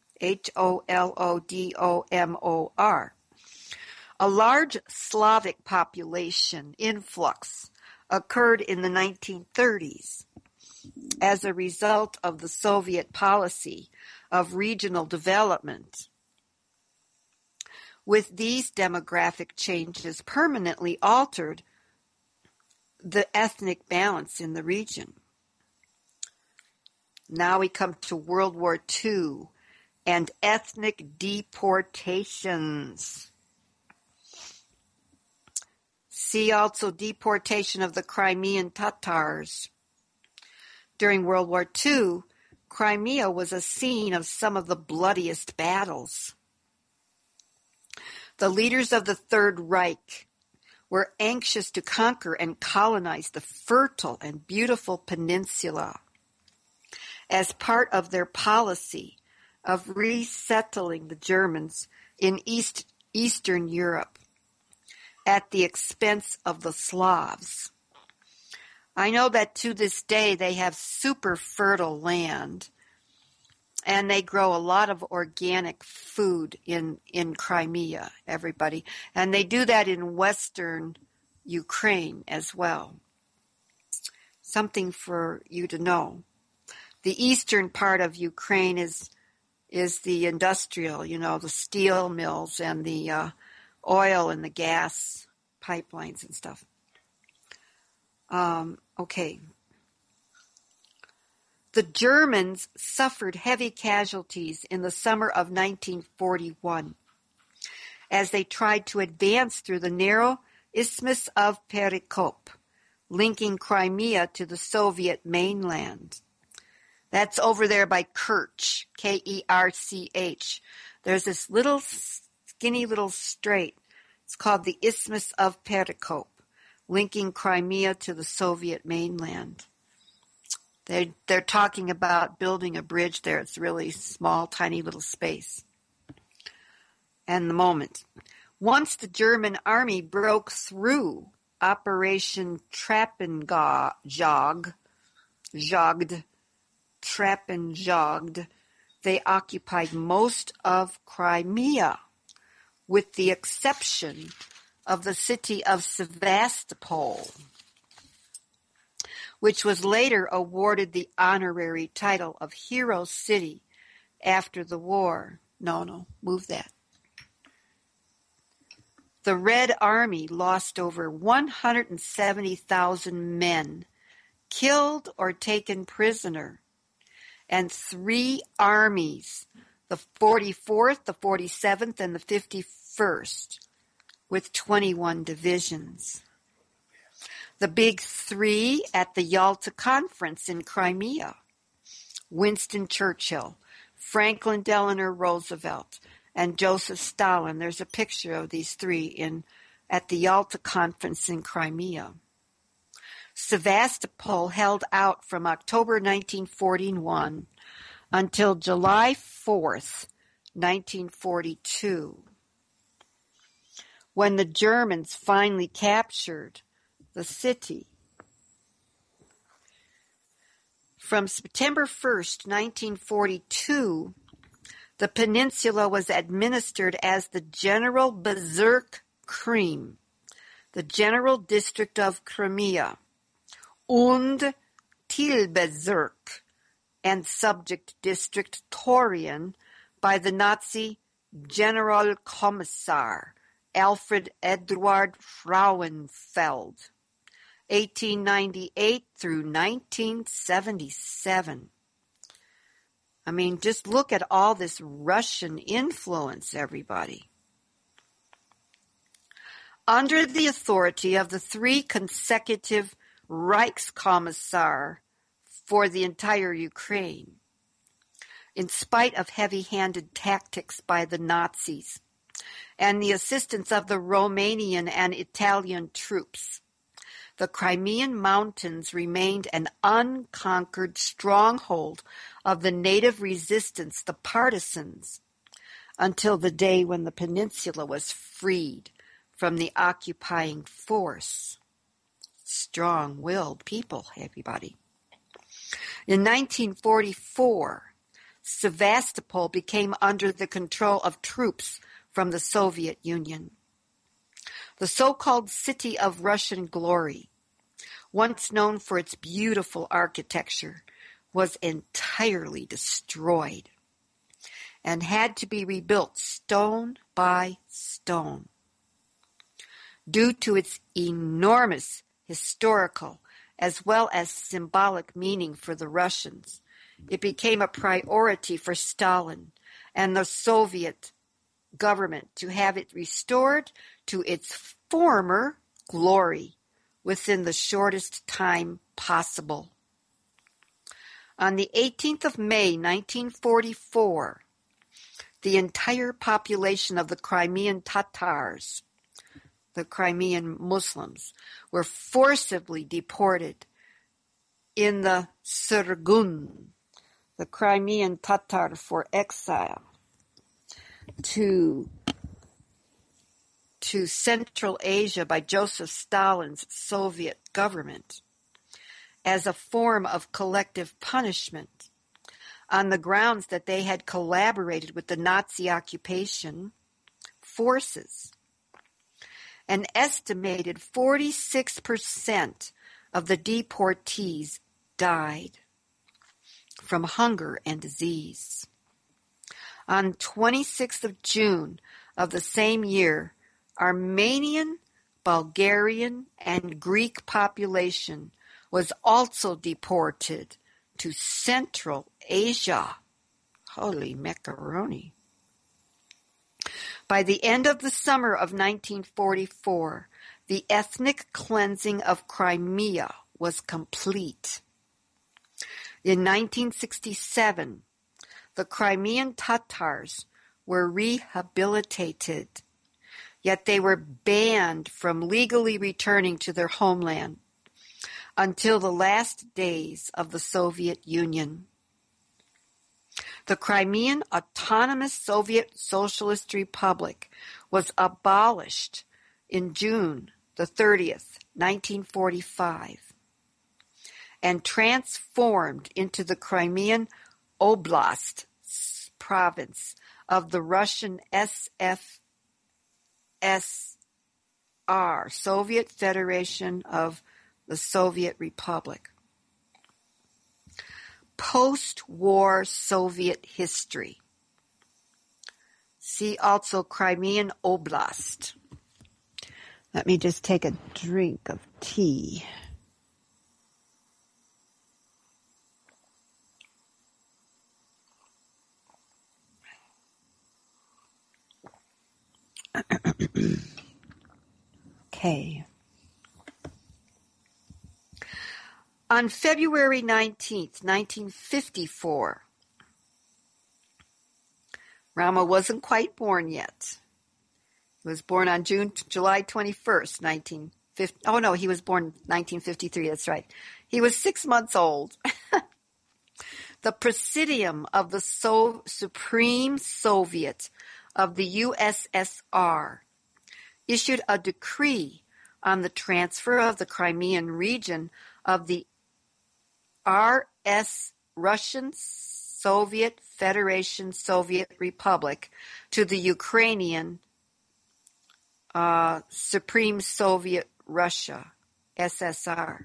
Holodomor. A large Slavic population influx occurred in the 1930s. as a result of the Soviet policy of regional development. With these demographic changes permanently altered the ethnic balance in the region. Now we come to World War II and ethnic deportations. See also deportation of the Crimean Tatars. During World War II, Crimea was a scene of some of the bloodiest battles. The leaders of the Third Reich were anxious to conquer and colonize the fertile and beautiful peninsula as part of their policy of resettling the Germans in Eastern Europe at the expense of the Slavs. I know that to this day they have super fertile land, and they grow a lot of organic food in Crimea, everybody. And they do that in western Ukraine as well. Something for you to know. The eastern part of Ukraine is the industrial, the steel mills and the oil and the gas pipelines and stuff. Okay. The Germans suffered heavy casualties in the summer of 1941 as they tried to advance through the narrow Isthmus of Perikop, linking Crimea to the Soviet mainland. That's over there by Kerch, Kerch. There's this little skinny little strait. It's called the Isthmus of Perikop, linking Crimea to the Soviet mainland. They're talking about building a bridge there. It's really small, tiny little space. And the moment. Once the German army broke through Operation Trappenjagd, they occupied most of Crimea, with the exception of the city of Sevastopol, which was later awarded the honorary title of Hero City after the war. No, move that. The Red Army lost over 170,000 men, killed or taken prisoner, and 3 armies, the 44th, the 47th, and the 51st, with 21 divisions. The Big Three at the Yalta Conference in Crimea: Winston Churchill, Franklin Delano Roosevelt, and Joseph Stalin. There's a picture of these 3 at the Yalta Conference in Crimea. Sevastopol held out from October 1941 until July 4th, 1942, when the Germans finally captured the city. From September 1st, 1942, the peninsula was administered as the General Bezirk Krim, the General District of Crimea, und Teilbezirk, and Subject District Taurien by the Nazi Generalkommissar Alfred Eduard Frauenfeld, 1898 through 1977. I mean, just look at all this Russian influence, everybody. Under the authority of the 3 consecutive Reichskommissar for the entire Ukraine, in spite of heavy-handed tactics by the Nazis and the assistance of the Romanian and Italian troops, the Crimean Mountains remained an unconquered stronghold of the native resistance, the partisans, until the day when the peninsula was freed from the occupying force. Strong-willed people, everybody. In 1944, Sevastopol became under the control of troops from the Soviet Union. The so-called City of Russian Glory, once known for its beautiful architecture, was entirely destroyed and had to be rebuilt stone by stone. Due to its enormous historical as well as symbolic meaning for the Russians, it became a priority for Stalin and the Soviet government to have it restored to its former glory within the shortest time possible. On the 18th of May, 1944, the entire population of the Crimean Tatars, the Crimean Muslims, were forcibly deported in the Surgun, the Crimean Tatar for exile, to Central Asia by Joseph Stalin's Soviet government as a form of collective punishment on the grounds that they had collaborated with the Nazi occupation forces. An estimated 46% of the deportees died from hunger and disease. On 26th of June of the same year, Armenian, Bulgarian, and Greek population was also deported to Central Asia. Holy macaroni. By the end of the summer of 1944, the ethnic cleansing of Crimea was complete. In 1967, the Crimean Tatars were rehabilitated, yet they were banned from legally returning to their homeland until the last days of the Soviet Union. The Crimean Autonomous Soviet Socialist Republic was abolished in June the 30th, 1945, and transformed into the Crimean Oblast province of the Russian SFSR, Soviet Federation of the Soviet Republic. Post-war Soviet history. See also Crimean Oblast. Let me just take a drink of tea. Okay. On February 19th, 1954, Rama wasn't quite born yet. He was born on July 21st, 1950. Oh, no, he was born 1953. That's right. He was 6 months old. The Presidium of the Supreme Soviet of the USSR issued a decree on the transfer of the Crimean region of the RS Russian Soviet Federation Soviet Republic to the Ukrainian Supreme Soviet Russia, SSR.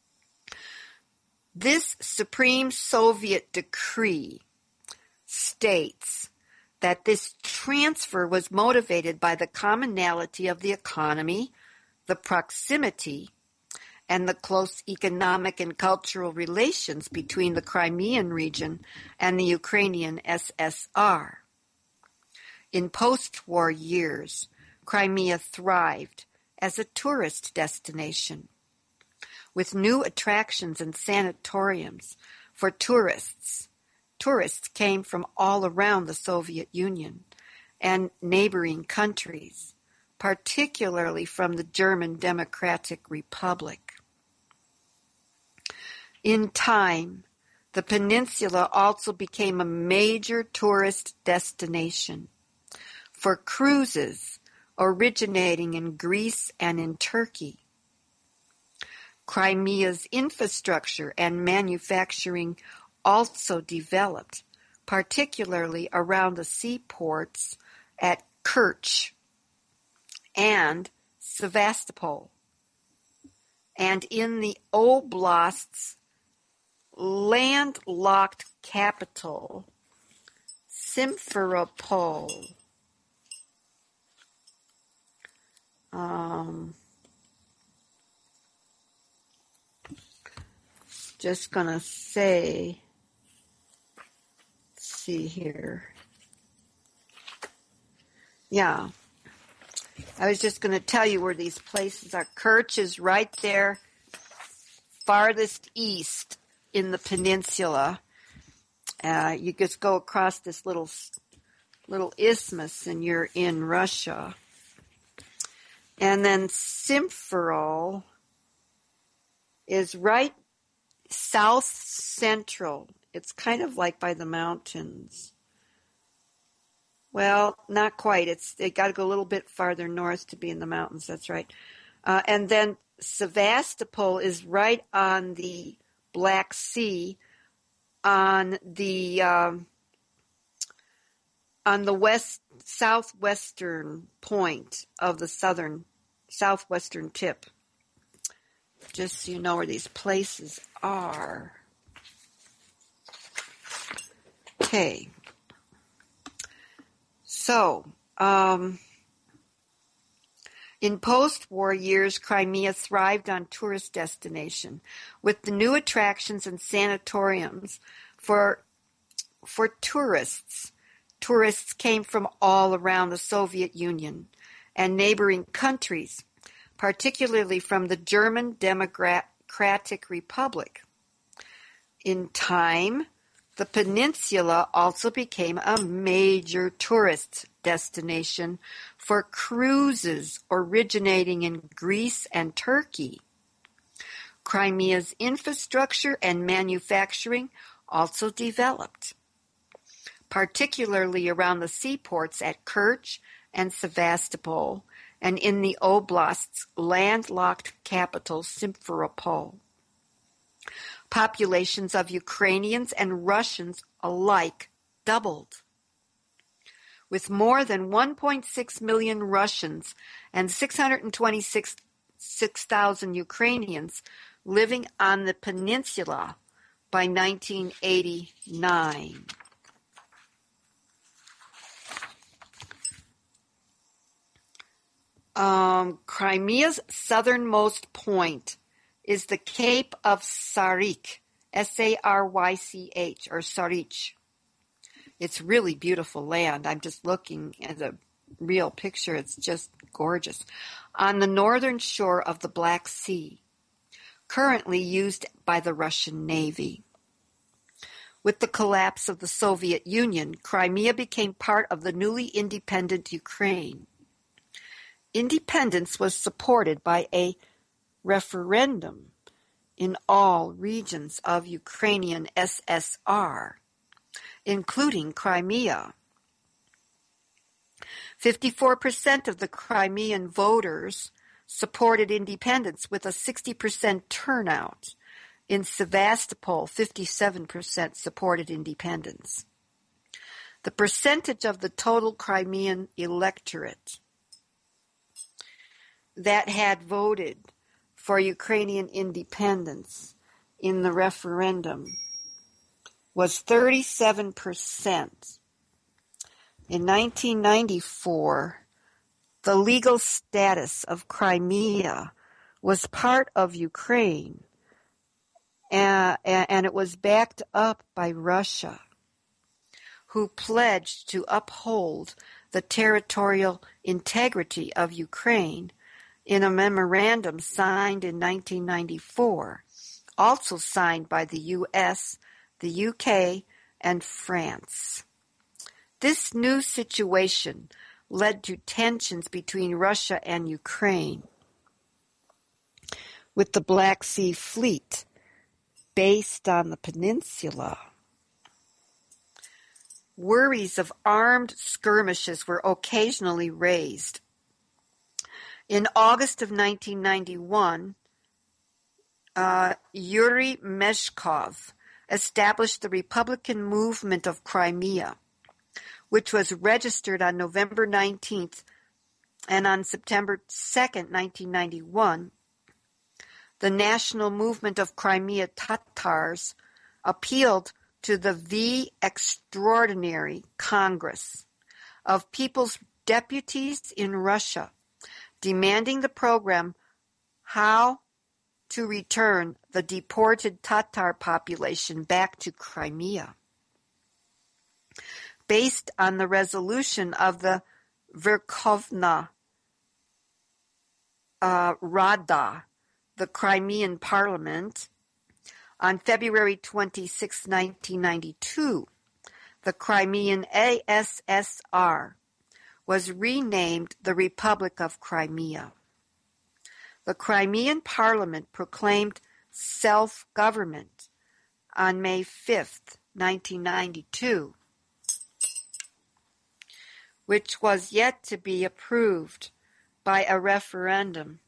This Supreme Soviet decree states that this transfer was motivated by the commonality of the economy, the proximity, and the close economic and cultural relations between the Crimean region and the Ukrainian SSR. In post-war years, Crimea thrived as a tourist destination, with new attractions and sanatoriums for tourists. Tourists came from all around the Soviet Union and neighboring countries, particularly from the German Democratic Republic. In time, the peninsula also became a major tourist destination for cruises originating in Greece and in Turkey. Crimea's infrastructure and manufacturing also developed, particularly around the seaports at Kerch and Sevastopol, and in the oblasts landlocked capital, Simferopol. Just gonna say, let's see here. Yeah, I was just gonna tell you where these places are. Kerch is right there, farthest east in the peninsula. You just go across this little isthmus and you're in Russia. And then Simferopol is right south central. It's kind of like by the mountains. Well, not quite. They got to go a little bit farther north to be in the mountains. That's right. And then Sevastopol is right on the Black Sea, on the southwestern point of the southwestern tip. Just so you know where these places are. Okay. So, in post-war years, Crimea thrived on tourist destination, with the new attractions and sanatoriums for tourists. Tourists came from all around the Soviet Union and neighboring countries, particularly from the German Democratic Republic. In time, the peninsula also became a major tourist destination for cruises originating in Greece and Turkey. Crimea's infrastructure and manufacturing also developed, particularly around the seaports at Kerch and Sevastopol, and in the oblast's landlocked capital, Simferopol. Populations of Ukrainians and Russians alike doubled, with more than 1.6 million Russians and 626,000 Ukrainians living on the peninsula by 1989. Crimea's southernmost point is the Cape of Sarych, S-A-R-Y-C-H, or Sarych. It's really beautiful land. I'm just looking at a real picture. It's just gorgeous. On the northern shore of the Black Sea, currently used by the Russian Navy. With the collapse of the Soviet Union, Crimea became part of the newly independent Ukraine. Independence was supported by a referendum in all regions of Ukrainian SSR, including Crimea. 54% of the Crimean voters supported independence with a 60% turnout. In Sevastopol, 57% supported independence. The percentage of the total Crimean electorate that had voted for Ukrainian independence in the referendum was 37%. In 1994, the legal status of Crimea was part of Ukraine, and it was backed up by Russia, who pledged to uphold the territorial integrity of Ukraine in a memorandum signed in 1994, also signed by the U.S., the UK, and France. This new situation led to tensions between Russia and Ukraine, with the Black Sea Fleet based on the peninsula. Worries of armed skirmishes were occasionally raised. In August of 1991, Yuri Meshkov established the Republican Movement of Crimea, which was registered on November 19th, and on September 2nd, 1991, the National Movement of Crimea Tatars appealed to the V Extraordinary Congress of People's Deputies in Russia, demanding the program how to return the deported Tatar population back to Crimea. Based on the resolution of the Verkhovna Rada, the Crimean Parliament, on February 26, 1992, the Crimean ASSR was renamed the Republic of Crimea. The Crimean Parliament proclaimed self-government on May 5, 1992, which was yet to be approved by a referendum.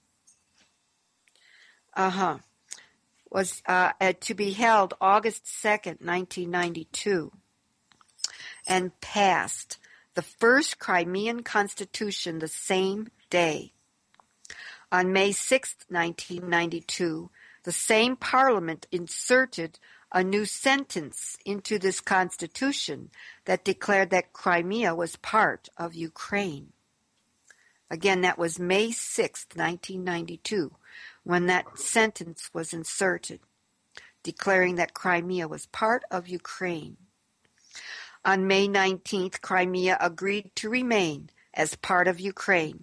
Was to be held August 2nd, 1992, and passed the first Crimean Constitution the same day. On May 6, 1992, the same parliament inserted a new sentence into this constitution that declared that Crimea was part of Ukraine. Again, that was May 6, 1992, when that sentence was inserted, declaring that Crimea was part of Ukraine. On May 19th, Crimea agreed to remain as part of Ukraine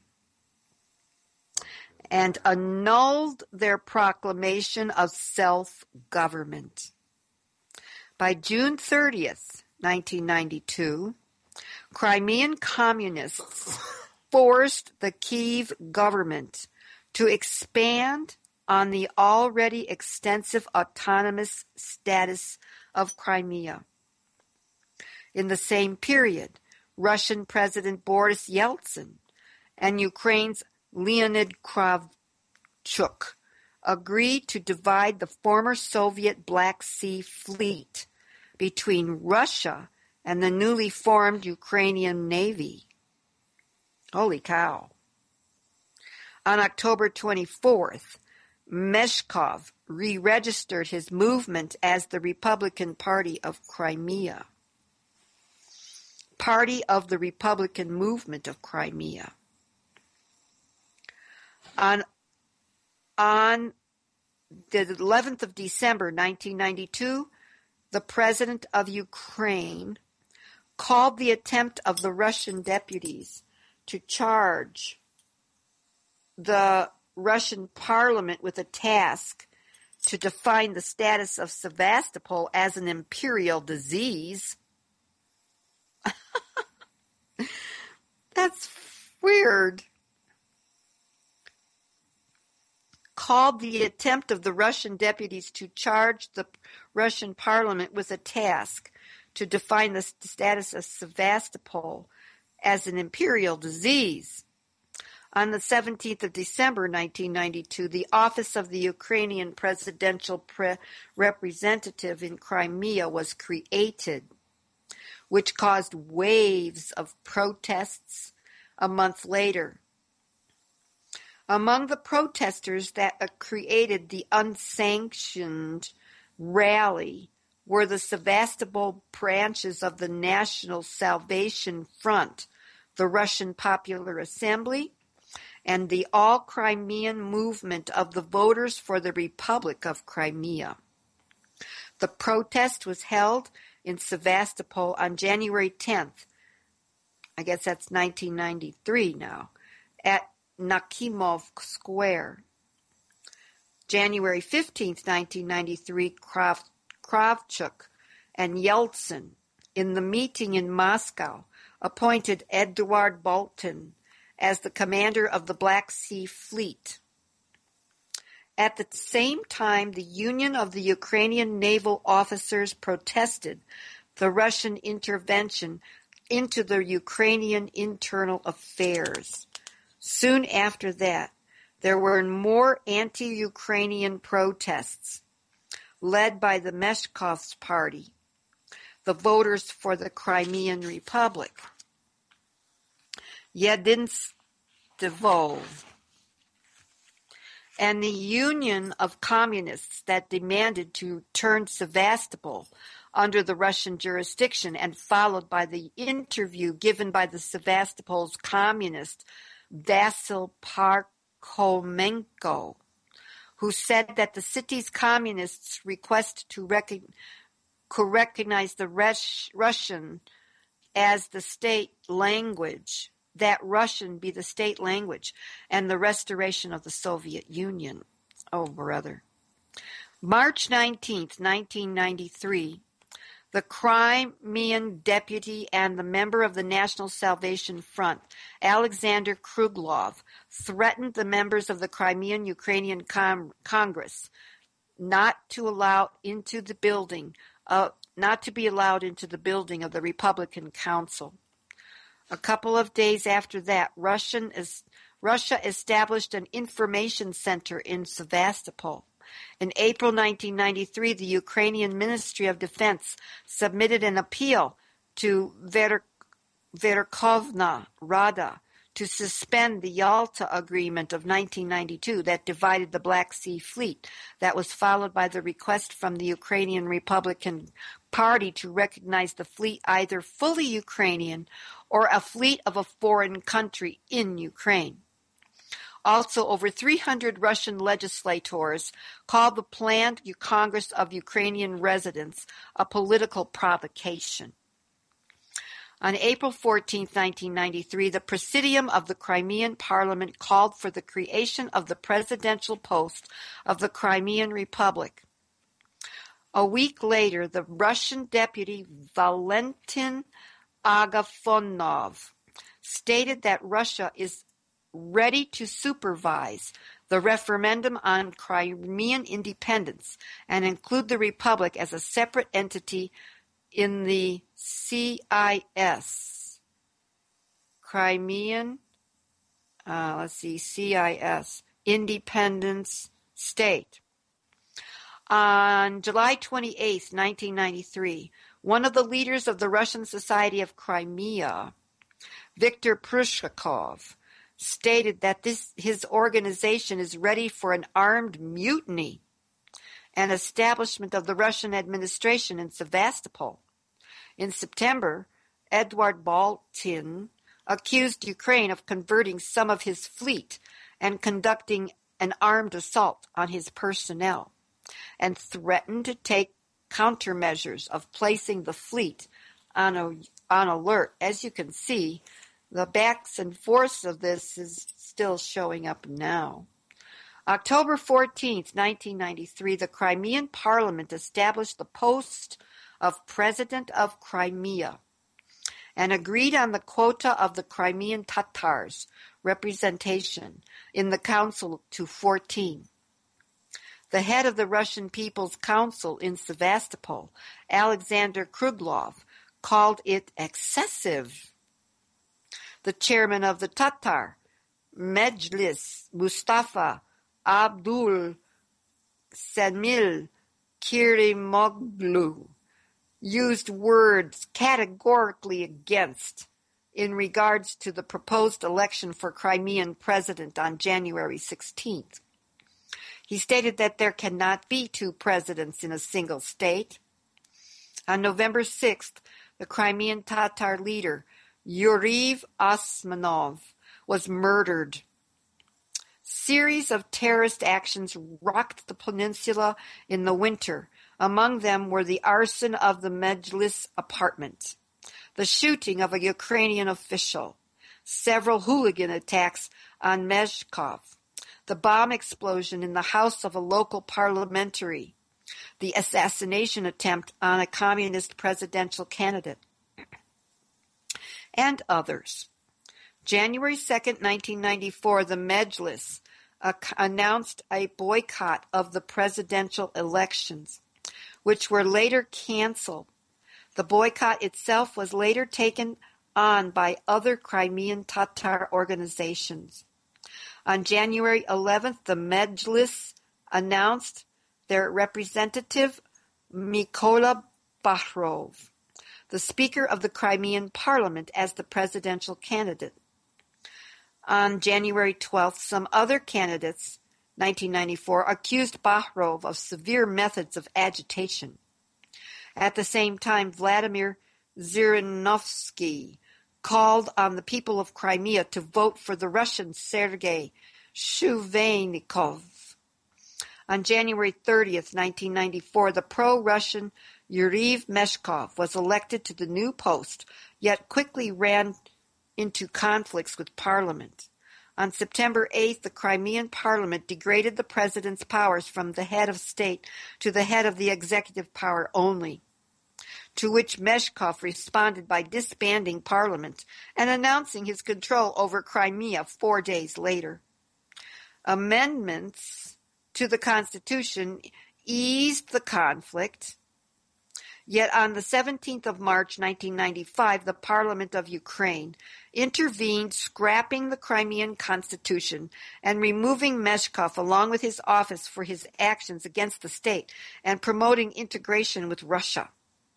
and annulled their proclamation of self-government. By June 30th, 1992, Crimean communists forced the Kyiv government to expand on the already extensive autonomous status of Crimea. In the same period, Russian President Boris Yeltsin and Ukraine's Leonid Kravchuk agreed to divide the former Soviet Black Sea Fleet between Russia and the newly formed Ukrainian Navy. Holy cow. On October 24th, Meshkov re-registered his movement as the Republican Party of Crimea. Party of the Republican Movement of Crimea. On the 11th of December, 1992, the President of Ukraine called the attempt of the Russian deputies to charge the Russian parliament with a task to define the status of Sevastopol as an imperial disease. That's weird. Called the attempt of the Russian deputies to charge the Russian parliament with a task to define the status of Sevastopol as an imperial disease. On the 17th of December, 1992, the office of the Ukrainian presidential representative in Crimea was created, which caused waves of protests a month later. Among the protesters that created the unsanctioned rally were the Sevastopol branches of the National Salvation Front, the Russian Popular Assembly, and the All-Crimean Movement of the Voters for the Republic of Crimea. The protest was held in Sevastopol on January 10th, I guess that's 1993 now, at Nakhimov Square. January 15th, 1993, Kravchuk and Yeltsin, in the meeting in Moscow, appointed Eduard Boltin as the commander of the Black Sea Fleet. At the same time, the Union of the Ukrainian Naval Officers protested the Russian intervention into the Ukrainian internal affairs. Soon after that, there were more anti-Ukrainian protests led by the Meshkov's party, the Voters for the Crimean Republic. Yedinstvo. and the Union of Communists that demanded to turn Sevastopol under the Russian jurisdiction, and followed by the interview given by the Sevastopol's communist Vasil Parkhomenko, who said that the city's communists' request to recognize the Russian as the state language, that Russian be the state language, and the restoration of the Soviet Union. Oh, brother. March 19th, 1993, the Crimean deputy and the member of the National Salvation Front, Alexander Kruglov, threatened the members of the Crimean Ukrainian Congress not to be allowed into the building of the Republican Council. A couple of days after that, Russia established an information center in Sevastopol. In April 1993, the Ukrainian Ministry of Defense submitted an appeal to Verkhovna Rada to suspend the Yalta Agreement of 1992 that divided the Black Sea Fleet. That was followed by the request from the Ukrainian Republican Party to recognize the fleet either fully Ukrainian or a fleet of a foreign country in Ukraine. Also, over 300 Russian legislators called the planned Congress of Ukrainian residents a political provocation. On April 14, 1993, the Presidium of the Crimean Parliament called for the creation of the presidential post of the Crimean Republic. A week later, the Russian deputy Valentin Agafonov stated that Russia is ready to supervise the referendum on Crimean independence and include the Republic as a separate entity in the CIS. Crimean, CIS, Independence State. On July 28, 1993, one of the leaders of the Russian Society of Crimea, Viktor Prushakov, stated that his organization is ready for an armed mutiny and establishment of the Russian administration in Sevastopol. In September, Eduard Baltin accused Ukraine of converting some of his fleet and conducting an armed assault on his personnel, and threatened to take countermeasures of placing the fleet on alert. As you can see, the backs and forths of this is still showing up now. October 14, 1993, the Crimean Parliament established the post of President of Crimea and agreed on the quota of the Crimean Tatars' representation in the council to 14. The head of the Russian People's Council in Sevastopol, Alexander Kruglov, called it excessive. The chairman of the Tatar Mejlis, Mustafa Abdul Semil Kirimoglu, used words categorically against in regards to the proposed election for Crimean president on January 16th. He stated that there cannot be two presidents in a single state. On November 6th, the Crimean Tatar leader, Yuriy Osmanov, was murdered. Series of terrorist actions rocked the peninsula in the winter. Among them were the arson of the Mejlis apartment, the shooting of a Ukrainian official, several hooligan attacks on Mezhkov, the bomb explosion in the house of a local parliamentary, the assassination attempt on a communist presidential candidate, and others. January 2, 1994, the Mejlis announced a boycott of the presidential elections, which were later canceled. The boycott itself was later taken on by other Crimean Tatar organizations. On January 11th, the Mejlis announced their representative, Mykola Bakhrov, the Speaker of the Crimean Parliament, as the presidential candidate. On January 12th, some other candidates, 1994, accused Bahrov of severe methods of agitation. At the same time, Vladimir Zhirinovsky called on the people of Crimea to vote for the Russian Sergei Shuveynikov. On January 30th, 1994, the pro-Russian Yuri Meshkov was elected to the new post, yet quickly ran into conflicts with Parliament. On September 8th, the Crimean Parliament degraded the president's powers from the head of state to the head of the executive power only, to which Meshkov responded by disbanding Parliament and announcing his control over Crimea 4 days later. Amendments to the Constitution eased the conflict, yet on the 17th of March 1995, the Parliament of Ukraine intervened, scrapping the Crimean Constitution and removing Meshkov along with his office for his actions against the state and promoting integration with Russia.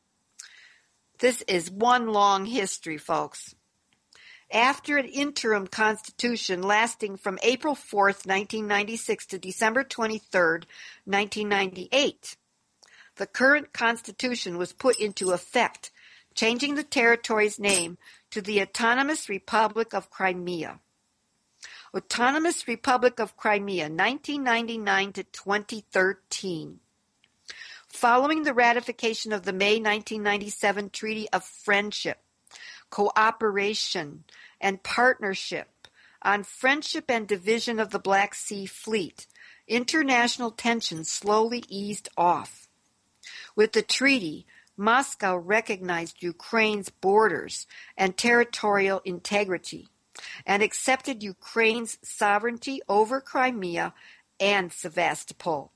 This is one long history, folks. After an interim constitution lasting from April 4th, 1996 to December 23rd, 1998, the current constitution was put into effect, changing the territory's name to the Autonomous Republic of Crimea. Autonomous Republic of Crimea, 1999 to 2013. Following the ratification of the May 1997 Treaty of Friendship, Cooperation, and Partnership on Friendship and Division of the Black Sea Fleet, international tensions slowly eased off. With the treaty, Moscow recognized Ukraine's borders and territorial integrity and accepted Ukraine's sovereignty over Crimea and Sevastopol.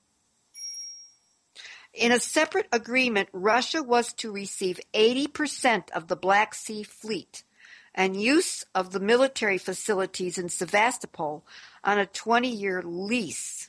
In a separate agreement, Russia was to receive 80% of the Black Sea Fleet and use of the military facilities in Sevastopol on a 20-year lease.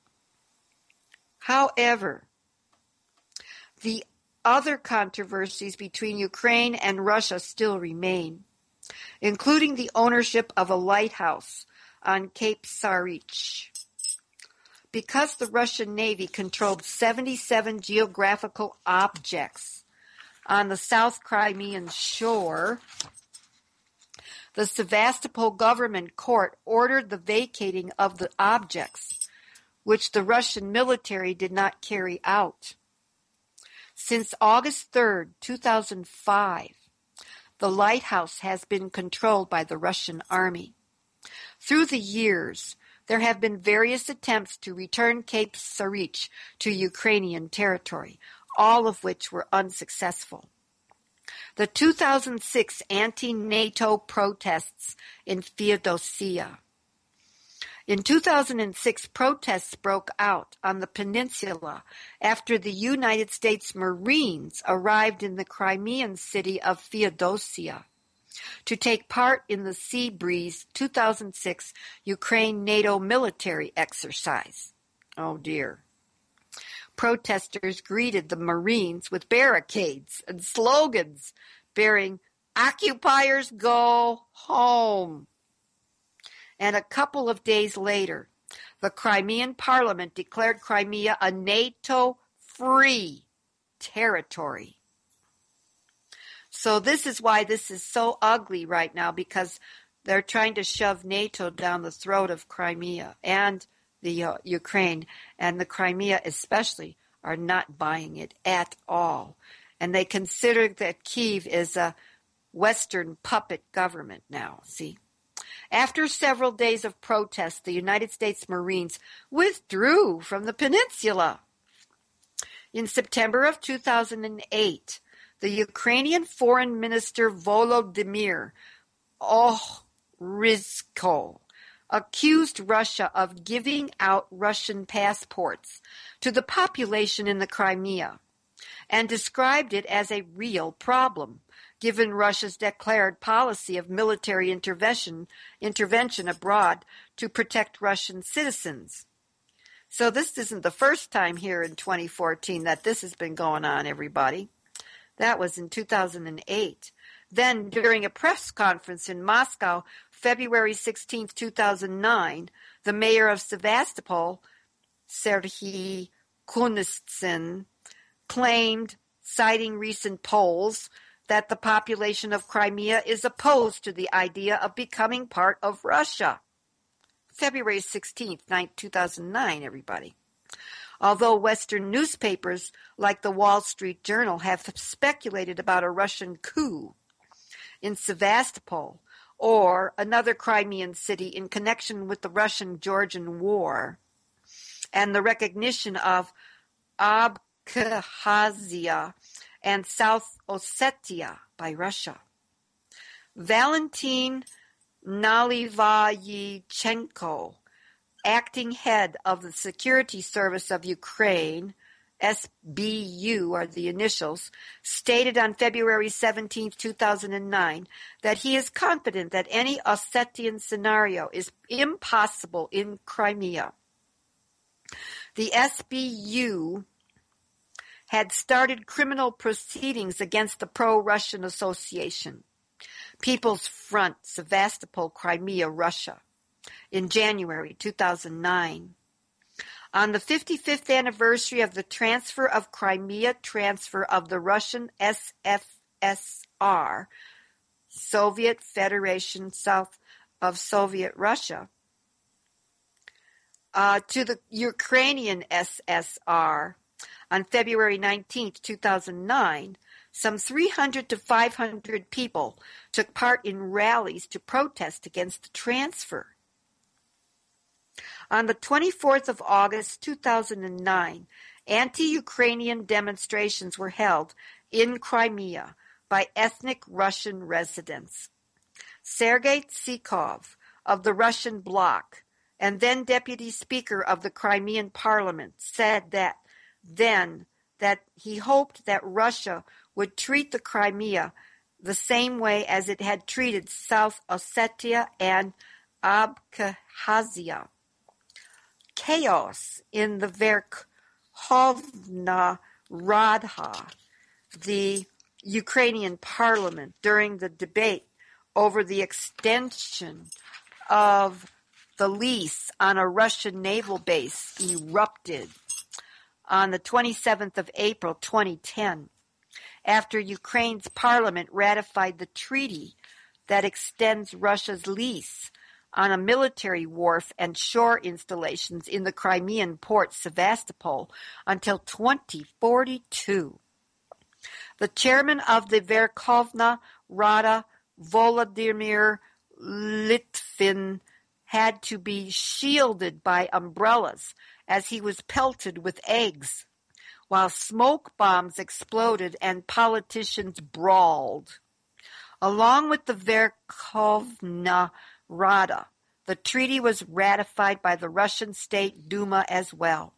However, the other controversies between Ukraine and Russia still remain, including the ownership of a lighthouse on Cape Sarich. Because the Russian Navy controlled 77 geographical objects on the South Crimean shore, the Sevastopol government court ordered the vacating of the objects, which the Russian military did not carry out. Since August 3rd, 2005, the lighthouse has been controlled by the Russian army. Through the years, there have been various attempts to return Cape Sarich to Ukrainian territory, all of which were unsuccessful. The 2006 anti-NATO protests in Feodosia. In 2006, protests broke out on the peninsula after the United States Marines arrived in the Crimean city of Feodosia to take part in the Sea Breeze 2006 Ukraine-NATO military exercise. Oh dear. Protesters greeted the Marines with barricades and slogans bearing "Occupiers go home." And a couple of days later, the Crimean Parliament declared Crimea a NATO-free territory. So this is why this is so ugly right now, because they're trying to shove NATO down the throat of Crimea and the Ukraine, and the Crimea especially are not buying it at all. And they consider that Kyiv is a Western puppet government now, see? After several days of protests, the United States Marines withdrew from the peninsula. In September of 2008, the Ukrainian Foreign Minister Volodymyr Ohryzko accused Russia of giving out Russian passports to the population in the Crimea and described it as a real problem, given Russia's declared policy of military intervention abroad to protect Russian citizens. So this isn't the first time here in 2014 that this has been going on, everybody. That was in 2008. Then, during a press conference in Moscow, February 16, 2009, the mayor of Sevastopol, Serhiy Kunitsin, claimed, citing recent polls, that the population of Crimea is opposed to the idea of becoming part of Russia. February 16, 2009, everybody. Although Western newspapers like the Wall Street Journal have speculated about a Russian coup in Sevastopol or another Crimean city in connection with the Russian-Georgian War and the recognition of Abkhazia and South Ossetia by Russia. Valentin Nalivaychenko, acting head of the Security Service of Ukraine, SBU are the initials, stated on February 17, 2009, that he is confident that any Ossetian scenario is impossible in Crimea. The SBU had started criminal proceedings against the pro-Russian association, People's Front, Sevastopol, Crimea, Russia, in January 2009. On the 55th anniversary of the transfer of Crimea, transfer of the Russian SFSR, Soviet Federation south of Soviet Russia, to the Ukrainian SSR on February 19, 2009, some 300 to 500 people took part in rallies to protest against the transfer. On the 24th of August 2009, anti-Ukrainian demonstrations were held in Crimea by ethnic Russian residents. Sergei Tsikov of the Russian Bloc and then Deputy Speaker of the Crimean Parliament said that he hoped that Russia would treat the Crimea the same way as it had treated South Ossetia and Abkhazia. Chaos in the Verkhovna Rada, the Ukrainian parliament, during the debate over the extension of the lease on a Russian naval base erupted on the 27th of April 2010, after Ukraine's parliament ratified the treaty that extends Russia's lease on a military wharf and shore installations in the Crimean port Sevastopol until 2042. The chairman of the Verkhovna Rada, Volodymyr Litvin, had to be shielded by umbrellas as he was pelted with eggs, while smoke bombs exploded and politicians brawled. Along with the Verkhovna Rada, the treaty was ratified by the Russian State Duma as well.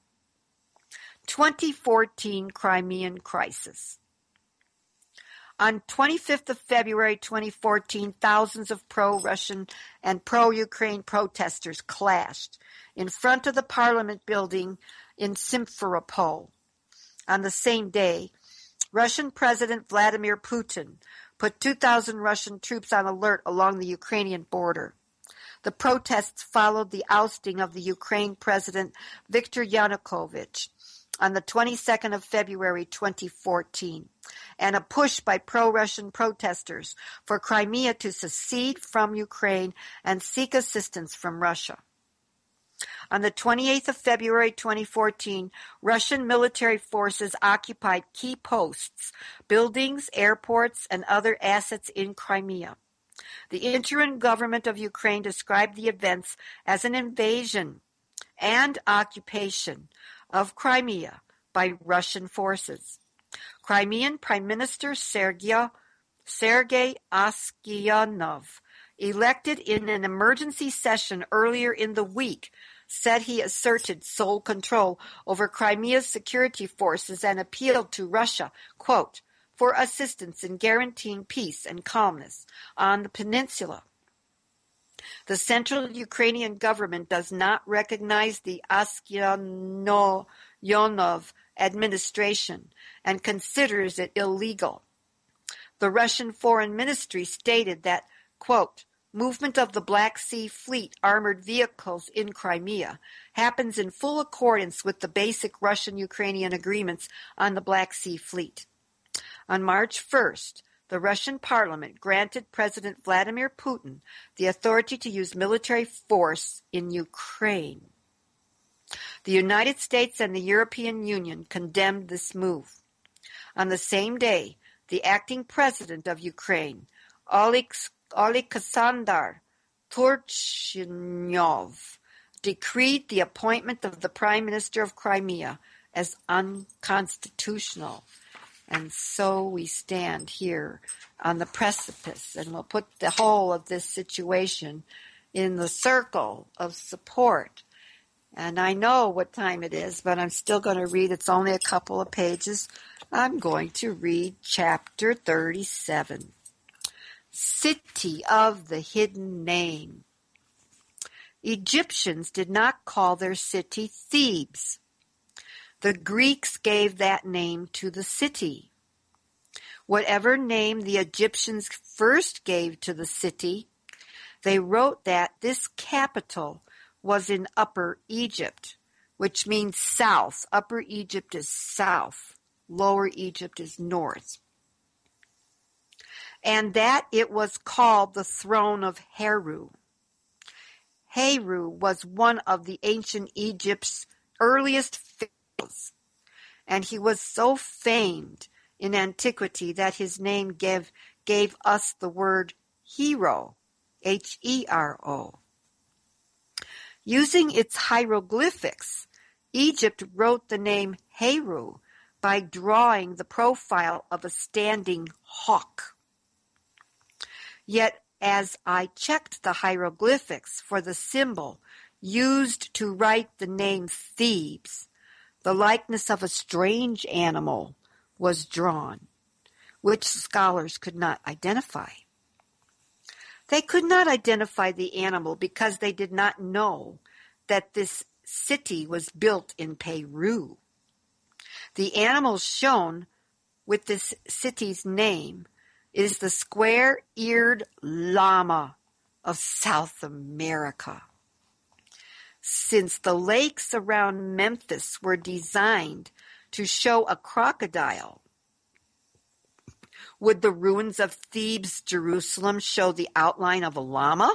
2014 Crimean crisis. On 25th of February 2014, thousands of pro-Russian and pro-Ukraine protesters clashed in front of the parliament building in Simferopol. On the same day, Russian President Vladimir Putin put 2,000 Russian troops on alert along the Ukrainian border. The protests followed the ousting of the Ukraine President Viktor Yanukovych on the 22nd of February 2014, and a push by pro-Russian protesters for Crimea to secede from Ukraine and seek assistance from Russia. On the 28th of February 2014, Russian military forces occupied key posts, buildings, airports, and other assets in Crimea. The interim government of Ukraine described the events as an invasion and occupation of Crimea by Russian forces. Crimean Prime Minister Sergei Aksyonov, elected in an emergency session earlier in the week, said he asserted sole control over Crimea's security forces and appealed to Russia, quote, for assistance in guaranteeing peace and calmness on the peninsula. The central Ukrainian government does not recognize the Aksyonov administration and considers it illegal. The Russian Foreign Ministry stated that, quote, movement of the Black Sea Fleet armored vehicles in Crimea happens in full accordance with the basic Russian-Ukrainian agreements on the Black Sea Fleet. On March 1st, the Russian parliament granted President Vladimir Putin the authority to use military force in Ukraine. The United States and the European Union condemned this move. On the same day, the acting president of Ukraine, Oleksandr Turchynov, decreed the appointment of the Prime Minister of Crimea as unconstitutional. And so we stand here on the precipice, and we'll put the whole of this situation in the circle of support. And I know what time it is, but I'm still going to read. It's only a couple of pages. I'm going to read chapter 37. City of the Hidden Name. Egyptians did not call their city Thebes. The Greeks gave that name to the city. Whatever name the Egyptians first gave to the city, they wrote that this capital was in Upper Egypt, which means south. Upper Egypt is south. Lower Egypt is north. And that it was called the throne of Heru. Heru was one of the ancient Egypt's earliest pharaohs, and he was so famed in antiquity that his name gave us the word hero, Hero. Using its hieroglyphics, Egypt wrote the name Heru by drawing the profile of a standing hawk. Yet, as I checked the hieroglyphics for the symbol used to write the name Thebes, the likeness of a strange animal was drawn, which scholars could not identify. They could not identify the animal because they did not know that this city was built in Peru. The animal shown with this city's name is the square-eared llama of South America. Since the lakes around Memphis were designed to show a crocodile, would the ruins of Thebes, Jerusalem, show the outline of a llama?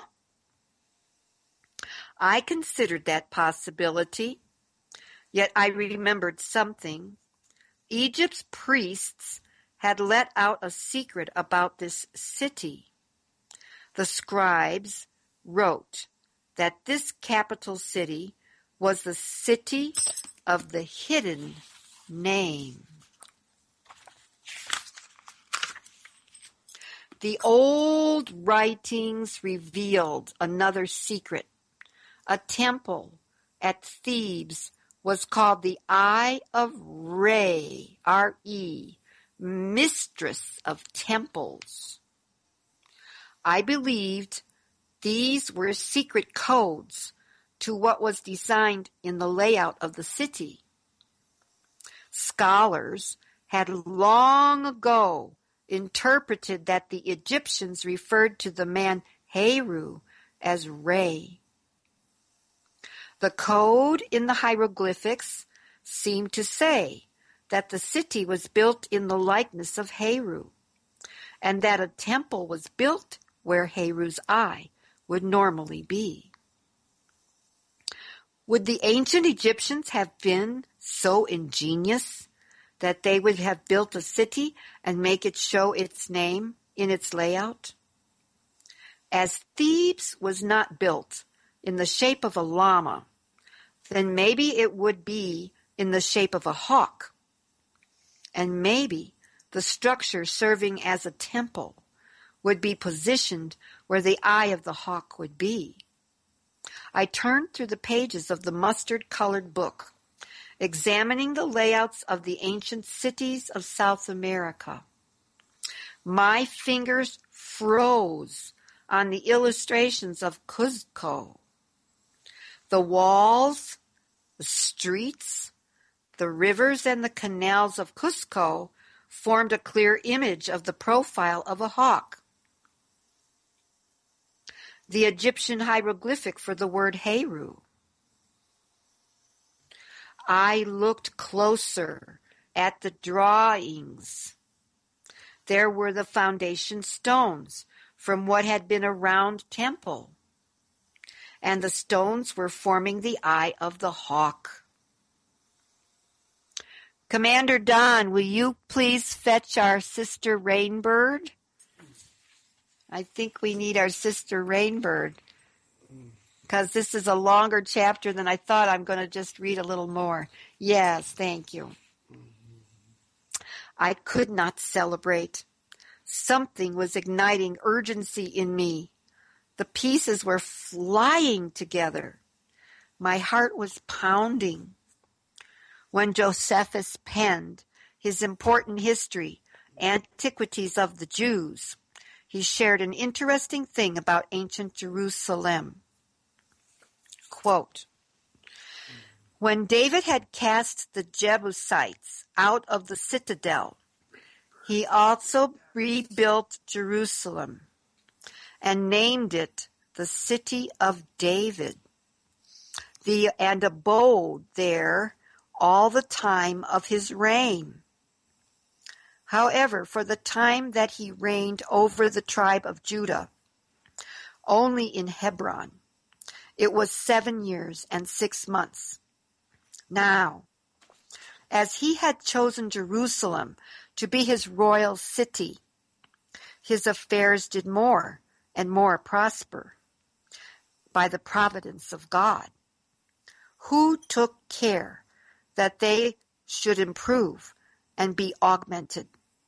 I considered that possibility, yet I remembered something. Egypt's priests had let out a secret about this city. The scribes wrote that this capital city was the city of the hidden name. The old writings revealed another secret. A temple at Thebes was called the Eye of Re, R-E, mistress of temples. I believed these were secret codes to what was designed in the layout of the city. Scholars had long ago interpreted that the Egyptians referred to the man Heru as Re. The code in the hieroglyphics seemed to say that the city was built in the likeness of Heru, and that a temple was built where Heru's eye would normally be. Would the ancient Egyptians have been so ingenious that they would have built a city and make it show its name in its layout? As Thebes was not built in the shape of a llama, then maybe it would be in the shape of a hawk, and maybe the structure serving as a temple would be positioned where the eye of the hawk would be. I turned through the pages of the mustard-colored book, examining the layouts of the ancient cities of South America. My fingers froze on the illustrations of Cuzco. The walls, the streets, the rivers, and the canals of Cuzco formed a clear image of the profile of a hawk. the Egyptian hieroglyphic for the word Heru. I looked closer at the drawings. There were the foundation stones from what had been a round temple, and the stones were forming the eye of the hawk. Commander Don, will you please fetch our sister Rainbird? I think we need our sister Rainbird, because this is a longer chapter than I thought. I'm going to just read a little more. Yes, thank you. I could not celebrate. Something was igniting urgency in me. The pieces were flying together. My heart was pounding. When Josephus penned his important history, Antiquities of the Jews, he shared an interesting thing about ancient Jerusalem. Quote, when David had cast the Jebusites out of the citadel, he also rebuilt Jerusalem and named it the City of David, and abode there all the time of his reign. However, for the time that he reigned over the tribe of Judah, only in Hebron, it was 7 years and 6 months. Now, as he had chosen Jerusalem to be his royal city, his affairs did more and more prosper by the providence of God, who took care that they should improve and be augmented.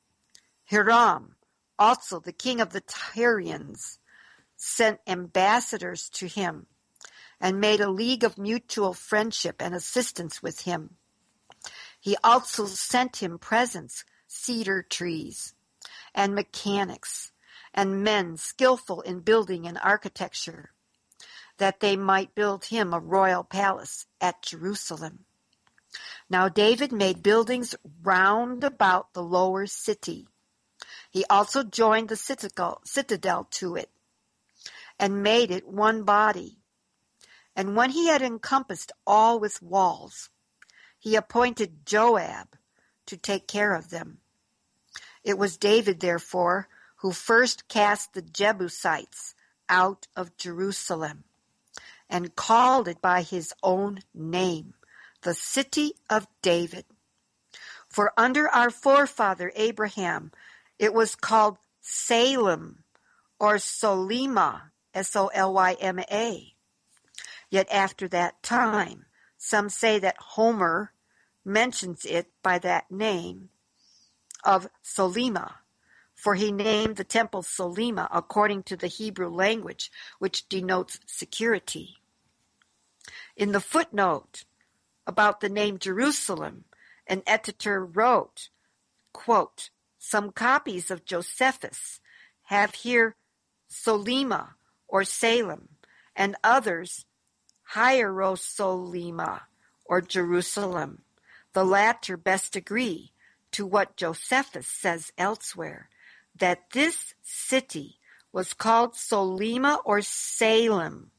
Hiram, also the king of the Tyrians, sent ambassadors to him and made a league of mutual friendship and assistance with him. He also sent him presents, cedar trees, and mechanics, and men skillful in building and architecture, that they might build him a royal palace at Jerusalem. Now David made buildings round about the lower city. He also joined the citadel to it, and made it one body. And when he had encompassed all with walls, he appointed Joab to take care of them. It was David, therefore, who first cast the Jebusites out of Jerusalem, and called it by his own name, the City of David. For under our forefather Abraham, it was called Salem, or Solima, S-O-L-Y-M-A. Yet after that time, some say that Homer mentions it by that name of Solima, for he named the temple Solima according to the Hebrew language, which denotes security. In the footnote about the name Jerusalem, an editor wrote, quote, some copies of Josephus have here Solima or Salem, and others Hierosolima or Jerusalem. The latter best agree to what Josephus says elsewhere, that this city was called Solima or Salem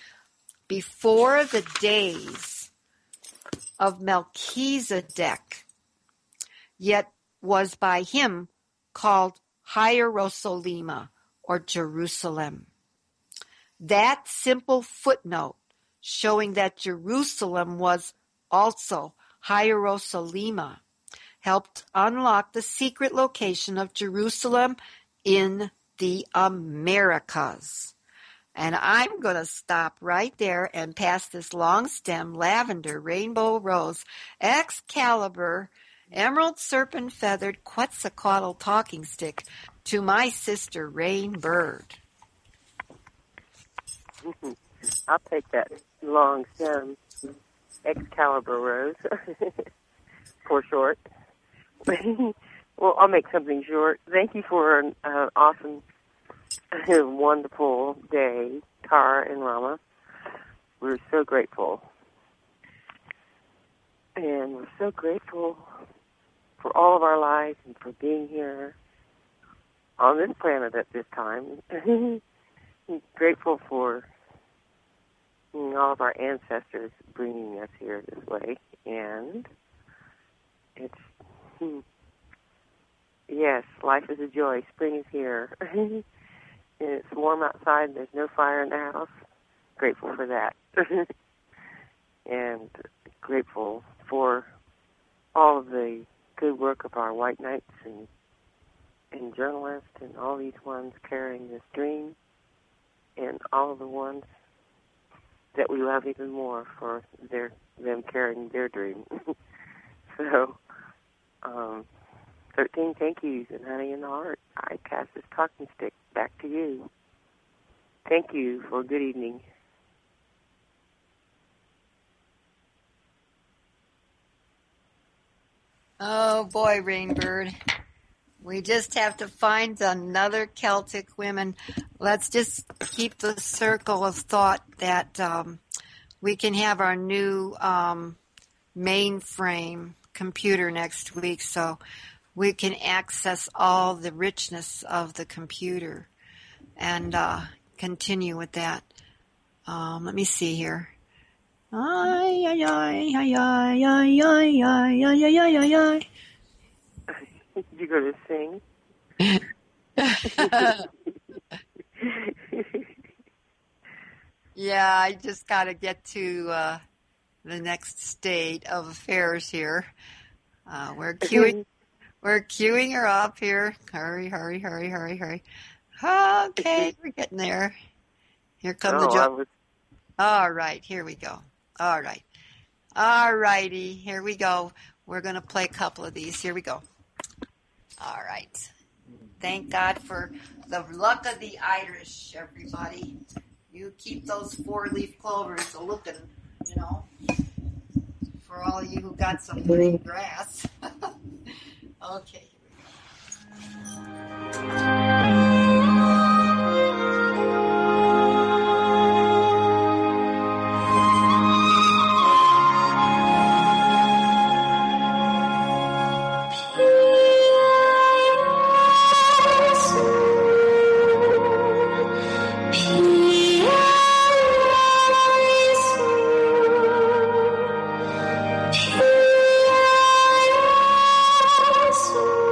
before the days of Melchizedek, yet was by him called Hierosolima or Jerusalem. That simple footnote showing that Jerusalem was also Hierosolima helped unlock the secret location of Jerusalem in the Americas. And I'm going to stop right there and pass this long stem, lavender, rainbow rose, Excalibur, emerald serpent feathered Quetzalcoatl talking stick to my sister Rainbird. I'll take that long stem, Excalibur rose, for short. Well, I'll make something short. Thank you for an awesome, wonderful day, Tara and Rama. We're so grateful. And we're so grateful for all of our lives and for being here on this planet at this time. grateful for all of our ancestors bringing us here this way. And it's, yes, life is a joy. Spring is here. And it's warm outside. There's no fire in the house. Grateful for that. And grateful for all of the good work of our white knights and journalists and all these ones carrying this dream, and all of the ones that we love even more for them carrying their dream. So, 13 thank yous and honey in the heart. I cast this talking stick back to you. Thank you for a good evening. Oh boy, Rainbird. We just have to find another Celtic women. Let's just keep the circle of thought that we can have our new mainframe computer next week, so we can access all the richness of the computer and continue with that. Let me see here. Ay, ay, ay, ay, ay, ay, ay, ay, ay, ay, ay, ay. You going to sing? Yeah, I just got to get to the next state of affairs here. We're queuing her up here. Hurry, hurry, hurry, hurry, hurry. Okay, we're getting there. Here come the jump. All right, here we go. All right. All righty, here we go. We're going to play a couple of these. Here we go. All right. Thank God for the luck of the Irish, everybody. You keep those 4-leaf clovers looking, for all you who got some green grass. Okay, here we go. Yes.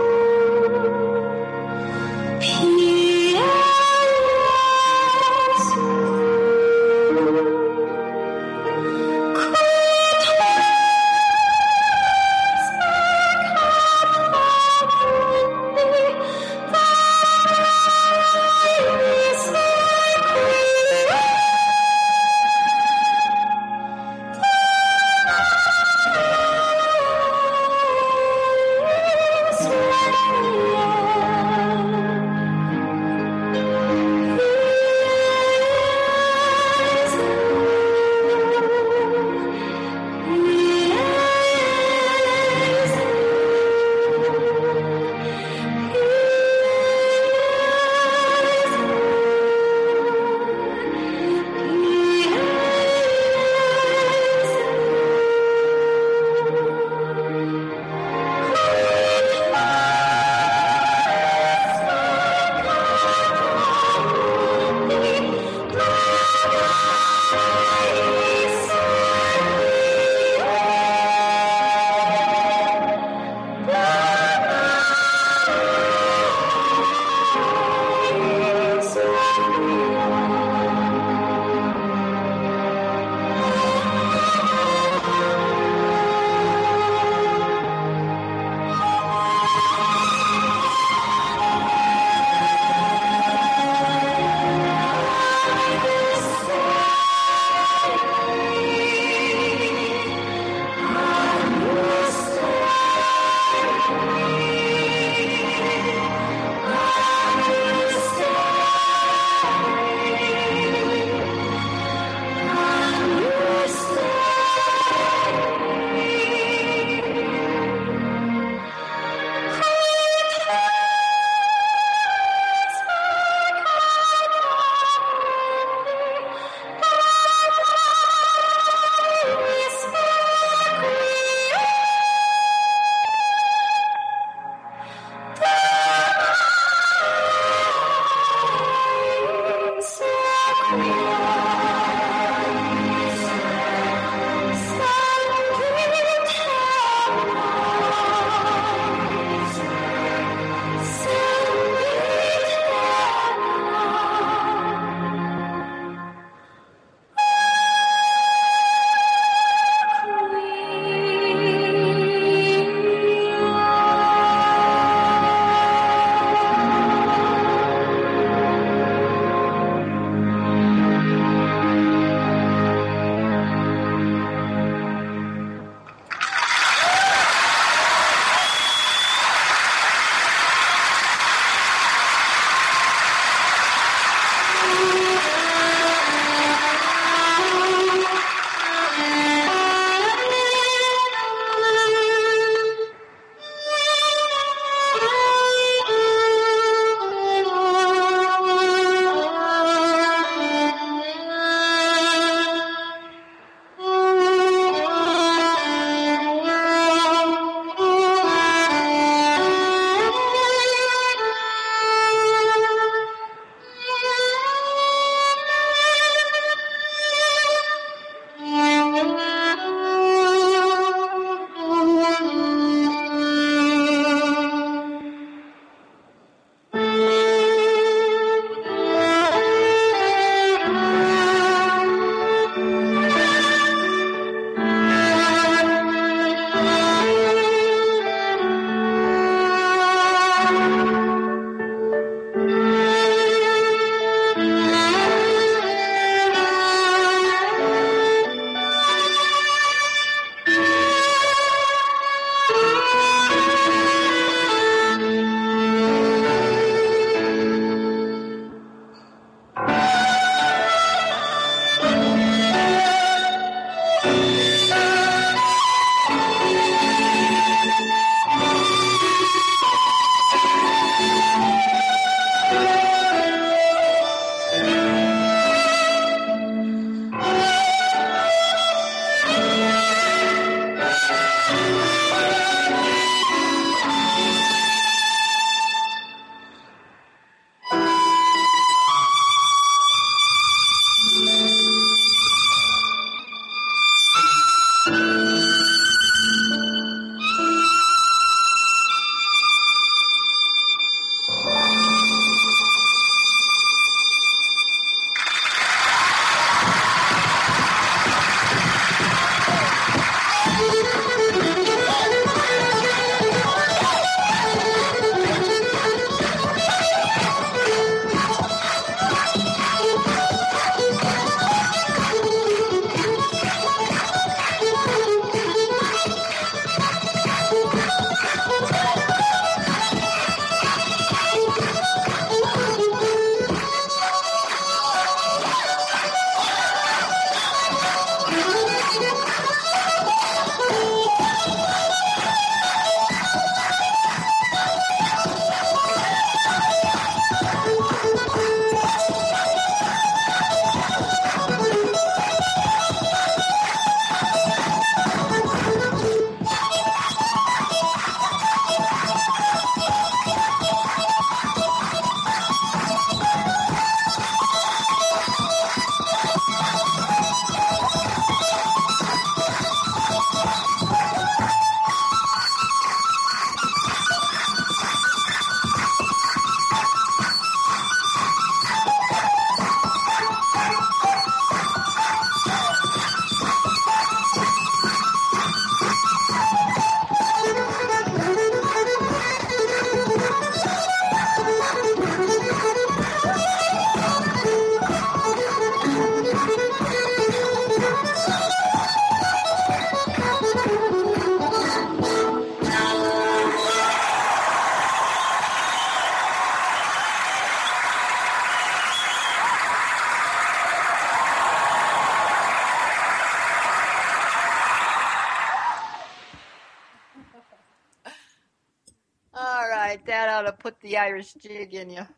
All right, that ought to put the Irish jig in you.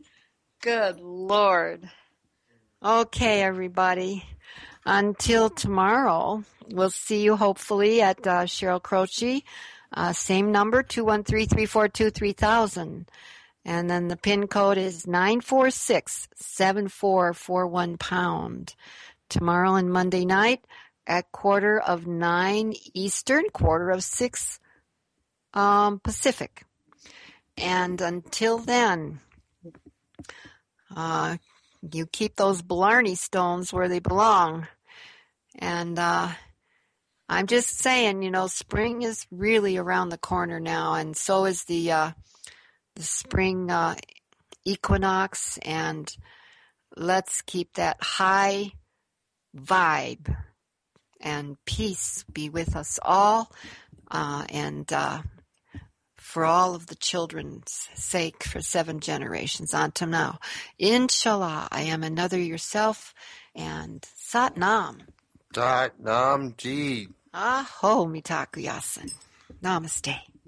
Good Lord. Okay, everybody. Until tomorrow, we'll see you hopefully at Cheryl Croce. Same number, 213-342-3000. And then the PIN code is 946-7441#. Tomorrow and Monday night at 9:15 Eastern, 6:15 Pacific. And until then, you keep those Blarney stones where they belong. And I'm just saying, spring is really around the corner now, and so is the spring equinox, and let's keep that high vibe, and peace be with us all, and for all of the children's sake, for 7 generations on to now. Inshallah, I am another yourself, and Sat Nam. Sat Nam Ji. Aho mitaku yasin. Namaste.